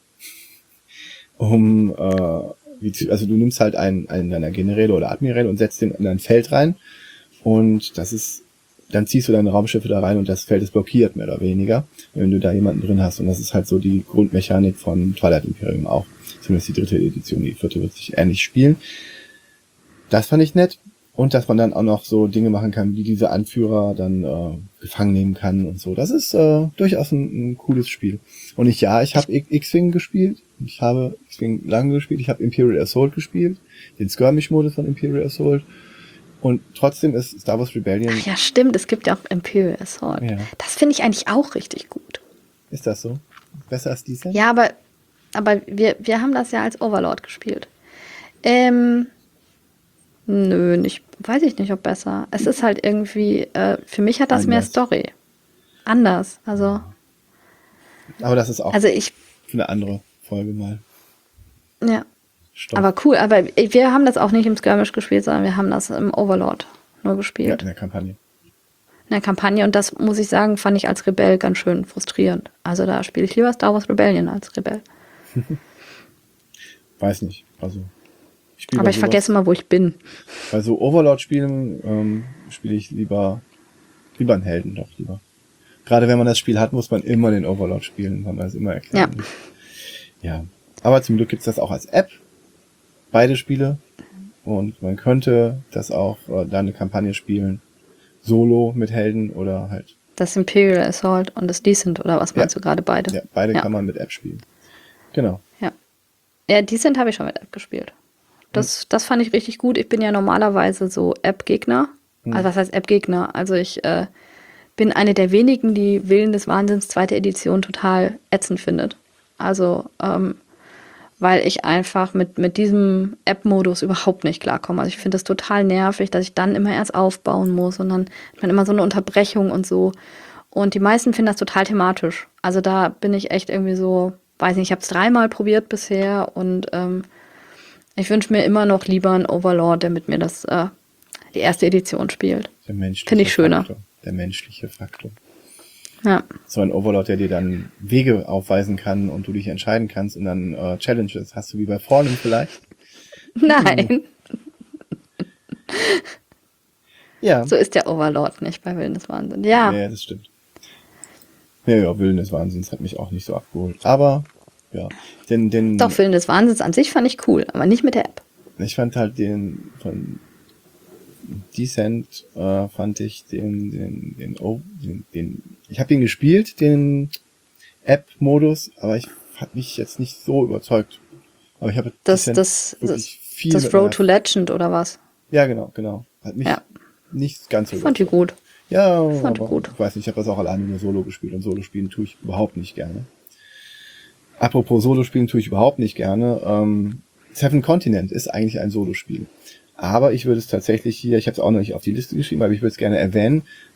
also du nimmst halt einen deiner Generäle oder Admiräle und setzt den in ein Feld rein, und dann ziehst du deine Raumschiffe da rein und das Feld ist blockiert, mehr oder weniger, wenn du da jemanden drin hast. Und das ist halt so die Grundmechanik von Twilight Imperium auch. Zumindest die 3. Edition, die 4. wird sich ähnlich spielen. Das fand ich nett. Und dass man dann auch noch so Dinge machen kann, wie diese Anführer dann gefangen nehmen kann und so. Das ist durchaus ein cooles Spiel. Und ich habe X-Wing gespielt. Ich habe X-Wing lange gespielt. Ich habe Imperial Assault gespielt. Den Skirmish-Modus von Imperial Assault. Und trotzdem ist Star Wars Rebellion... Ach ja, stimmt. Es gibt ja auch Imperial Assault. Ja. Das finde ich eigentlich auch richtig gut. Ist das so? Besser als Descent? Ja, aber wir haben das ja als Overlord gespielt. Nö, weiß ich nicht, ob besser. Es ist halt irgendwie, für mich hat das mehr Story. Anders, also. Aber das ist auch für eine andere Folge mal. Ja. Stopp. Aber cool, aber wir haben das auch nicht im Skirmish gespielt, sondern wir haben das im Overlord nur gespielt. Ja, in der Kampagne. In der Kampagne, und das, muss ich sagen, fand ich als Rebell ganz schön frustrierend. Also da spiele ich lieber Star Wars Rebellion als Rebell. Weiß nicht, also... Aber ich vergesse mal, wo ich bin. Bei so Overlord-Spielen spiele ich lieber einen Helden, doch lieber. Gerade wenn man das Spiel hat, muss man immer den Overlord spielen, kann man das immer erklären. Ja. Aber zum Glück gibt's das auch als App, beide Spiele. Und man könnte das auch da eine Kampagne spielen, solo mit Helden oder halt... Das Imperial Assault und das Descent, oder was meinst du gerade, beide? Ja, beide kann man mit App spielen. Genau. Ja, Descent habe ich schon mit App gespielt. Das fand ich richtig gut. Ich bin ja normalerweise so App-Gegner. Also was heißt App-Gegner? Also ich bin eine der wenigen, die Willen des Wahnsinns 2. Edition total ätzend findet. Also weil ich einfach mit diesem App-Modus überhaupt nicht klarkomme. Also ich finde das total nervig, dass ich dann immer erst aufbauen muss und dann hat man immer so eine Unterbrechung und so. Und die meisten finden das total thematisch. Also da bin ich echt irgendwie so, weiß nicht, ich habe es 3-mal probiert bisher, und ich wünsche mir immer noch lieber einen Overlord, der mit mir die 1. Edition spielt. Finde ich schöner. Der menschliche Faktor. Ja. So ein Overlord, der dir dann Wege aufweisen kann und du dich entscheiden kannst und dann Challenges. Hast du wie bei Fallen vielleicht? Nein. Ja. So ist der Overlord nicht bei Willen des Wahnsinns. Ja. Ja, das stimmt. Ja, Willen des Wahnsinns hat mich auch nicht so abgeholt. Aber, ja. Doch, Willen des Wahnsinns an sich fand ich cool, aber nicht mit der App. Ich fand halt den von Descent, fand ich ich habe ihn gespielt, den App-Modus, aber ich hat mich jetzt nicht so überzeugt. Aber ich habe das Road to Legend oder was? Ja, genau. Hat mich nicht ganz so überzeugt. Fand ich gut. Ja, fand ich gut. Ich weiß nicht, ich habe das auch alleine nur Solo gespielt, und Solo spielen tue ich überhaupt nicht gerne. Apropos Solo spielen tue ich überhaupt nicht gerne. Seven Continent ist eigentlich ein Solo-Spiel. Aber ich würde es tatsächlich hier, ich habe es auch noch nicht auf die Liste geschrieben, aber ich würde es gerne erwähnen,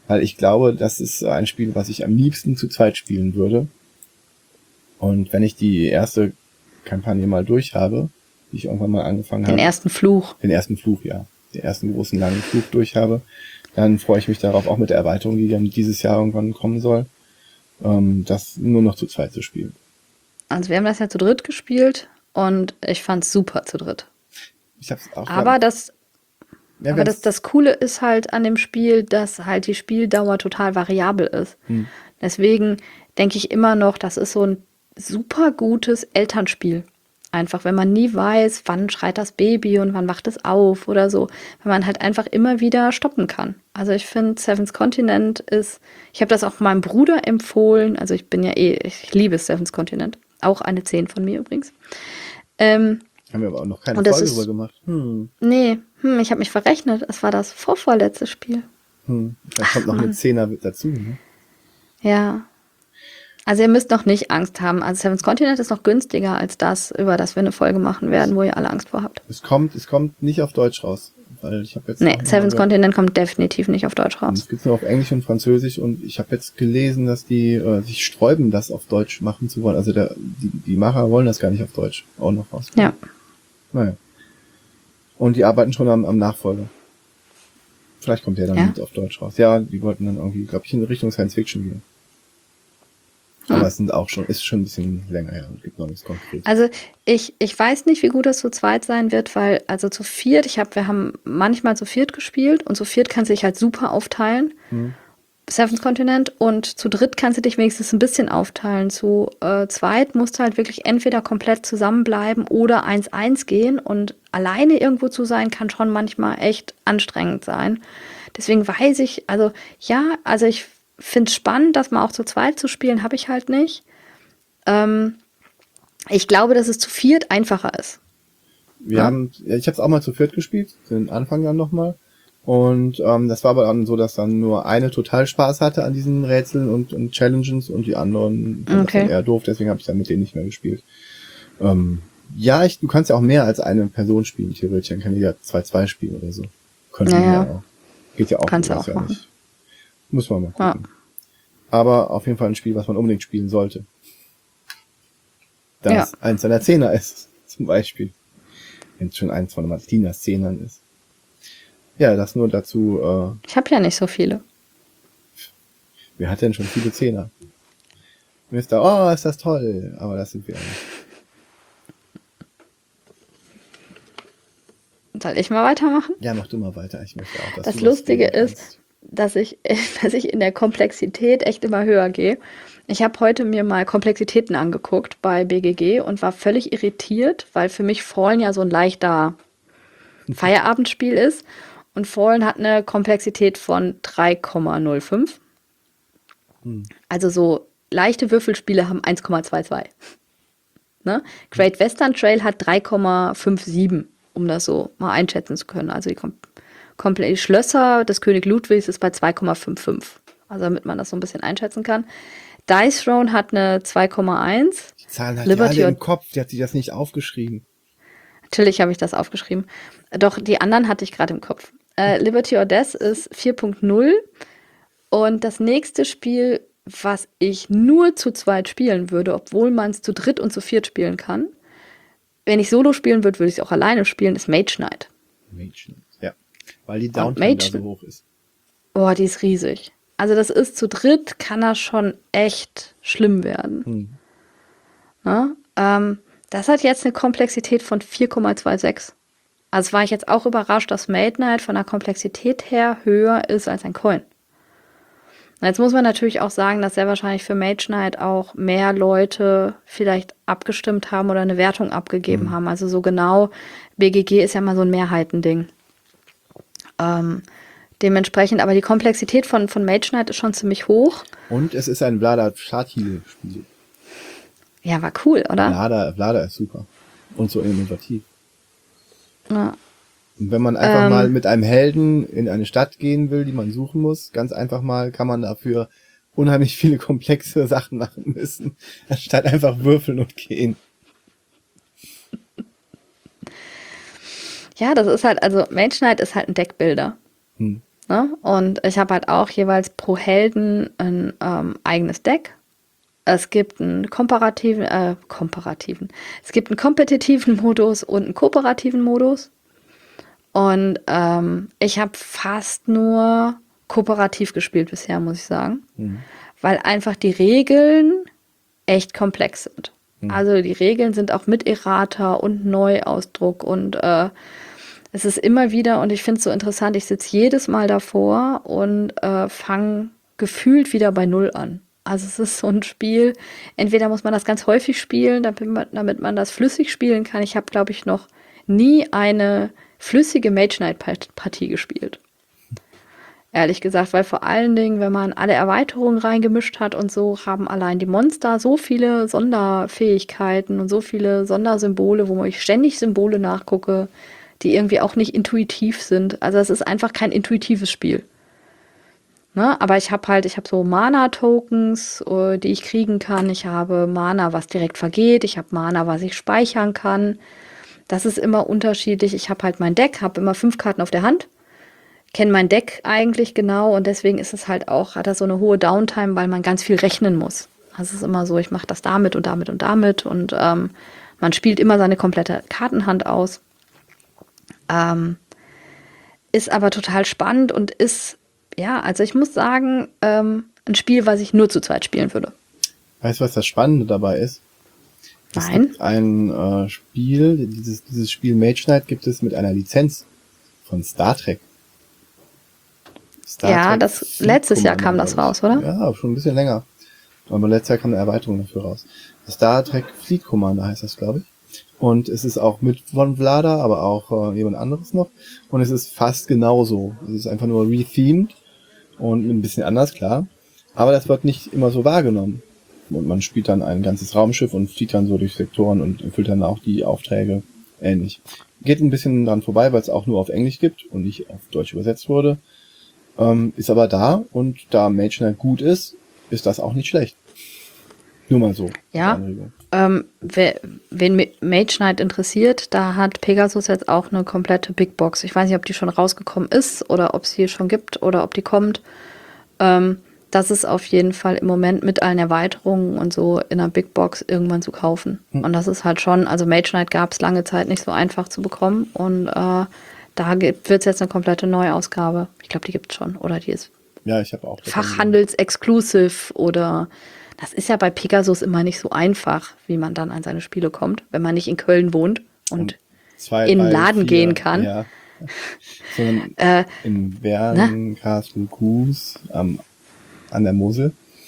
Weil ich glaube, das ist ein Spiel, was ich am liebsten zu zweit spielen würde. Und wenn ich die erste Kampagne mal durch habe, die ich irgendwann mal angefangen Den habe, ersten Fluch. den ersten Fluch, ja, den ersten großen langen Fluch durch habe, dann freue ich mich darauf, auch mit der Erweiterung, die dann dieses Jahr irgendwann kommen soll, das nur noch zu zweit zu spielen. Also wir haben das ja zu dritt gespielt und ich fand's super zu dritt. Ich hab's auch Aber ja, aber das Coole ist halt an dem Spiel, dass halt die Spieldauer total variabel ist. Deswegen denke ich immer noch, das ist so ein super gutes Elternspiel. Einfach, wenn man nie weiß, wann schreit das Baby und wann wacht es auf oder so. Wenn man halt einfach immer wieder stoppen kann. Also ich finde, Seven's Continent ist, ich habe das auch meinem Bruder empfohlen. Also ich bin ja ich liebe Seven's Continent. Auch eine 10 von mir übrigens. haben wir aber auch noch keine Und das Folge ist, drüber gemacht. nee, ich habe mich verrechnet. Es war das vorvorletzte Spiel. Da kommt noch eine Zehner dazu, ne? Ja. Also ihr müsst noch nicht Angst haben. Also Seven's Continent ist noch günstiger als das, über das wir eine Folge machen werden, wo ihr alle Angst vor habt. Es kommt nicht auf Deutsch raus. Weil ich habe jetzt Nee, Seven's Continent kommt definitiv nicht auf Deutsch raus. Es gibt's nur auf Englisch und Französisch und ich habe jetzt gelesen, dass die sich sträuben, das auf Deutsch machen zu wollen. Also die Macher wollen das gar nicht auf Deutsch auch noch rausbringen. Ja. Naja. Und die arbeiten schon am Nachfolger. Vielleicht kommt der dann mit auf Deutsch raus. Ja, die wollten dann irgendwie, glaube ich, in Richtung Science Fiction gehen. Aber es ist schon ein bisschen länger her und gibt noch nichts Konkretes. Also ich weiß nicht, wie gut das zu zweit sein wird, weil also zu viert, wir haben manchmal zu viert gespielt und zu viert kannst du dich halt super aufteilen. Seven's Continent und zu dritt kannst du dich wenigstens ein bisschen aufteilen. Zu zweit musst du halt wirklich entweder komplett zusammenbleiben oder 1-1 gehen und alleine irgendwo zu sein kann schon manchmal echt anstrengend sein. Deswegen weiß ich, ich finde es spannend, das mal auch zu zweit zu spielen, habe ich halt nicht. Ich glaube, dass es zu viert einfacher ist. Ich habe es auch mal zu viert gespielt, den Anfang dann nochmal. Und das war aber dann so, dass dann nur eine total Spaß hatte an diesen Rätseln und Challenges und die anderen dann eher doof, deswegen habe ich dann mit denen nicht mehr gespielt. Du kannst ja auch mehr als eine Person spielen, theoretisch, dann kann ich ja 2-2 spielen oder so. Könnte ja auch. Geht ja auch. Kannst du auch machen. Nicht. Muss man mal gucken. Ja. Aber auf jeden Fall ein Spiel, was man unbedingt spielen sollte. Da es eins seiner Zehner ist, zum Beispiel. Wenn es schon eins von Martinas Zehnern ist. Ja, das nur dazu. Ich habe ja nicht so viele. Wer hat denn schon viele Zehner? Mister, ist das toll. Aber das sind wir nicht. Soll ich mal weitermachen? Ja, mach du mal weiter. Ich möchte auch, dass das Lustige ist, dass ich in der Komplexität echt immer höher gehe. Ich habe heute mir mal Komplexitäten angeguckt bei BGG und war völlig irritiert, weil für mich Fallen ja so ein leichter Feierabendspiel ist. Und Fallen hat eine Komplexität von 3,05. Also so leichte Würfelspiele haben 1,22. Ne? Great Western Trail hat 3,57, um das so mal einschätzen zu können. Also die Schlösser des König Ludwigs ist bei 2,55. Also damit man das so ein bisschen einschätzen kann. Dice Throne hat eine 2,1. Die Zahlen hat Liberty die alle im Kopf, die hat sich das nicht aufgeschrieben. Natürlich habe ich das aufgeschrieben. Doch, die anderen hatte ich gerade im Kopf. Liberty or Death ist 4,0. Und das nächste Spiel, was ich nur zu zweit spielen würde, obwohl man es zu dritt und zu viert spielen kann, wenn ich Solo spielen würde, würde ich es auch alleine spielen, ist Mage Knight. Mage Knight, ja. Weil die Downtime da so hoch ist. Oh, die ist riesig. Also das ist zu dritt, kann das schon echt schlimm werden. Das hat jetzt eine Komplexität von 4,26. Also war ich jetzt auch überrascht, dass Mage Knight von der Komplexität her höher ist als ein Coin. Jetzt muss man natürlich auch sagen, dass sehr wahrscheinlich für Mage Knight auch mehr Leute vielleicht abgestimmt haben oder eine Wertung abgegeben haben. Also so genau, BGG ist ja mal so ein Mehrheitending. Dementsprechend, aber die Komplexität von Mage Knight ist schon ziemlich hoch. Und es ist ein Vlada-Starthiel-Spiel. Ja, war cool, oder? Vlada ist super. Und so innovativ. Ja. Und wenn man einfach mal mit einem Helden in eine Stadt gehen will, die man suchen muss, ganz einfach mal, kann man dafür unheimlich viele komplexe Sachen machen müssen, anstatt einfach würfeln und gehen. Ja, das ist halt, also Mage Knight ist halt ein Deckbuilder. Ne? Und ich habe halt auch jeweils pro Helden ein eigenes Deck. Es gibt einen es gibt einen kompetitiven Modus und einen kooperativen Modus. Und ich habe fast nur kooperativ gespielt bisher, muss ich sagen. Weil einfach die Regeln echt komplex sind. Also die Regeln sind auch mit Errata und Neuausdruck und es ist immer wieder, und ich finde es so interessant, ich sitze jedes Mal davor und fange gefühlt wieder bei Null an. Also es ist so ein Spiel, entweder muss man das ganz häufig spielen, damit man das flüssig spielen kann. Ich habe, glaube ich, noch nie eine flüssige Mage Knight-Partie gespielt. Ehrlich gesagt, weil vor allen Dingen, wenn man alle Erweiterungen reingemischt hat und so, haben allein die Monster so viele Sonderfähigkeiten und so viele Sondersymbole, wo ich ständig Symbole nachgucke, die irgendwie auch nicht intuitiv sind. Also es ist einfach kein intuitives Spiel. Ne? Aber ich habe so Mana-Tokens, die ich kriegen kann. Ich habe Mana, was direkt vergeht. Ich habe Mana, was ich speichern kann. Das ist immer unterschiedlich. Ich habe halt mein Deck, habe immer 5 Karten auf der Hand, kenne mein Deck eigentlich genau und deswegen ist es halt auch, hat das so eine hohe Downtime, weil man ganz viel rechnen muss. Also es ist immer so, ich mache das damit und damit und damit und man spielt immer seine komplette Kartenhand aus. Ist aber total spannend und ist, ja, also ich muss sagen, ein Spiel, was ich nur zu zweit spielen würde. Weißt du, was das Spannende dabei ist? Es Nein. gibt ein Spiel, dieses Spiel Mage Knight gibt es mit einer Lizenz von Star Trek. Ja, das letztes Jahr kam das raus, oder? Ja, schon ein bisschen länger. Aber letztes Jahr kam eine Erweiterung dafür raus. Star Trek Fleet Commander heißt das, glaube ich. Und es ist auch mit von Vlada, aber auch jemand anderes noch. Und es ist fast genauso. Es ist einfach nur rethemed und ein bisschen anders, klar. Aber das wird nicht immer so wahrgenommen. Und man spielt dann ein ganzes Raumschiff und fliegt dann so durch Sektoren und erfüllt dann auch die Aufträge ähnlich. Geht ein bisschen dran vorbei, weil es auch nur auf Englisch gibt und nicht auf Deutsch übersetzt wurde. Ist aber da und da Mage Knight gut ist das auch nicht schlecht. Nur mal so. Ja, wen Mage Knight interessiert, da hat Pegasus jetzt auch eine komplette Big Box. Ich weiß nicht, ob die schon rausgekommen ist oder ob es hier schon gibt oder ob die kommt. Das ist auf jeden Fall im Moment mit allen Erweiterungen und so in einer Big Box irgendwann zu kaufen. Und das ist halt schon, also Mage Knight gab es lange Zeit nicht so einfach zu bekommen und da wird es jetzt eine komplette Neuausgabe. Ich glaube, die gibt es schon. Oder die ist ja, ich habe auch Fachhandels-exclusive oder das ist ja bei Pegasus immer nicht so einfach, wie man dann an seine Spiele kommt, wenn man nicht in Köln wohnt und in den Laden gehen kann. Ja. Sondern in Bern, Karlsruhe, Kues, an der Mosel.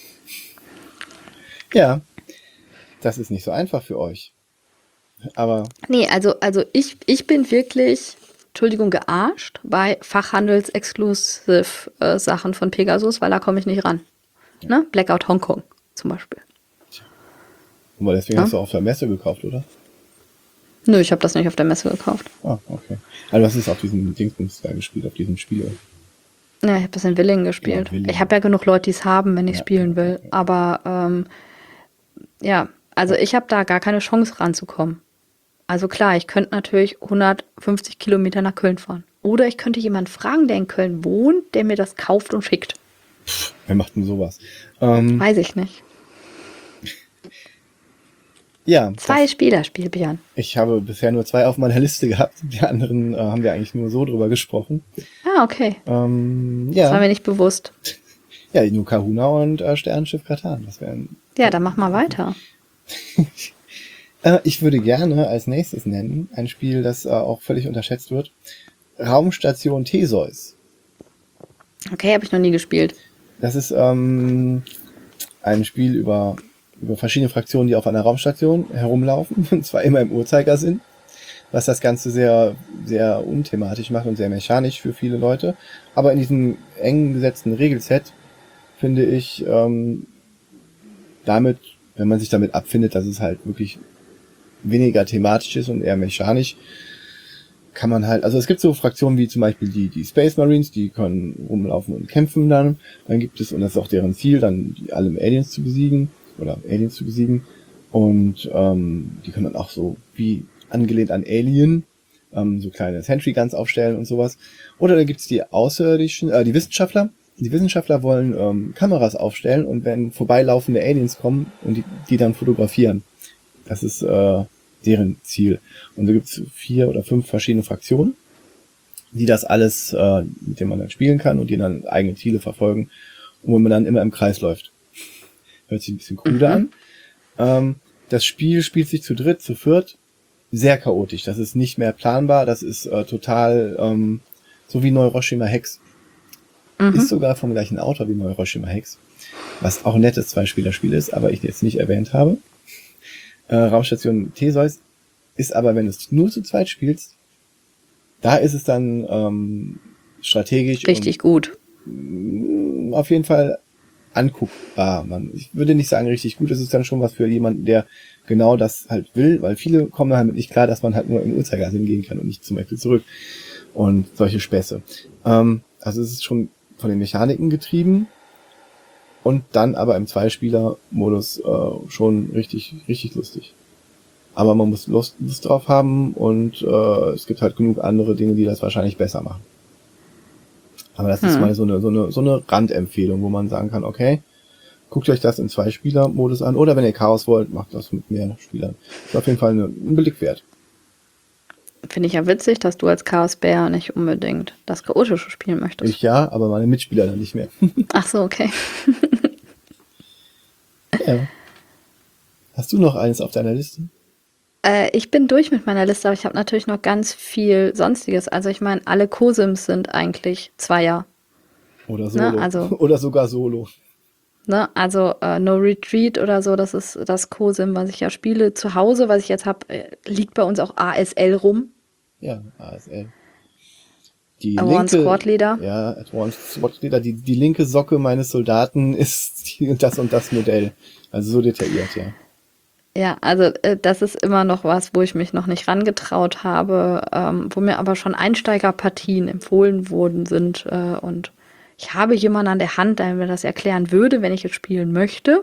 Ja, das ist nicht so einfach für euch. Aber nee, also ich bin wirklich, Entschuldigung, gearscht bei Fachhandels-exclusive Sachen von Pegasus, weil da komme ich nicht ran. Ne? Blackout Hongkong zum Beispiel. Aber deswegen hast du auf der Messe gekauft, oder? Nö, ich habe das nicht auf der Messe gekauft. Ah, okay. Also du hast es auf diesem Dingsbums da gespielt, auf diesem Spiel. Ja, ich habe das in Willingen gespielt. Ja, ich habe ja genug Leute, die es haben, wenn ich spielen will. Ja. Aber ja, also ich habe da gar keine Chance ranzukommen. Also klar, ich könnte natürlich 150 Kilometer nach Köln fahren. Oder ich könnte jemanden fragen, der in Köln wohnt, der mir das kauft und schickt. Wer macht denn sowas? Weiß ich nicht. Ja. 2 Spielerspiel, Björn. Ich habe bisher nur 2 auf meiner Liste gehabt. Die anderen haben wir eigentlich nur so drüber gesprochen. Ah, okay. Ja. Das war mir nicht bewusst. Ja, nur Kahuna und Sternenschiff Catan. Das wären. Ja, dann mach mal weiter. Ich würde gerne als nächstes nennen ein Spiel, das auch völlig unterschätzt wird. Raumstation Theseus. Okay, habe ich noch nie gespielt. Das ist ein Spiel über verschiedene Fraktionen, die auf einer Raumstation herumlaufen, und zwar immer im Uhrzeigersinn, was das Ganze sehr, sehr unthematisch macht und sehr mechanisch für viele Leute. Aber in diesem eng gesetzten Regelset finde ich damit, wenn man sich damit abfindet, dass es halt wirklich weniger thematisch ist und eher mechanisch, kann man halt, also es gibt so Fraktionen wie zum Beispiel die Space Marines, die können rumlaufen und kämpfen dann gibt es, und das ist auch deren Ziel, dann alle Aliens zu besiegen, und die können dann auch so wie angelehnt an Alien so kleine Sentry Guns aufstellen und sowas. Oder da gibt's die Außerirdischen, die Wissenschaftler. Die Wissenschaftler wollen Kameras aufstellen und wenn vorbeilaufende Aliens kommen und die dann fotografieren. Das ist deren Ziel. Und da gibt's 4 oder 5 verschiedene Fraktionen, die das alles, mit dem man dann spielen kann und die dann eigene Ziele verfolgen und wo man dann immer im Kreis läuft. Hört sich ein bisschen cooler an. Das Spiel spielt sich zu dritt, zu viert, sehr chaotisch. Das ist nicht mehr planbar, das ist total so wie Neuroshima Hex. Ist sogar vom gleichen Autor wie Neuroshima Hex, was auch ein nettes Zweispielerspiel ist, aber ich jetzt nicht erwähnt habe. Raumstation Theseus ist aber, wenn du es nur zu zweit spielst, da ist es dann strategisch Richtig gut. Auf jeden Fall anguckbar. Ich würde nicht sagen richtig gut, es ist dann schon was für jemanden, der genau das halt will, weil viele kommen damit nicht klar, dass man halt nur im Uhrzeigersinn gehen kann und nicht zum Beispiel zurück und solche Späße. Also es ist schon von den Mechaniken getrieben und dann aber im Zweispieler-Modus schon richtig, richtig lustig. Aber man muss Lust drauf haben und es gibt halt genug andere Dinge, die das wahrscheinlich besser machen. Aber das ist mal so eine Randempfehlung, wo man sagen kann, okay, guckt euch das im Zweispieler-Modus an oder wenn ihr Chaos wollt, macht das mit mehr Spielern. Ist auf jeden Fall ein Blick wert. Finde ich ja witzig, dass du als Chaosbär nicht unbedingt das Chaotische spielen möchtest. Ich ja, aber meine Mitspieler dann nicht mehr. Ach so, okay. Ja. Hast du noch eines auf deiner Liste? Ich bin durch mit meiner Liste, aber ich habe natürlich noch ganz viel Sonstiges. Also ich meine, alle Cosims sind eigentlich Zweier. Oder Solo. Ne? Also, oder sogar Solo. ne? Also No Retreat oder so, das ist das Cosim, was ich ja spiele. Zu Hause, was ich jetzt habe, liegt bei uns auch ASL rum. Ja, ASL. Die Advanced linke, Squad Leader. ja, Advanced Squad Leader, die linke Socke meines Soldaten ist das und das Modell. Also so detailliert, ja. Ja, also das ist immer noch was, wo ich mich noch nicht rangetraut habe, wo mir aber schon Einsteigerpartien empfohlen worden sind. Und ich habe jemanden an der Hand, der mir das erklären würde, wenn ich es spielen möchte.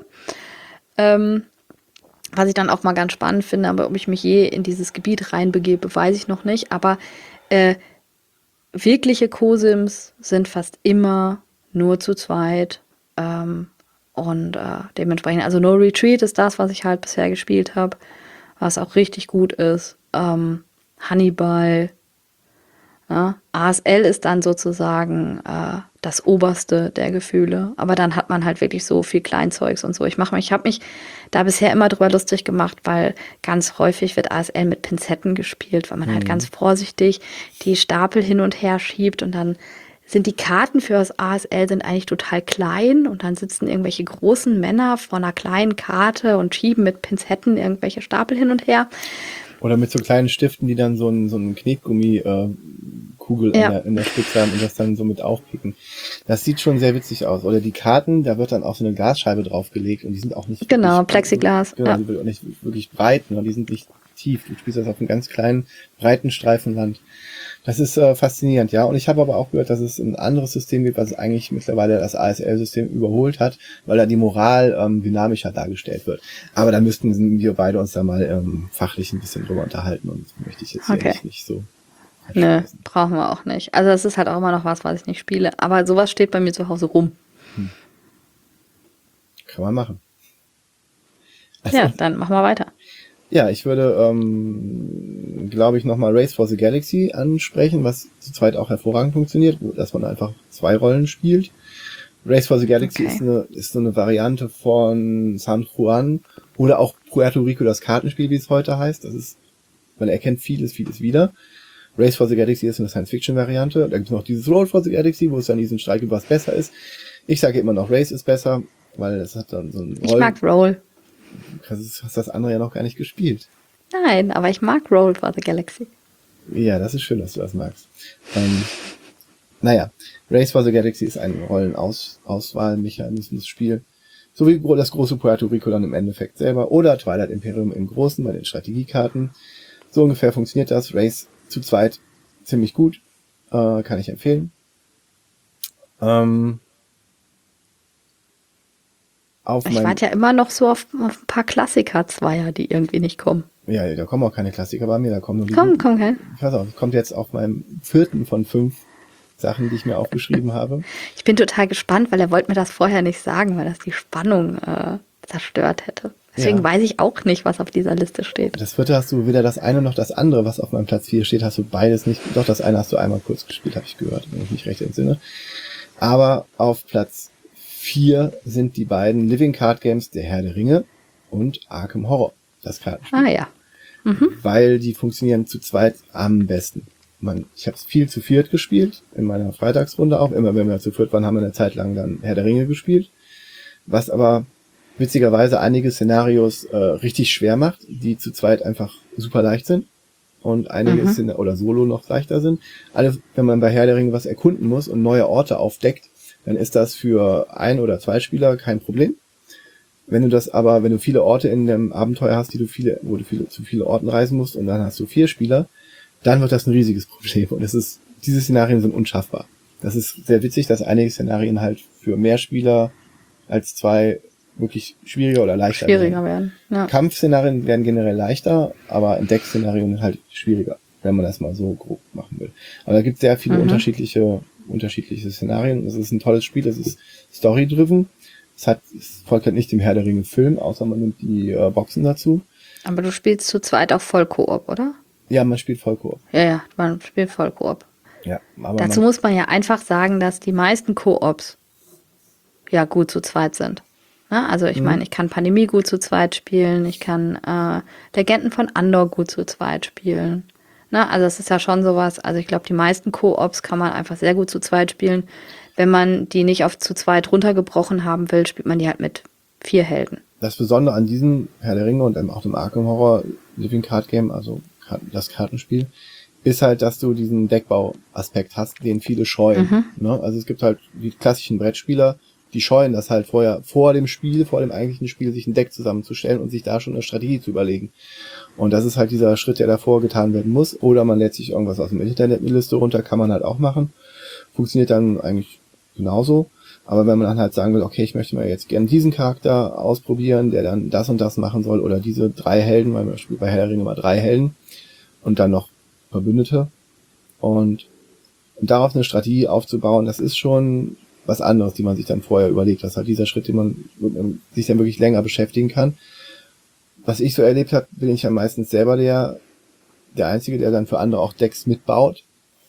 Was ich dann auch mal ganz spannend finde, aber ob ich mich je in dieses Gebiet reinbegebe, weiß ich noch nicht. Aber wirkliche Cosims sind fast immer nur zu zweit. Und dementsprechend, also No Retreat ist das, was ich halt bisher gespielt habe, was auch richtig gut ist. Hannibal. Ja. ASL ist dann sozusagen das Oberste der Gefühle. Aber dann hat man halt wirklich so viel Kleinzeugs und so. Ich habe mich da bisher immer drüber lustig gemacht, weil ganz häufig wird ASL mit Pinzetten gespielt, weil man halt ganz vorsichtig die Stapel hin und her schiebt und dann sind die Karten für das ASL sind eigentlich total klein und dann sitzen irgendwelche großen Männer vor einer kleinen Karte und schieben mit Pinzetten irgendwelche Stapel hin und her. Oder mit so kleinen Stiften, die dann so einen Knetgummi-Kugel in der Spitze haben und das dann so mit aufpicken. Das sieht schon sehr witzig aus. Oder die Karten, da wird dann auch so eine Glasscheibe draufgelegt und die sind auch nicht genau, wirklich, Plexiglas. Genau, Ja. die sind auch nicht wirklich breit, ne? Die sind nicht tief. Du spielst das auf einem ganz kleinen, breiten Streifen Land. Das ist faszinierend, ja. Und ich habe aber auch gehört, dass es ein anderes System gibt, was eigentlich mittlerweile das ASL-System überholt hat, weil da die Moral dynamischer dargestellt wird. Aber da müssten wir beide uns da mal fachlich ein bisschen drüber unterhalten und das möchte ich jetzt hier nicht so. Nö, brauchen wir auch nicht. Also das ist halt auch immer noch was ich nicht spiele. Aber sowas steht bei mir zu Hause rum. Kann man machen. Also, ja, dann machen wir weiter. Ja, ich würde, glaube ich, nochmal Race for the Galaxy ansprechen, was zu zweit auch hervorragend funktioniert, dass man einfach 2 Rollen spielt. Race for the Galaxy ist so eine Variante von San Juan oder auch Puerto Rico, das Kartenspiel, wie es heute heißt. Das ist, man erkennt vieles wieder. Race for the Galaxy ist eine Science-Fiction-Variante. Da gibt es noch dieses Roll for the Galaxy, wo es dann diesen Streit gibt, was besser ist. Ich sage immer noch, Race ist besser, weil es hat dann so ein Ich mag Roll. Du hast das andere ja noch gar nicht gespielt. Nein, aber ich mag Roll for the Galaxy. Ja, das ist schön, dass du das magst. Naja, Race for the Galaxy ist ein Rollenauswahlmechanismus-Spiel. So wie das große Puerto Rico dann im Endeffekt selber. Oder Twilight Imperium im Großen bei den Strategiekarten. So ungefähr funktioniert das. Race zu zweit ziemlich gut. Kann ich empfehlen. Ich warte ja immer noch so auf ein paar Klassiker-Zweier, die irgendwie nicht kommen. Ja, da kommen auch keine Klassiker bei mir, da kommen nur die Komm, guten. komm, kein. Pass auf, es kommt jetzt auf meinem 4. von 5 Sachen, die ich mir aufgeschrieben habe. Ich bin total gespannt, weil er wollte mir das vorher nicht sagen, weil das die Spannung zerstört hätte. Deswegen Ja. weiß ich auch nicht, was auf dieser Liste steht. Das 4. hast du weder das eine noch das andere, was auf meinem Platz 4 steht, hast du beides nicht. Doch, das eine hast du einmal kurz gespielt, habe ich gehört, wenn ich mich recht entsinne. Aber auf Platz 4 sind die beiden Living Card Games Der Herr der Ringe und Arkham Horror, das Kartenspiel. Ah ja. Weil die funktionieren zu zweit am besten. Ich habe es viel zu viert gespielt, in meiner Freitagsrunde auch. Immer wenn wir zu viert waren, haben wir eine Zeit lang dann Herr der Ringe gespielt. Was aber witzigerweise einige Szenarios richtig schwer macht, die zu zweit einfach super leicht sind. Und einige oder solo noch leichter sind. Alle, wenn man bei Herr der Ringe was erkunden muss und neue Orte aufdeckt, dann ist das für 1 oder 2 Spieler kein Problem. Wenn du viele Orte in dem Abenteuer hast, wo du zu viele Orten reisen musst und dann hast du 4 Spieler, dann wird das ein riesiges Problem. Und diese Szenarien sind unschaffbar. Das ist sehr witzig, dass einige Szenarien halt für mehr Spieler als 2 wirklich schwieriger oder leichter werden. Ja. Kampfszenarien werden generell leichter, aber Entdeckszenarien halt schwieriger, wenn man das mal so grob machen will. Aber da gibt es sehr viele unterschiedliche Szenarien. Es ist ein tolles Spiel, es ist story-driven. Es folgt halt nicht dem Herr der Ringe Film, außer man nimmt die Boxen dazu. Aber du spielst zu zweit auch Voll-Koop, oder? Ja, man spielt Voll-Koop. Ja, man spielt Voll-Koop. Ja, aber Dazu muss man ja einfach sagen, dass die meisten Koops ja gut zu zweit sind. Na, also ich meine, ich kann Pandemie gut zu zweit spielen, ich kann Legenden von Andor gut zu zweit spielen. Na, also es ist ja schon sowas, also ich glaube, die meisten Koops kann man einfach sehr gut zu zweit spielen. Wenn man die nicht auf zu zweit runtergebrochen haben will, spielt man die halt mit 4 Helden. Das Besondere an diesem Herr der Ringe und auch dem Arkham Horror Living Card Game, also das Kartenspiel, ist halt, dass du diesen Deckbau-Aspekt hast, den viele scheuen. Ne? Also es gibt halt die klassischen Brettspieler, die scheuen das halt vorher, vor dem eigentlichen Spiel, sich ein Deck zusammenzustellen und sich da schon eine Strategie zu überlegen. Und das ist halt dieser Schritt, der davor getan werden muss. Oder man lädt sich irgendwas aus dem Internet eine Liste runter, kann man halt auch machen. Funktioniert dann eigentlich genauso. Aber wenn man dann halt sagen will, okay, ich möchte mal jetzt gerne diesen Charakter ausprobieren, der dann das und das machen soll, oder diese 3 Helden, weil man spielt bei Herr der Ringe mal 3 Helden und dann noch Verbündete. Und darauf eine Strategie aufzubauen, das ist schon was anderes, die man sich dann vorher überlegt. Das ist halt dieser Schritt, den man sich dann wirklich länger beschäftigen kann. Was ich so erlebt habe, bin ich ja meistens selber der Einzige, der dann für andere auch Decks mitbaut.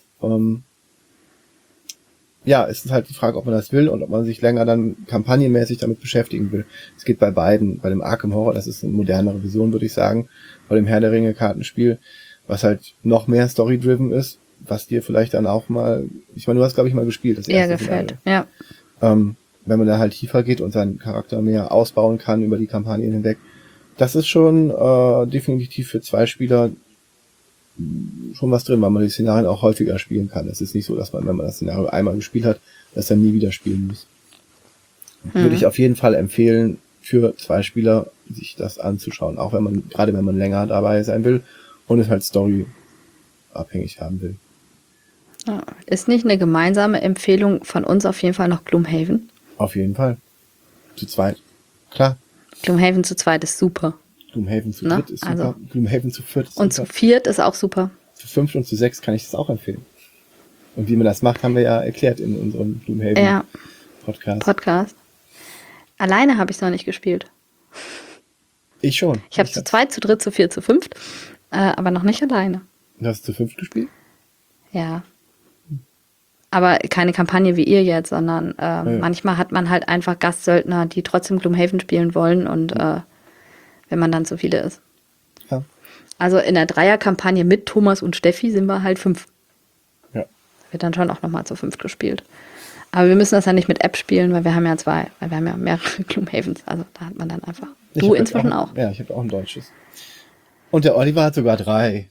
Ja, es ist halt die Frage, ob man das will und ob man sich länger dann kampagnenmäßig damit beschäftigen will. Es geht bei beiden. Bei dem Arkham Horror, das ist eine modernere Version, würde ich sagen. Bei dem Herr der Ringe Kartenspiel, was halt noch mehr story-driven ist, was dir vielleicht dann auch mal, ich meine, du hast, glaube ich, mal gespielt. Das erste gefällt, ja. Wenn man da halt tiefer geht und seinen Charakter mehr ausbauen kann über die Kampagnen hinweg. Das ist schon definitiv für 2 Spieler schon was drin, weil man die Szenarien auch häufiger spielen kann. Es ist nicht so, dass man, wenn man das Szenario einmal gespielt hat, das dann nie wieder spielen muss. Würde ich auf jeden Fall empfehlen, für 2 Spieler sich das anzuschauen, auch gerade wenn man länger dabei sein will und es halt storyabhängig haben will. Ja, ist nicht eine gemeinsame Empfehlung von uns auf jeden Fall noch Gloomhaven? Auf jeden Fall. Zu zweit. Klar. Gloomhaven zu zweit ist super. Gloomhaven zu dritt ist super. Also, Gloomhaven zu 4 ist und super. zu 4 ist auch super. Zu 5 und zu 6 kann ich das auch empfehlen. Und wie man das macht, haben wir ja erklärt in unserem Gloomhaven Podcast. Alleine habe ich es noch nicht gespielt. Ich schon. Ich habe zu 2, zu 3, zu 4, zu 5, aber noch nicht alleine. Du hast zu 5 gespielt? Ja. Aber keine Kampagne wie ihr jetzt, sondern manchmal hat man halt einfach Gastsöldner, die trotzdem Gloomhaven spielen wollen und wenn man dann zu viele ist. Ja. Also in der Dreierkampagne mit Thomas und Steffi sind wir halt 5. Ja. Wird dann schon auch nochmal zu 5 gespielt. Aber wir müssen das ja nicht mit App spielen, weil wir haben ja 2, weil wir haben ja mehrere Gloomhavens. Also da hat man dann einfach. Du inzwischen auch. Ja, ich habe auch ein deutsches. Und der Oliver hat sogar 3.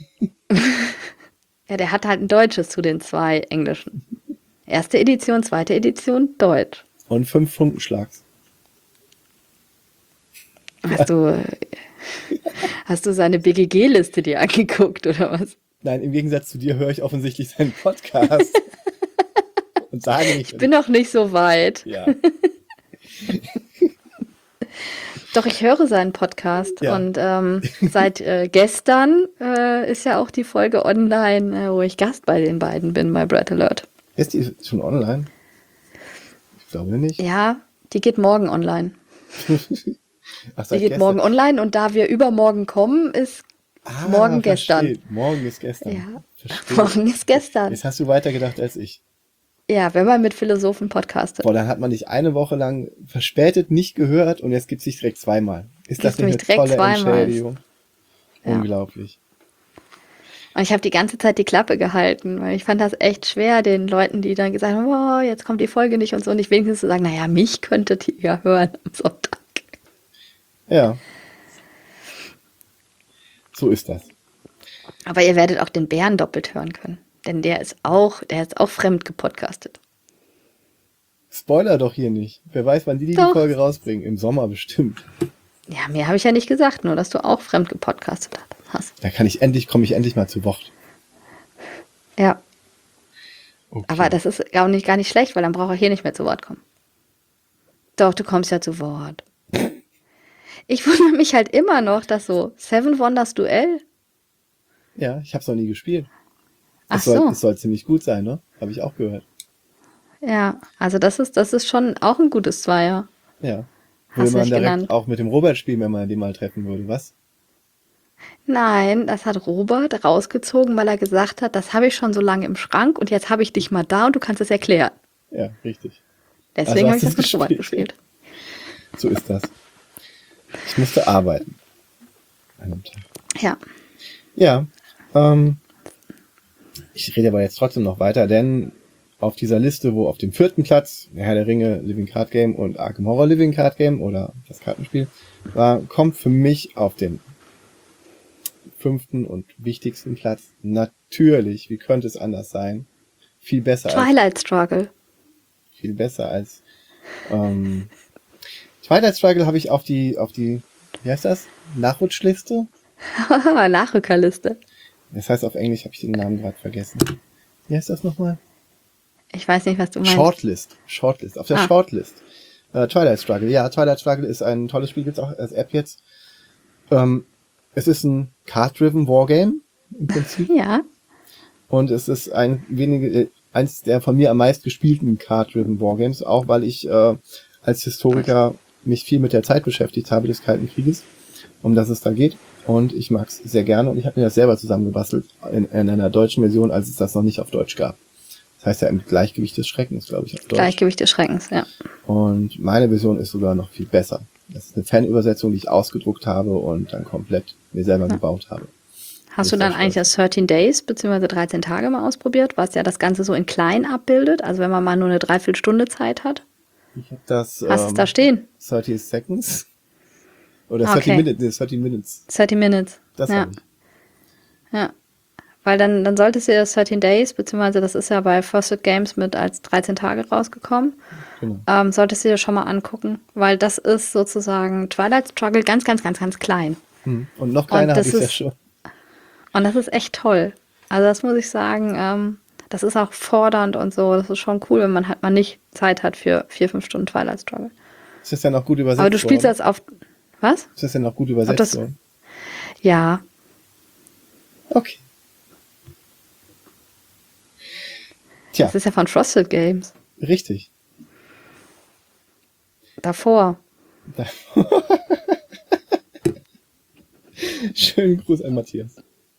Ja, der hat halt ein deutsches zu den 2 englischen. 1. Edition, 2. Edition, Deutsch. Und 5 Funkenschlags. Hast du seine BGG-Liste dir angeguckt, oder was? Nein, im Gegensatz zu dir höre ich offensichtlich seinen Podcast. Und sage nicht. Ich bin noch nicht so weit. Ja. Doch, ich höre seinen Podcast Ja. und seit gestern ist ja auch die Folge online, wo ich Gast bei den beiden bin, bei Bread Alert. Ist die schon online? Ich glaube nicht. Ja, die geht morgen online. Ach, Die seit geht gestern. morgen online und da wir übermorgen kommen, ist morgen gestern. Versteht. Morgen ist gestern. Ja, Verstehe. morgen ist gestern. Jetzt hast du weiter gedacht als ich. Ja, wenn man mit Philosophen podcastet. Boah, dann hat man dich eine Woche lang verspätet nicht gehört und jetzt gibt's dich direkt zweimal. Ist das Gibt's nicht eine mich direkt tolle zweimal. Entschädigung? Ja. Unglaublich. Und ich habe die ganze Zeit die Klappe gehalten, weil ich fand das echt schwer, den Leuten, die dann gesagt haben, oh, jetzt kommt die Folge nicht und so, nicht wenigstens zu sagen, naja, mich könntet ihr ja hören am Sonntag. Ja. So ist das. Aber ihr werdet auch den Bären doppelt hören können. Denn der ist auch fremd gepodcastet. Spoiler doch hier nicht. Wer weiß, wann die Doch. Folge rausbringen. Im Sommer bestimmt. Ja, mehr habe ich ja nicht gesagt, nur dass du auch fremd gepodcastet hast. Da komme ich endlich mal zu Wort. Ja, Okay. aber das ist gar nicht schlecht, weil dann braucht er hier nicht mehr zu Wort kommen. Doch, du kommst ja zu Wort. Ich wundere mich halt immer noch, dass so Seven Wonders Duell. Ja, ich habe es noch nie gespielt. Ach Es soll, so. es soll ziemlich gut sein, ne? Habe ich auch gehört. Ja, also das ist schon auch ein gutes Zweier. Ja. Hast Würde du man nicht direkt genannt. auch mit dem Robert spielen, wenn man den mal treffen würde, was? Nein, das hat Robert rausgezogen, weil er gesagt hat, das habe ich schon so lange im Schrank und jetzt habe ich dich mal da und du kannst es erklären. Ja, richtig. Deswegen habe hast ich das du's mit Robert gespielt. So ist das. Ich musste arbeiten. An einem Tag. Ja. Ja, ich rede aber jetzt trotzdem noch weiter, denn auf dieser Liste, wo auf dem 4. Platz Herr der Ringe Living Card Game und Arkham Horror Living Card Game oder das Kartenspiel war, kommt für mich auf den 5. und wichtigsten Platz natürlich, wie könnte es anders sein, viel besser Twilight Struggle. als Twilight Struggle habe ich auf die, wie heißt das? Nachrutschliste? Nachrückerliste. Das heißt auf Englisch, habe ich den Namen gerade vergessen. Wie heißt das nochmal? Ich weiß nicht, was du meinst. Shortlist, auf der Shortlist. Twilight Struggle, ja, Twilight Struggle ist ein tolles Spiel, gibt's auch als App jetzt. Es ist ein Card-Driven Wargame im Prinzip Ja. und es ist eins der von mir am meisten gespielten Card-Driven Wargames, auch weil ich als Historiker mich viel mit der Zeit beschäftigt habe des Kalten Krieges, um das es da geht. Und ich mag es sehr gerne und ich habe mir das selber zusammengebastelt in einer deutschen Version, als es das noch nicht auf Deutsch gab. Das heißt ja im Gleichgewicht des Schreckens, glaube ich, auf Deutsch. Gleichgewicht des Schreckens, ja. Und meine Version ist sogar noch viel besser. Das ist eine Fanübersetzung, die ich ausgedruckt habe und dann komplett mir selber gebaut habe. Hast du dann eigentlich das 13 Days bzw. 13 Tage mal ausprobiert, was ja das Ganze so in klein abbildet? Also wenn man mal nur eine Dreiviertelstunde Zeit hat. Ich habe das Hast du es da stehen? 30 Seconds oder Okay. 30 Minutes. 30 Minutes. Das Ja. habe ich. Ja. Weil dann solltest du das 13 Days, beziehungsweise das ist ja bei Frosted Games mit als 13 Tage rausgekommen, Genau. solltest du dir schon mal angucken, weil das ist sozusagen Twilight Struggle ganz, ganz, ganz, ganz klein. Und noch kleiner habe das ich ja ist- schon. Und das ist echt toll. Also das muss ich sagen, das ist auch fordernd und so. Das ist schon cool, wenn man halt mal nicht Zeit hat für 4-5 Stunden Twilight Struggle. Ist das denn auch gut übersetzt Aber du spielst worden? das auf... Was? Ist das denn auch gut übersetzt das- worden? Ja. Okay. Tja, Das ist ja von Frosted Games. richtig. Davor. Schönen Gruß an Matthias.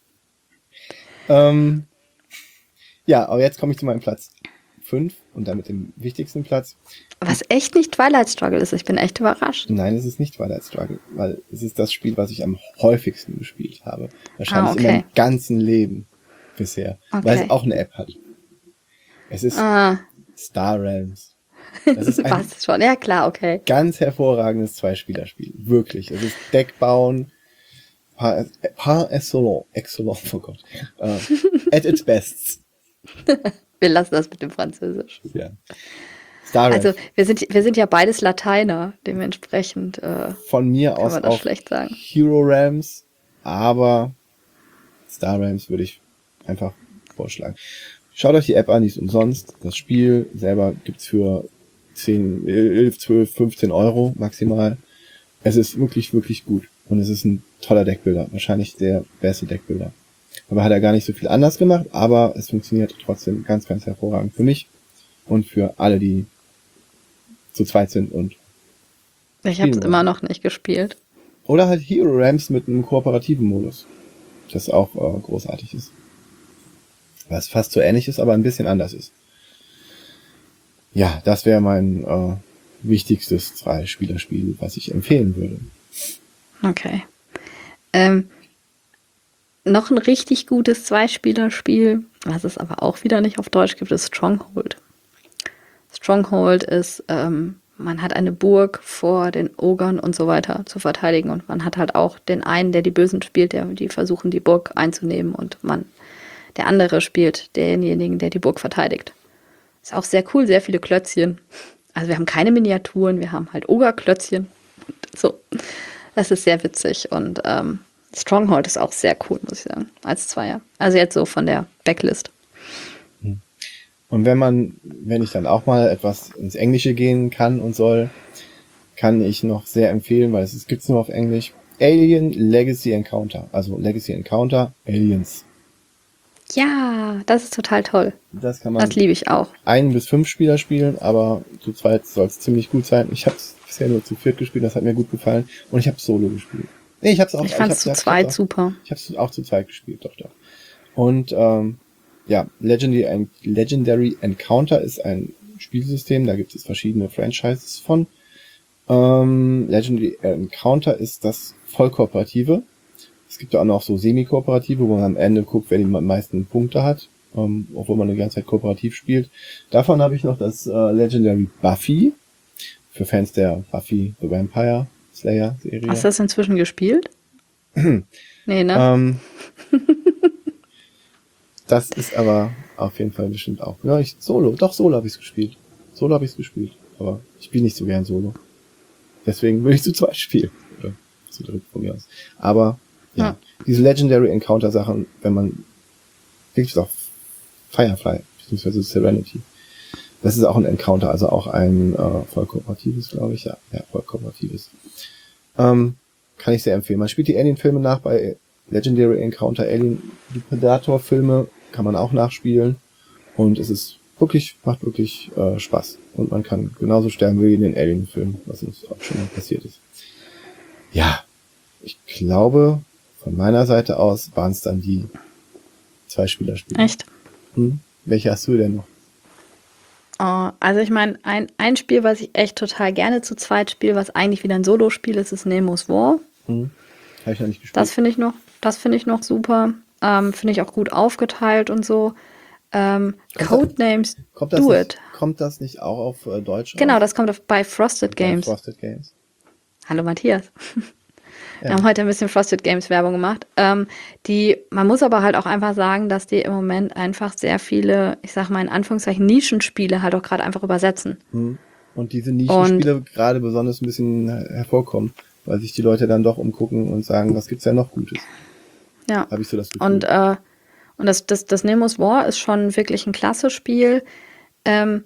Ja, aber jetzt komme ich zu meinem Platz 5 und damit dem wichtigsten Platz. Was echt nicht Twilight Struggle ist. Ich bin echt überrascht. Nein, es ist nicht Twilight Struggle, weil es ist das Spiel, was ich am häufigsten gespielt habe. Wahrscheinlich in okay. meinem ganzen Leben bisher, weil es auch eine App hat. Es ist Star Realms. Das ist ein Was schon? Ja, klar, okay. ganz hervorragendes Zweispielerspiel. Wirklich. Es ist Deckbauen par excellence, oh Gott. At its best. Wir lassen das mit dem Französisch. Ja. Star Realms. Also wir sind ja beides Lateiner, dementsprechend Von mir kann aus man das auch schlecht sagen. Hero Realms, aber Star Realms würde ich einfach vorschlagen. Schaut euch die App an, die ist umsonst. Das Spiel selber gibt's für 10, 11, 12, 15 Euro maximal. Es ist wirklich, wirklich gut. Und es ist ein toller Deckbuilder. Wahrscheinlich der beste Deckbuilder. Aber hat er gar nicht so viel anders gemacht, aber es funktioniert trotzdem ganz, ganz hervorragend für mich und für alle, die zu zweit sind und Ich habe es immer noch nicht gespielt. Oder halt Hero Rams mit einem kooperativen Modus. Das auch großartig ist. Was fast so ähnlich ist, aber ein bisschen anders ist. Ja, das wäre mein wichtigstes Zwei-Spieler-Spiel, was ich empfehlen würde. Okay. Noch ein richtig gutes Zwei-Spieler-Spiel, was es aber auch wieder nicht auf Deutsch gibt, ist Stronghold. Stronghold ist, man hat eine Burg vor den Ogern und so weiter zu verteidigen und man hat halt auch den einen, der die Bösen spielt, die versuchen, die Burg einzunehmen und der andere spielt denjenigen, der die Burg verteidigt. Ist auch sehr cool, sehr viele Klötzchen. Also wir haben keine Miniaturen, wir haben halt Ogerklötzchen. So, das ist sehr witzig und Stronghold ist auch sehr cool, muss ich sagen, als Zweier. Also jetzt so von der Backlist. Und wenn ich dann auch mal etwas ins Englische gehen kann und soll, kann ich noch sehr empfehlen, weil es gibt's nur auf Englisch, Alien Legacy Encounter. Also Legacy Encounter, Aliens. Ja, das ist total toll. Das kann man Das liebe ich auch. 1 bis 5 Spieler spielen, aber zu zweit soll es ziemlich gut sein. Ich habe es bisher nur zu viert gespielt, das hat mir gut gefallen. Und ich habe Solo gespielt. Nee, ich fand es zu zweit super. Ich habe es auch zu zweit gespielt, doch. Und ja, Legendary Encounter ist ein Spielsystem, da gibt es verschiedene Franchises von. Legendary Encounter ist das vollkooperative. Es gibt ja auch noch so semi-kooperative, wo man am Ende guckt, wer die meisten Punkte hat, obwohl man die ganze Zeit kooperativ spielt. Davon habe ich noch das Legendary Buffy, für Fans der Buffy the Vampire Slayer Serie. Hast du das inzwischen gespielt? Nee, ne? Das ist aber auf jeden Fall bestimmt auch. Ja, Solo habe ich es gespielt. Aber ich spiele nicht so gern Solo. Deswegen würde ich zu zweit spielen. Oder zu dritt von mir aus. Aber ja, diese Legendary Encounter Sachen, wenn man wirklich auch Firefly, beziehungsweise Serenity. Das ist auch ein Encounter, also auch ein vollkooperatives, glaube ich. Ja, vollkooperatives. Kann ich sehr empfehlen. Man spielt die Alien-Filme nach bei Legendary Encounter. Die Predator-Filme kann man auch nachspielen. Und es macht wirklich Spaß. Und man kann genauso sterben wie in den Alien-Filmen, was uns auch schon mal passiert ist. Ja, ich glaube, von meiner Seite aus waren es dann die Zwei-Spieler-Spiele. Echt? Welche hast du denn noch? Oh, also ich meine, ein Spiel, was ich echt total gerne zu zweit spiele, was eigentlich wieder ein Solo-Spiel ist, ist Nemo's War. Habe ich noch nicht gespielt. Das finde ich noch super. Finde ich auch gut aufgeteilt und so. Codenames Do It. Kommt das nicht auch auf Deutsch? Genau, das kommt bei Frosted Games. Hallo Matthias. Wir haben heute ein bisschen Frosted Games Werbung gemacht. Man muss aber halt auch einfach sagen, dass die im Moment einfach sehr viele, ich sag mal in Anführungszeichen, Nischenspiele halt auch gerade einfach übersetzen. Und diese Nischenspiele gerade besonders ein bisschen hervorkommen, weil sich die Leute dann doch umgucken und sagen, was gibt's denn noch Gutes? Ja. Habe ich so das Gefühl. Und das Nemo's War ist schon wirklich ein klasse Spiel. Habe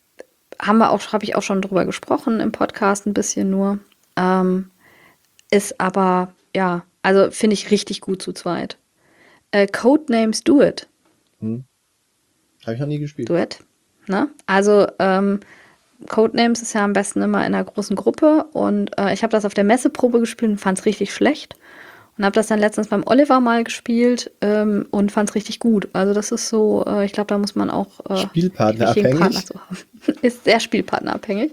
ich auch schon drüber gesprochen im Podcast ein bisschen nur. Ist aber, ja, also finde ich richtig gut zu zweit. Codenames Do It. Habe ich noch nie gespielt. Do It, ne? Also, Codenames ist ja am besten immer in einer großen Gruppe und ich habe das auf der Messeprobe gespielt und fand es richtig schlecht. Und habe das dann letztens beim Oliver mal gespielt und fand es richtig gut. Also das ist so, ich glaube, da muss man auch Spielpartnerabhängig. Partner zu haben. Ist sehr spielpartnerabhängig.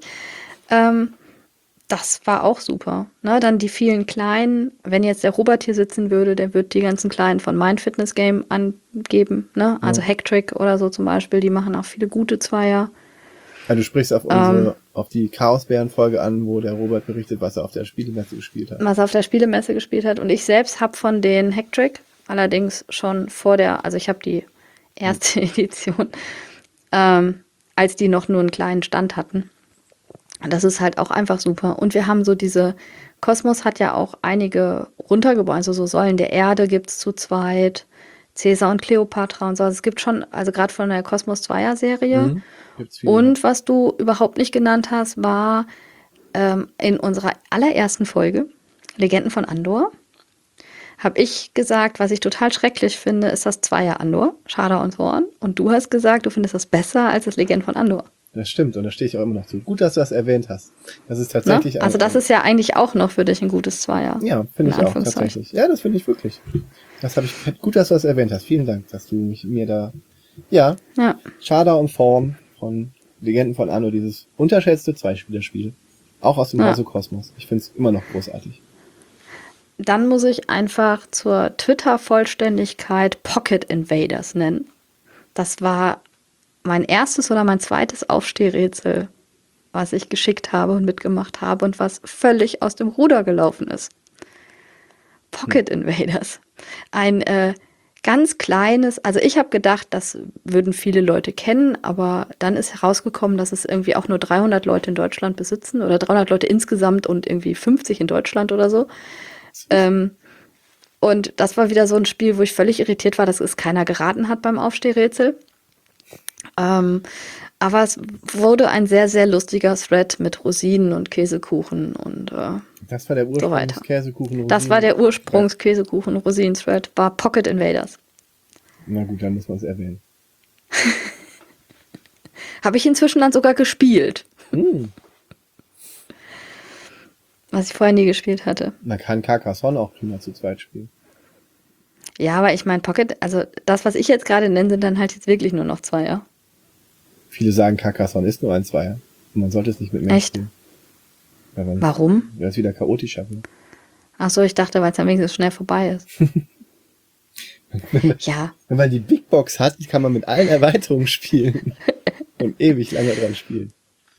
Das war auch super. Ne? Dann die vielen Kleinen, wenn jetzt der Robert hier sitzen würde, der wird die ganzen Kleinen von Mind Fitness Game angeben. Ne? Also Hacktrick oder so zum Beispiel, die machen auch viele gute Zweier. Ja, du sprichst auf die Chaosbären-Folge an, wo der Robert berichtet, was er auf der Spielemesse gespielt hat. Und ich selbst habe von den Hacktrick, allerdings schon also ich habe die erste Edition, als die noch nur einen kleinen Stand hatten. Das ist halt auch einfach super. Und wir haben so Kosmos hat ja auch einige runtergebaut, also so Säulen der Erde gibt's zu zweit, Cäsar und Kleopatra und so. Also es gibt schon, also gerade von der Kosmos 2er Serie. Und was du überhaupt nicht genannt hast, war in unserer allerersten Folge, Legenden von Andor, habe ich gesagt, was ich total schrecklich finde, ist das Zweier Andor, Schada und Thorn. Und du hast gesagt, du findest das besser als das Legenden von Andor. Das stimmt, und da stehe ich auch immer noch zu. Gut, dass du das erwähnt hast. Das ist Ne? tatsächlich Also das ist ja eigentlich auch noch für dich ein gutes Zweier. ja, finde in ich auch Anführungszeichen. tatsächlich. Ja, das finde ich wirklich. Das habe ich gut, dass du das erwähnt hast. Vielen Dank, dass du mir da ja, Ja. Schada und Thorn von Legenden von Anno, dieses unterschätzte Zweispielerspiel. Auch aus dem Ja. Hause Kosmos. Ich finde es immer noch großartig. Dann muss ich einfach zur Twitter-Vollständigkeit Pocket Invaders nennen. Das war mein erstes oder mein zweites Aufstehrätsel, was ich geschickt habe und mitgemacht habe und was völlig aus dem Ruder gelaufen ist. Pocket Invaders. Ein ganz kleines, also ich habe gedacht, das würden viele Leute kennen, aber dann ist herausgekommen, dass es irgendwie auch nur 300 Leute in Deutschland besitzen oder 300 Leute insgesamt und irgendwie 50 in Deutschland oder so. Und das war wieder so ein Spiel, wo ich völlig irritiert war, dass es keiner geraten hat beim Aufstehrätsel. Aber es wurde ein sehr, sehr lustiger Thread mit Rosinen und Käsekuchen und Das war der so weiter. Ursprungskäsekuchen. Das war der Ursprungs-Käsekuchen-Rosinen-Thread, war Pocket Invaders. Na gut, dann muss man es erwähnen. Habe ich inzwischen dann sogar gespielt, Hm. was ich vorher nie gespielt hatte. Man kann Carcassonne auch prima zu zweit spielen. Ja, aber ich meine, Pocket, also das, was ich jetzt gerade nenne, sind dann halt jetzt wirklich nur noch Zweier. Viele sagen, Carcassonne ist nur ein Zweier. Und man sollte es nicht mit mehr Echt? spielen. Weil man Warum? es wieder chaotischer wird. Ach so, ich dachte, weil es dann wenigstens schnell vorbei ist. Ja, Wenn man die Big Box hat, kann man mit allen Erweiterungen spielen. Und ewig lange dran spielen.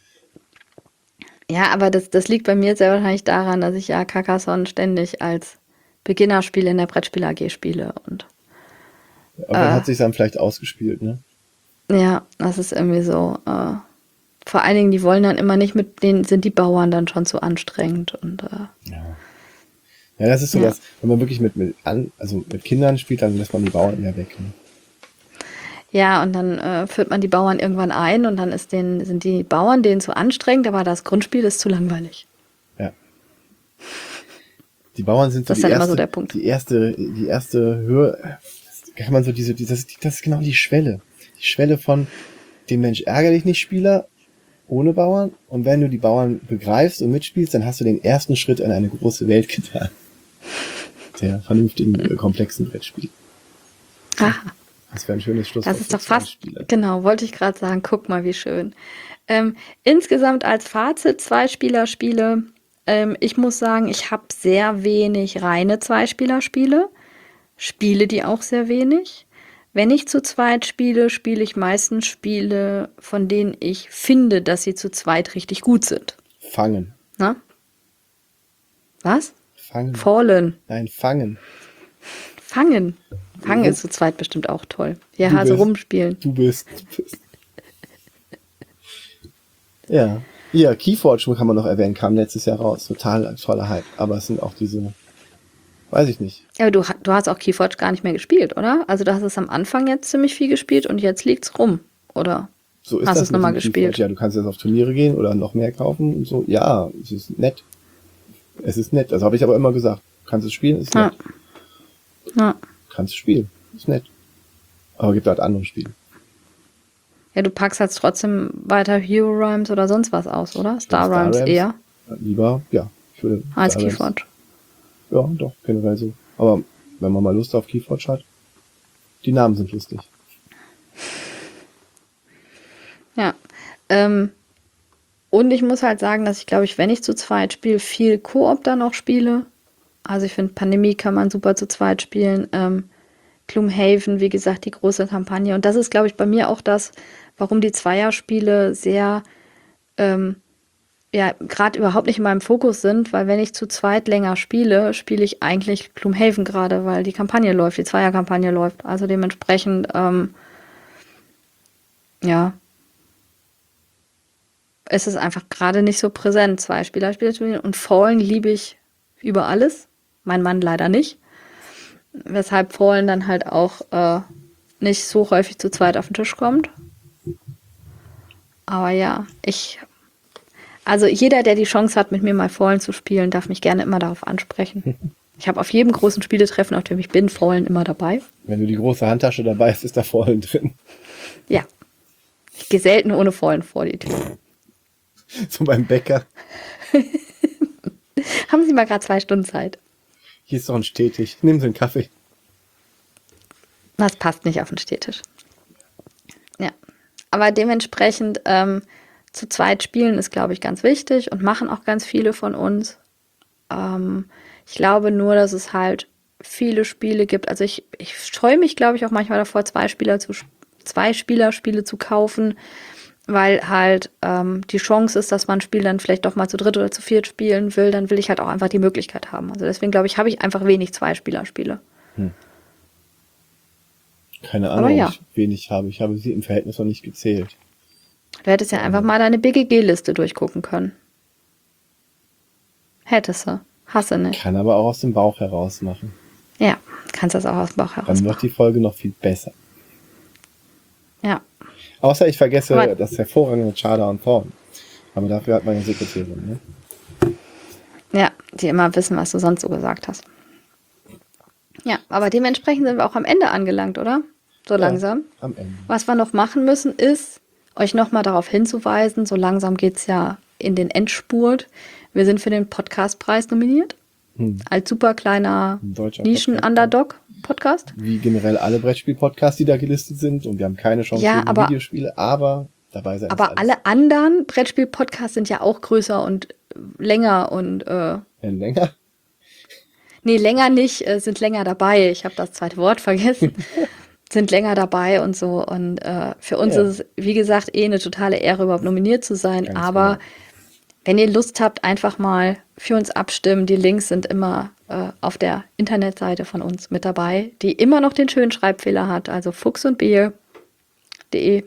ja, aber das liegt bei mir sehr wahrscheinlich daran, dass ich ja Carcassonne ständig als Beginnerspiel in der Brettspiel AG spiele. Und Aber dann hat sich dann vielleicht ausgespielt, ne? ja, das ist irgendwie so. Vor allen Dingen, die wollen dann immer nicht mit denen, sind die Bauern dann schon zu anstrengend. Und Ja, das ist so Ja. das, wenn man wirklich mit Kindern spielt, dann lässt man die Bauern immer weg. Ne? ja, und dann führt man die Bauern irgendwann ein und dann sind die Bauern denen zu anstrengend, aber das Grundspiel ist zu langweilig. Ja. Die Bauern sind so Das ist die dann erste, immer so der Punkt. die erste Höhe, kann man so das ist genau die Schwelle. Die Schwelle von dem Mensch ärger dich nicht Spieler ohne Bauern, und wenn du die Bauern begreifst und mitspielst, dann hast du den ersten Schritt in eine große Welt getan. Der vernünftigen, komplexen Brettspiel. Aha. Das wäre ein schönes Schluss. Das ist doch fast, genau, wollte ich gerade sagen, guck mal, wie schön. Insgesamt als Fazit, Zweispieler-Spiele, ich muss sagen, ich habe sehr wenig reine Zweispieler-Spiele, spiele die auch sehr wenig. Wenn ich zu zweit spiele, spiele ich meistens Spiele, von denen ich finde, dass sie zu zweit richtig gut sind. Fangen. Na? Was? Fangen. Fallen. Nein, fangen. Fangen. Fangen ist zu zweit bestimmt auch toll. Ja, Du Hase bist- rumspielen. Du bist. Ja. Ja, Keyforge kann man noch erwähnen, kam letztes Jahr raus. Total toller Hype. Aber es sind auch diese, weiß ich nicht. Ja, aber du hast auch Keyforge gar nicht mehr gespielt, oder? Also du hast es am Anfang jetzt ziemlich viel gespielt und jetzt liegt's rum, oder? So ist Hast das es nochmal mit dem gespielt? Keyforge. Ja, du kannst jetzt auf Turniere gehen oder noch mehr kaufen und so. Ja, es ist nett. Es ist nett. Also habe ich aber immer gesagt. Kannst du es spielen, ist Ja. nett. Ja. Kannst du spielen, ist nett. Aber gibt halt andere Spiele. Ja, du packst jetzt trotzdem weiter Hero Rhymes oder sonst was aus, oder? Star Rhymes eher Lieber, ja. Ich würde als Star Rhymes- Keyforge. Ja, doch, generell so. Aber wenn man mal Lust auf Keyforge hat, die Namen sind lustig. Ja. Und ich muss halt sagen, dass ich, glaube ich, wenn ich zu zweit spiele, viel Koop dann auch spiele. Also ich finde, Pandemie kann man super zu zweit spielen. Gloomhaven, wie gesagt, die große Kampagne. Und das ist, glaube ich, bei mir auch das, warum die Zweierspiele sehr, ja, gerade überhaupt nicht in meinem Fokus sind, weil wenn ich zu zweit länger spiele, spiele ich eigentlich Gloomhaven gerade, weil die Kampagne läuft, die Zweierkampagne läuft. Also dementsprechend, ja, es ist einfach gerade nicht so präsent, Zwei-Spieler-Spiele zu spielen. Und Fallen liebe ich über alles. Mein Mann leider nicht. Weshalb Fallen dann halt auch nicht so häufig zu zweit auf den Tisch kommt. Aber ja, Also jeder, der die Chance hat, mit mir mal Fallen zu spielen, darf mich gerne immer darauf ansprechen. Ich habe auf jedem großen Spieletreffen, auf dem ich bin, Fallen immer dabei. Wenn du die große Handtasche dabei hast, ist da Fallen drin. Ja. Ich gehe selten ohne Fallen vor die Tür. So beim Bäcker. Haben Sie mal gerade 2 Stunden Zeit? Hier ist doch ein Stehtisch. Nehmen Sie einen Kaffee. Das passt nicht auf den Stehtisch. Ja. Aber dementsprechend zu zweit spielen ist, glaube ich, ganz wichtig und machen auch ganz viele von uns. Ich glaube nur, dass es halt viele Spiele gibt. Also ich scheue mich, glaube ich, auch manchmal davor, Zwei-Spieler-Spiele zu kaufen, weil halt die Chance ist, dass man ein Spiel dann vielleicht doch mal zu dritt oder zu viert spielen will. Dann will ich halt auch einfach die Möglichkeit haben. Also deswegen, glaube ich, habe ich einfach wenig Zwei-Spieler-Spiele. Keine Ahnung, Aber ja. ob ich wenig habe. Ich habe sie im Verhältnis noch nicht gezählt. Du hättest ja einfach mal deine BGG-Liste durchgucken können. Hättest du. Hasse nicht. Kann aber auch aus dem Bauch heraus machen. Ja, kannst das auch aus dem Bauch heraus Dann wird die Folge noch viel besser. Ja. Außer ich vergesse Aber das hervorragende Chada und Thorn. Aber dafür hat man eine Sekretärin, ne? ja, die immer wissen, was du sonst so gesagt hast. Ja, aber dementsprechend sind wir auch am Ende angelangt, oder? So langsam. Am Ende. Was wir noch machen müssen, ist, euch nochmal darauf hinzuweisen, so langsam geht es ja in den Endspurt. Wir sind für den Podcastpreis nominiert. Als super kleiner Nischen-Underdog-Podcast. Wie generell alle Brettspiel-Podcasts, die da gelistet sind. Und wir haben keine Chance gegen Videospiele, aber dabei sein. Aber alle anderen Brettspiel-Podcasts sind ja auch größer und länger und länger? Nee, länger nicht, sind länger dabei. Ich habe das zweite Wort vergessen. Sind länger dabei und so. Und für uns ist es, wie gesagt, eine totale Ehre, überhaupt nominiert zu sein. Ganz aber wenn ihr Lust habt, einfach mal für uns abstimmen. Die Links sind immer auf der Internetseite von uns mit dabei, die immer noch den schönen Schreibfehler hat. Also fuchsundbier.de.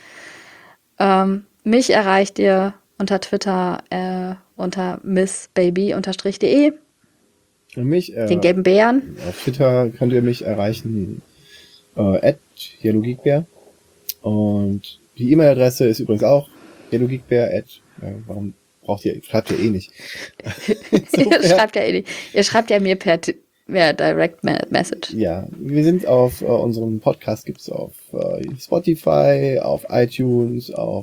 Mich erreicht ihr unter Twitter unter missbaby_de. Und mich, den gelben Bären. Auf Twitter könnt ihr mich erreichen, @yellowgeekbär. Und die E-Mail-Adresse ist übrigens auch yellowgeekbär. Warum braucht ihr, schreibt ihr eh nicht. Ihr schreibt ja eh nicht. Ihr schreibt ja mir per Direct Message. Ja, wir sind auf unserem Podcast, gibt's auf Spotify, auf iTunes, auf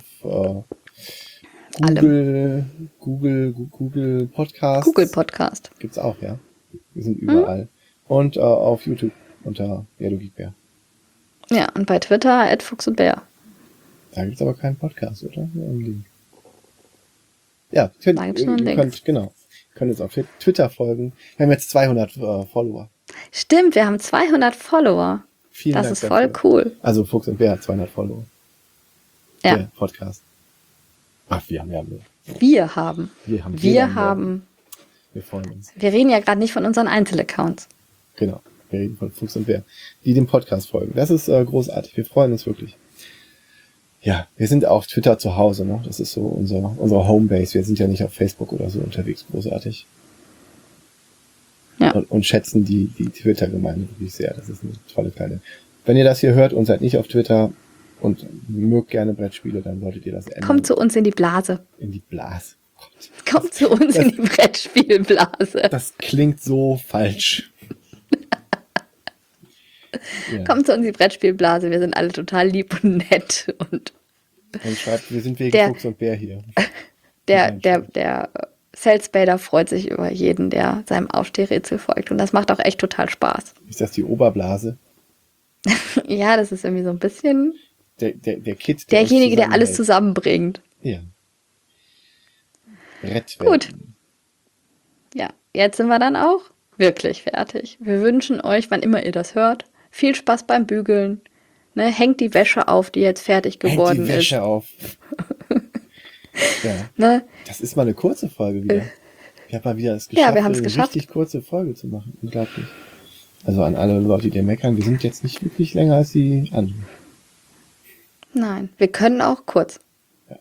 Google Podcast. Google Podcast. Gibt's auch, ja. Wir sind überall. Und auf YouTube unter Yellowgeekbär. Ja, und bei Twitter @fuchsundbär. Da gibt's aber keinen Podcast, oder? Ja, könnt uns auf Twitter folgen. Wir haben jetzt 200 Follower. Stimmt, wir haben 200 Follower. Vielen Dank ist voll cool. Also Fuchs und Bär hat 200 Follower. Ja. Der Podcast. Ach, wir haben ja mehr. Wir haben. Wir freuen uns. Wir reden ja gerade nicht von unseren Einzelaccounts. Genau. Wir reden von Fuchs und Bär, die dem Podcast folgen. Das ist großartig. Wir freuen uns wirklich. Ja, wir sind auf Twitter zu Hause, ne? Das ist so unsere Homebase. Wir sind ja nicht auf Facebook oder so unterwegs. Großartig. Ja. Und schätzen die Twitter-Gemeinde wirklich sehr. Das ist eine tolle kleine. Wenn ihr das hier hört und seid nicht auf Twitter und mögt gerne Brettspiele, dann solltet ihr das ändern. Kommt zu uns in die Blase. In die Blase. Kommt zu uns in die Brettspielblase. Das klingt so falsch. Ja. Kommt zu uns in die Brettspielblase. Wir sind alle total lieb und nett. Und schreibt, wir sind wegen Fuchs und Bär hier. Der Salesbader freut sich über jeden, der seinem Aufstehrätsel folgt. Und das macht auch echt total Spaß. Ist das die Oberblase? Ja, das ist irgendwie so ein bisschen der Kid. Derjenige, der alles zusammenbringt. Ja. Gut. Ja, jetzt sind wir dann auch wirklich fertig. Wir wünschen euch, wann immer ihr das hört, viel Spaß beim Bügeln. Ne, hängt die Wäsche auf, die jetzt fertig geworden ist. Hängt die Wäsche auf. Ja. Ne? Das ist mal eine kurze Folge wieder. Ich habe mal wieder es geschafft, wir haben es eine geschafft. richtig kurze Folge zu machen. Unglaublich. Also an alle Leute, die meckern, wir sind jetzt nicht wirklich länger als die anderen. Nein, wir können auch kurz. Ja.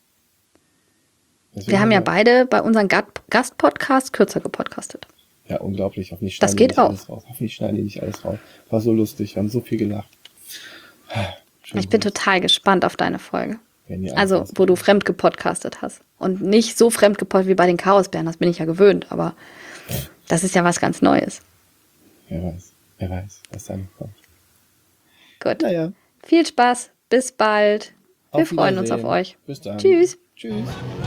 Wir haben ja beide bei unseren Gastpodcasts kürzer gepodcastet. Ja, unglaublich. Hoffentlich das geht auch. Hoffentlich schneiden die nicht alles raus. War so lustig, wir haben so viel gelacht. Ich bin total gespannt auf deine Folge. Wenn die Also, anfangen. wo du fremd gepodcastet hast. Und nicht so fremd gepodcastet wie bei den Chaosbären, das bin ich ja gewöhnt, aber das ist ja was ganz Neues. Wer weiß, was da noch kommt. Gut. Naja, Viel Spaß, bis bald. Wir auf freuen uns auf Wiedersehen. euch. Bis dann. Tschüss. Tschüss.